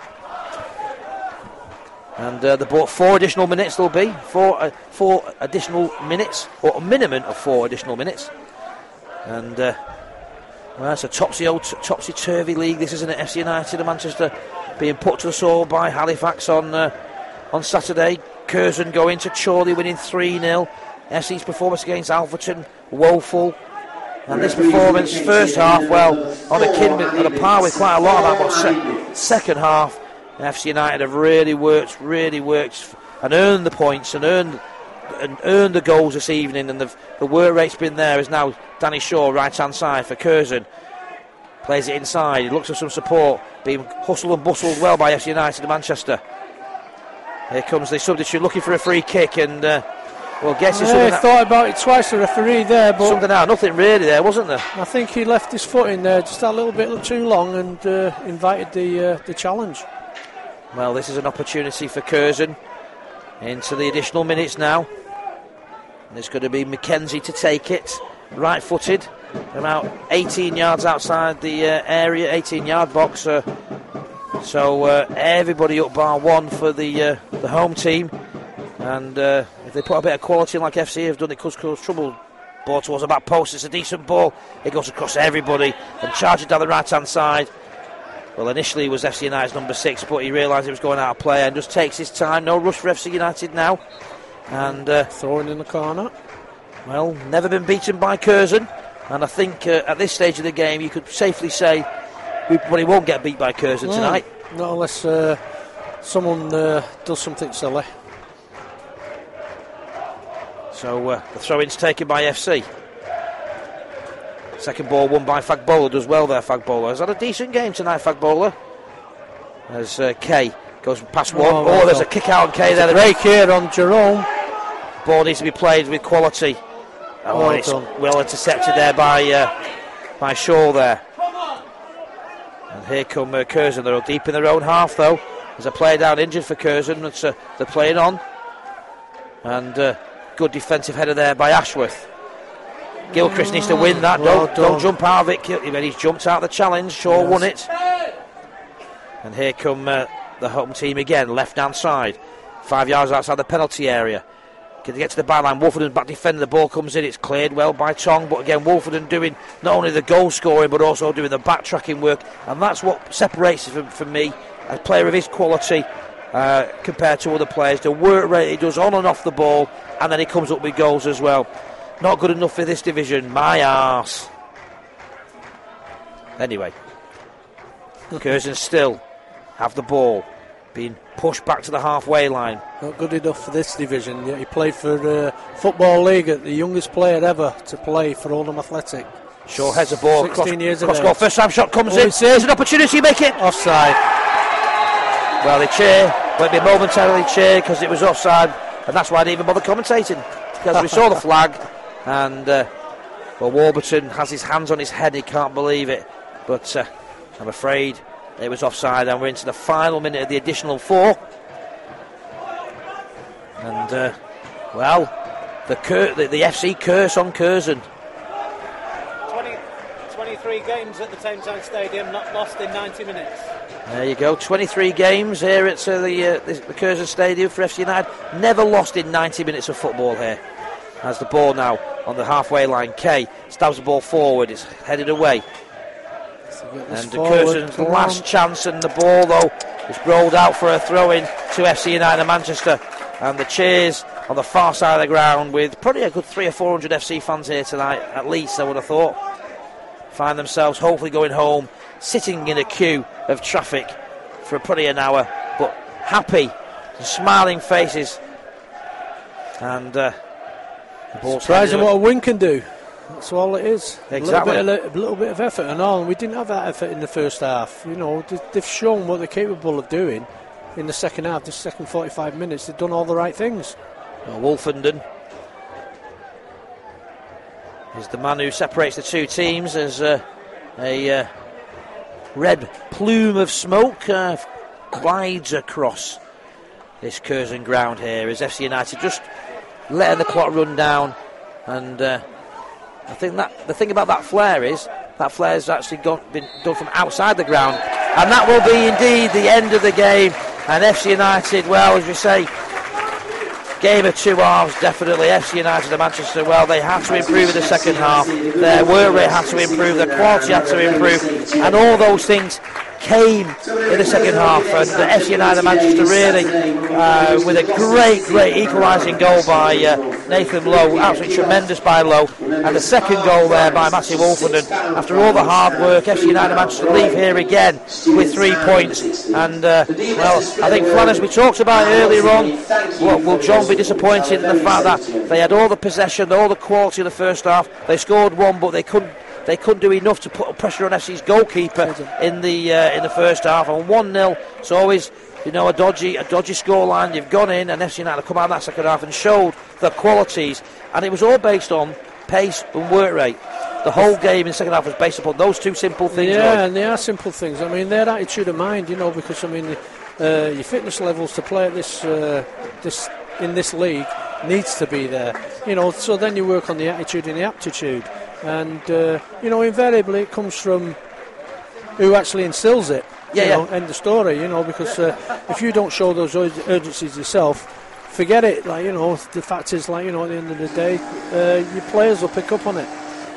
And they bought 4 additional minutes, there'll be. 4 additional minutes, or a minimum of 4 additional minutes. And, well, it's a topsy-turvy league, this isn't it? FC United and Manchester being put to the sword by Halifax on Saturday. Curzon going to Chorley, winning 3-0. FC's performance against Alfreton, woeful. And this performance, first half, well, on a par with quite a lot of that, but second half, FC United have really worked and earned the points and earned the goals this evening, and the work rate's been there. Is now Danny Shaw, right hand side for Curzon, plays it inside, he looks for some support, being hustled and bustled well by FC United of Manchester. Here comes the substitute looking for a free kick, and well, guess it's something. Thought about it twice, the referee there, but something out, nothing really there, wasn't there? I think he left his foot in there just a little bit too long and invited the challenge. Well, this is an opportunity for Curzon into the additional minutes now. And it's going to be McKenzie to take it, right-footed, about 18 yards outside the area, 18-yard box. So everybody up bar one for the home team. And if they put a bit of quality in like FC have done, it could cause trouble. Ball towards the back post, it's a decent ball. It goes across everybody and charges down the right-hand side. Well, initially it was FC United's number 6, but he realised it was going out of play and just takes his time. No rush for FC United now. And throwing in the corner. Well, never been beaten by Curzon. And I think at this stage of the game, you could safely say he won't get beat by Curzon tonight. Not unless someone does something silly. So the throw-in's taken by FC. Second ball won by Fagbola, does well there, Fagbola. Has had a decent game tonight, Fagbola. As Kay goes past one. There's a kick out on Kay there. Break here on Jerome. Ball needs to be played with quality. It's well intercepted there by Shaw there. And here come Curzon. They're deep in their own half though. There's a player down injured for Curzon. They're playing on. And good defensive header there by Ashworth. Gilchrist needs to win that. Don't jump out of it. He's jumped out of the challenge. Shaw won it. And here come the home team again, left hand side, 5 yards outside the penalty area. Can they get to the byline? Wolfenden back defender. The ball comes in. It's cleared well by Tong, but again Wolfenden doing not only the goal scoring but also doing the backtracking work, and that's what separates him from me, a player of his quality compared to other players. The work rate he does on and off the ball, and then he comes up with goals as well. Not good enough for this division. My arse. Anyway, Curzon still have the ball, being pushed back to the halfway line. Not good enough for this division. He played for the Football League, the youngest player ever to play for Oldham Athletic. Shaw heads a ball 16 years cross ago. goal. First time shot comes in. There's an opportunity to make it. Offside. Well, they cheer. Won't be momentarily cheer because it was offside, and that's why I didn't even bother commentating, because we saw the flag. And Warburton has his hands on his head. He can't believe it, but I'm afraid it was offside, and we're into the final minute of the additional 4. And the FC curse on Curzon. 23 games at the Thames Town Stadium, not lost in 90 minutes. There you go, 23 games here at the Curzon Stadium for FC United. Never lost in 90 minutes of football here. Has the ball now on the halfway line. Kay stabs the ball forward. It's headed away. And Curzon's last chance, and the ball though is rolled out for a throw-in to FC United Manchester. And the cheers on the far side of the ground, with probably a good 300 or 400 FC fans here tonight, at least I would have thought. Find themselves hopefully going home, sitting in a queue of traffic for probably an hour, but happy, smiling faces. And surprising what a win can do. That's all it is. Exactly. A little bit of effort and all. And we didn't have that effort in the first half. You know, they've shown what they're capable of doing, in the second half, the second 45 minutes, they've done all the right things. Wolfenden is the man who separates the two teams as a red plume of smoke glides across this Curzon ground here as FC United just letting the clock run down. And I think that the thing about that flare is that flare's actually been done from outside the ground, and that will be indeed the end of the game. And FC United, well, as we say, game of two halves, definitely. FC United and Manchester, well, they had to improve in the second half. Their work rate had to improve, their quality had to improve, and all those things came in the second half. And FC United and Manchester really, with a great equalising goal by Nathan Lowe, absolutely tremendous by Lowe, and the second goal there by Matthew Wolfenden. After all the hard work, FC United and Manchester leave here again with 3 points. And well, I think, Flan, as we talked about earlier on, will John be disappointed in the fact that they had all the possession, all the quality in the first half. They scored one, but they couldn't do enough to put pressure on FC's goalkeeper in the first half. And 1-0, it's always, you know, a dodgy scoreline. You've gone in, and FC United come out in that second half and showed the qualities, and it was all based on pace and work rate. The whole game in the second half was based upon those two simple things. Yeah, and they are simple things. I mean, their attitude of mind, you know, because I mean, your fitness levels to play at this in this league needs to be there, you know. So then you work on the attitude and the aptitude. And, you know, invariably it comes from who actually instills it. End of story, you know, because if you don't show those urgencies yourself, forget it. Like, you know, the fact is, like, you know, at the end of the day, your players will pick up on it.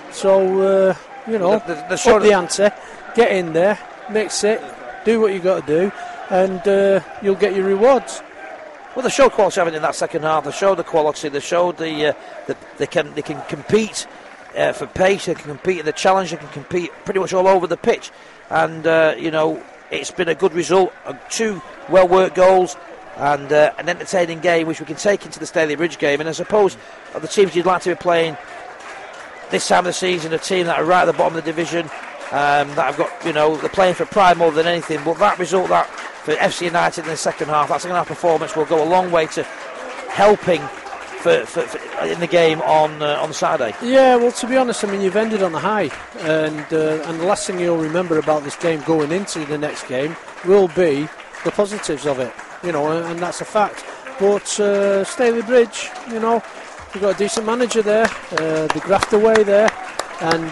So, you know, up the ante, get in there, mix it, do what you got to do, and you'll get your rewards. Well, they showed quality in that second half. They showed the quality. They showed that they can compete for pace. They can compete in the challenge. They can compete pretty much all over the pitch. And you know, it's been a good result. 2 well-worked goals and an entertaining game, which we can take into the Staley Bridge game. And I suppose of the teams you'd like to be playing this time of the season, a team that are right at the bottom of the division, that have got, you know, they're playing for pride more than anything. But that result, that for FC United in the second half, that second half performance will go a long way to helping for in the game on Saturday. Yeah, well, to be honest, I mean, you've ended on a high, and the last thing you'll remember about this game going into the next game will be the positives of it, you know, and that's a fact. But Staley Bridge, you know, you've got a decent manager there, they graft away there, and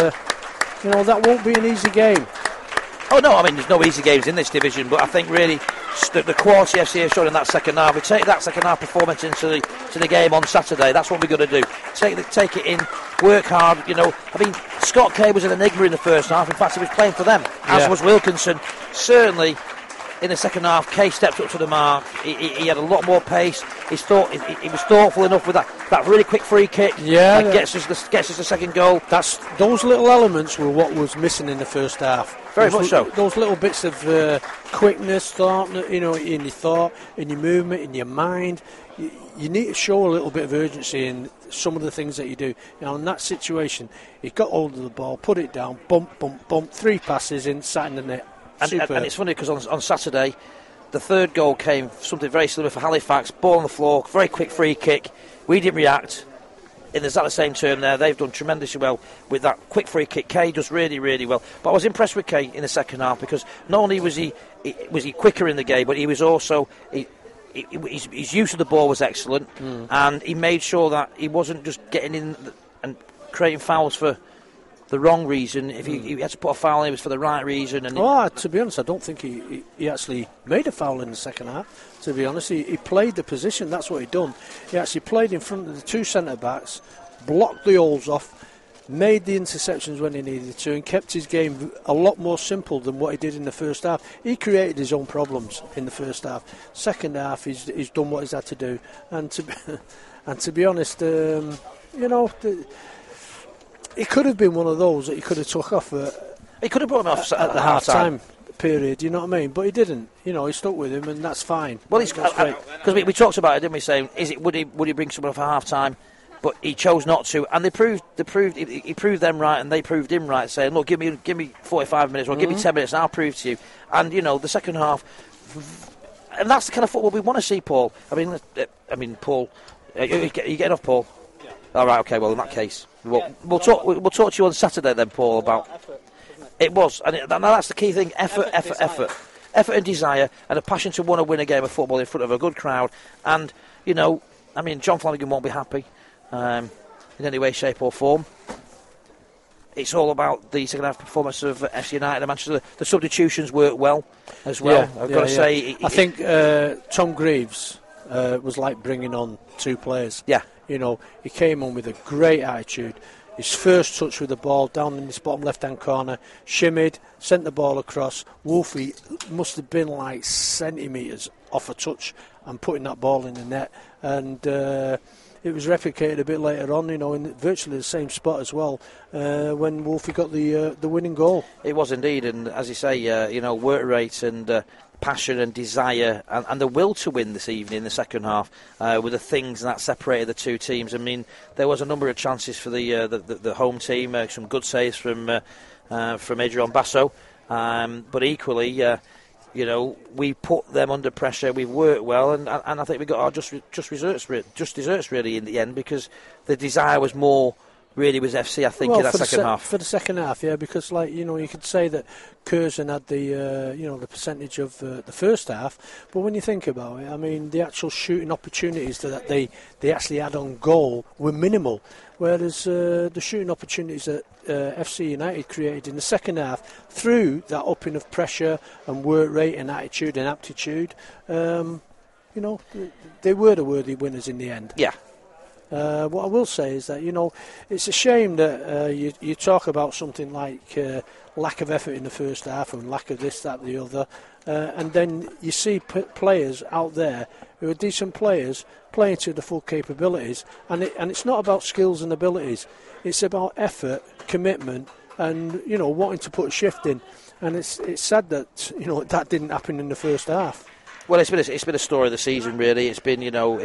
you know, that won't be an easy game. Oh no, I mean, there's no easy games in this division, but I think really the quality FC has shown in that second half. We take that second half performance into the game on Saturday. That's what we're going to do. Take it in, work hard. You know, I mean, Scott Kay was an enigma in the first half. In fact, he was playing for them, as was Wilkinson. Certainly, in the second half, Kay stepped up to the mark. He had a lot more pace. He was thoughtful enough with that really quick free kick. Yeah, that gets us the second goal. Those little elements were what was missing in the first half. Very much so. Those little bits of quickness, thought, you know, in your thought, in your movement, in your mind. You need to show a little bit of urgency in some of the things that you do. Now, in that situation, he got hold of the ball, put it down, bump, 3 passes in, sat in the net. And it's funny because on Saturday, the third goal came something very similar for Halifax. Ball on the floor, very quick free kick. We didn't react. In exactly the same term there, they've done tremendously well with that quick free kick. Kay does really, really well. But I was impressed with Kay in the second half because not only was he quicker in the game, but he was also his use of the ball was excellent, and he made sure that he wasn't just getting in and creating fouls for the wrong reason. If he had to put a foul in, it was for the right reason. And to be honest, I don't think he actually made a foul in the second half. To be honest, he played the position. That's what he done. He actually played in front of the 2 centre backs, blocked the holes off, made the interceptions when he needed to, and kept his game a lot more simple than what he did in the first half. He created his own problems in the first half. Second half, he's done what he's had to do. And to be honest, you know. It could have been one of those that he could have took off. He could have brought him off at the half-time period. You know what I mean? But he didn't. You know, he stuck with him, and that's fine. Well, because we talked about it, didn't we? Saying, would he bring someone off at half-time? But he chose not to, and he proved them right, and they proved him right, saying, "Look, give me 45 minutes, or give me 10 minutes, and I'll prove to you." And you know, the second half, and that's the kind of football we want to see, Paul. I mean, Paul, are you getting off, Paul? Yeah. All right, okay. Well, in that case, we'll talk to you on Saturday then, Paul. About effort, it was, and that's the key thing: effort, and desire, and a passion to want to win a game of football in front of a good crowd. And John Flanagan won't be happy in any way, shape, or form. It's all about the second half performance of FC United and Manchester. The substitutions worked well as well. I've got to say. I think Tom Greaves was like bringing on two players. Yeah. He came on with a great attitude. His first touch with the ball down in this bottom left-hand corner, shimmied, sent the ball across. Wolfie must have been like centimetres off a touch and putting that ball in the net. And it was replicated a bit later on, in virtually the same spot as well, when Wolfie got the winning goal. It was indeed, and as you say, work rate and passion and desire and the will to win this evening in the second half were the things that separated the two teams. I mean, there was a number of chances for the home team, some good saves from Adrian Basso, but equally, we put them under pressure. We've worked well, and I think we got our just desserts really in the end, because the desire was more. Really was FC, I think, in that second half. For the second half, yeah, because you could say that Curzon had the percentage of the first half, but when you think about it, I mean, the actual shooting opportunities that they actually had on goal were minimal, whereas the shooting opportunities that FC United created in the second half through that upping of pressure and work rate and attitude and aptitude, they were the worthy winners in the end. Yeah. What I will say is that, it's a shame that you talk about something like lack of effort in the first half and lack of this, that, the other, and then you see players out there who are decent players playing to the full capabilities, and it's not about skills and abilities, it's about effort, commitment, and wanting to put a shift in, and it's sad that that didn't happen in the first half. Well, it's been a story of the season, really. It's been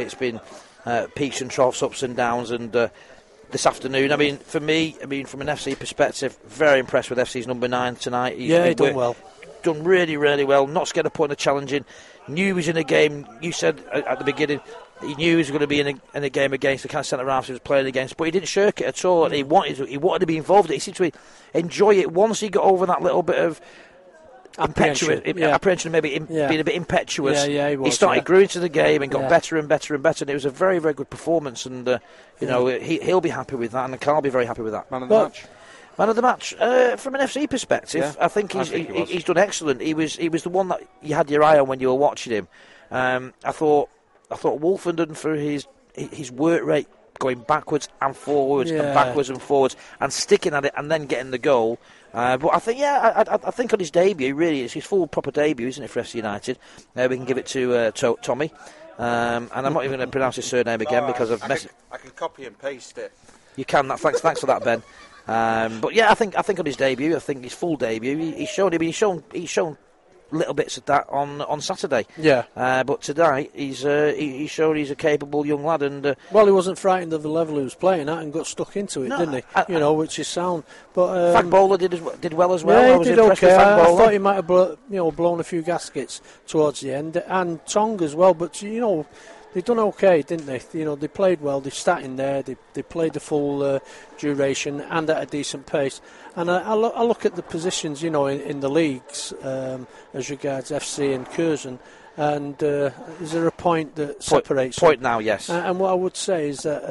peaks and troughs, ups and downs, and this afternoon, for me, from an FC perspective, very impressed with FC's number 9 tonight. He's done well. Done really, really well. Not scared of putting a challenge in. Knew he was in a game. You said at the beginning he knew he was going to be in a game against the kind of centre half he was playing against, but he didn't shirk it at all. He wanted to be involved. He seemed to enjoy it once he got over that little bit of apprehension, maybe being a bit impetuous. He started grew into the game and got better and better and better, and it was a very, very good performance, and he'll be happy with that, and Carl will be very happy with that. Man of the match, from an FC perspective, I think he's done excellent. He was the one that you had your eye on when you were watching him. I thought Wolfenden, for his work rate, going backwards and forwards and backwards and forwards and sticking at it and then getting the goal. But I think, I think on his debut, really, it's his full proper debut, isn't it, for FC United? We can give it to Tommy. And I'm not even going to pronounce his surname again because I've messed. I can copy and paste it. You can. Thanks for that, Ben. But yeah, I think on his debut, I think his full debut, he's shown little bits of that on Saturday. Yeah. But tonight he's shown he's a capable young lad, and well, he wasn't frightened of the level he was playing at and got stuck into it, didn't he? which is sound. But Fagbola did well as well. Yeah, I was did impressed okay. with Fagbola. I thought he might have blown a few gaskets towards the end, and Tong as well. But they done okay, didn't they? They played well. They sat in there. They played the full duration and at a decent pace. And I look at the positions, in the leagues as regards FC and Curzon, and is there a point that separates them? Point now, yes. And what I would say is that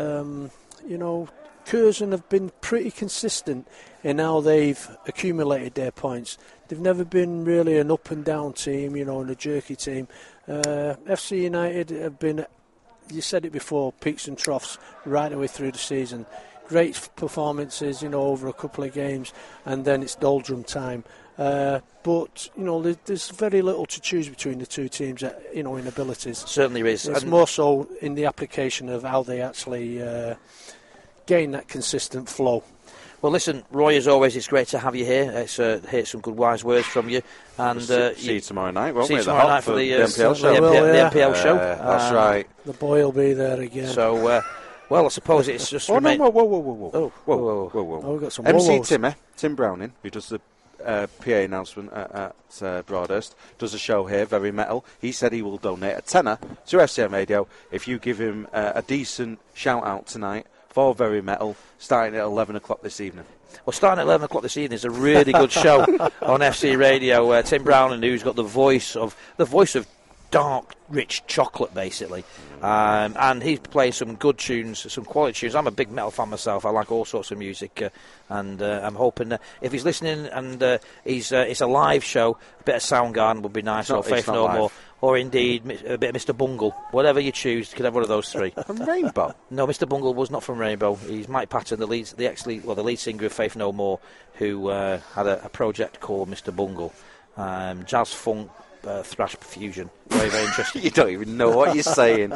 Curzon have been pretty consistent in how they've accumulated their points. They've never been really an up and down team, and a jerky team. FC United have been, you said it before, peaks and troughs right the way through the season. Great performances, over a couple of games, and then it's doldrum time. But there's very little to choose between the two teams, in abilities. Certainly is. It's more so in the application of how they actually gain that consistent flow. Well, listen, Roy, as always, it's great to have you here. It's hear some good wise words from you, and see you tomorrow night, won't we? See you tomorrow night for the NPL show. The NPL show. That's right. The boy will be there again. So, well, I suppose it's just. Whoa! We've got some MC whoa-whoas. Tim Browning, who does the PA announcement at Broadhurst, does a show here, Very Metal. He said he will donate a tenner to FCM Radio if you give him a decent shout-out tonight for Very Metal, starting at 11 o'clock this evening. Well, starting at 11 o'clock this evening is a really good show on FC Radio. Tim Brown, who's got the voice of dark, rich chocolate, basically. And he's playing some good tunes, some quality tunes. I'm a big metal fan myself. I like all sorts of music. And I'm hoping that if he's listening and it's a live show, a bit of Soundgarden would be nice, or Faith No More, or indeed a bit of Mr. Bungle. Whatever you choose, you can have one of those three. From Rainbow? No, Mr. Bungle was not from Rainbow. He's Mike Patton, the lead singer of Faith No More, who had a project called Mr. Bungle. Jazz funk, thrash fusion. Very, very interesting. You don't even know what you're saying.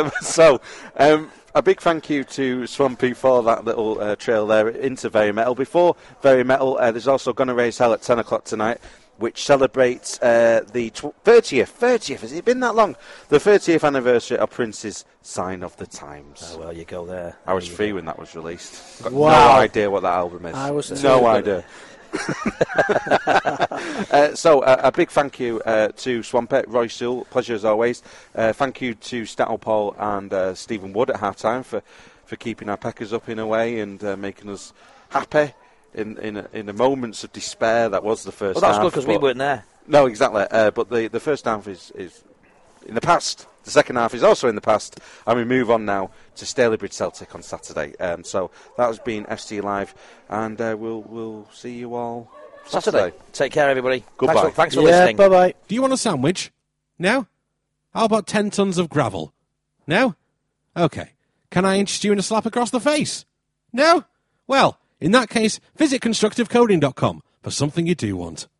A big thank you to Swampy for that little trail there into Very Metal. Before Very Metal, there's also Gonna Raise Hell at 10 o'clock tonight, which celebrates the 30th, has it been that long? The 30th anniversary of Prince's Sign of the Times. Oh, well, you go there. I was free when that was released. Got Wow. no idea what that album is. I was no idea. A big thank you to Swampette, Roy Sewell, pleasure as always. Thank you to Stato Paul and Stephen Wood at half-time for keeping our Packers up in a way and making us happy in the moments of despair that was the first half. Well, that's good because we weren't there. No, exactly. But the first half is in the past. The second half is also in the past, and we move on now to Stalybridge Celtic on Saturday. So that has been FC Live, and we'll see you all Saturday. Take care, everybody. Goodbye. Thanks for listening. Bye-bye. Do you want a sandwich? No? How about 10 tons of gravel? No? OK. Can I interest you in a slap across the face? No? Well, in that case, visit constructivecoding.com for something you do want.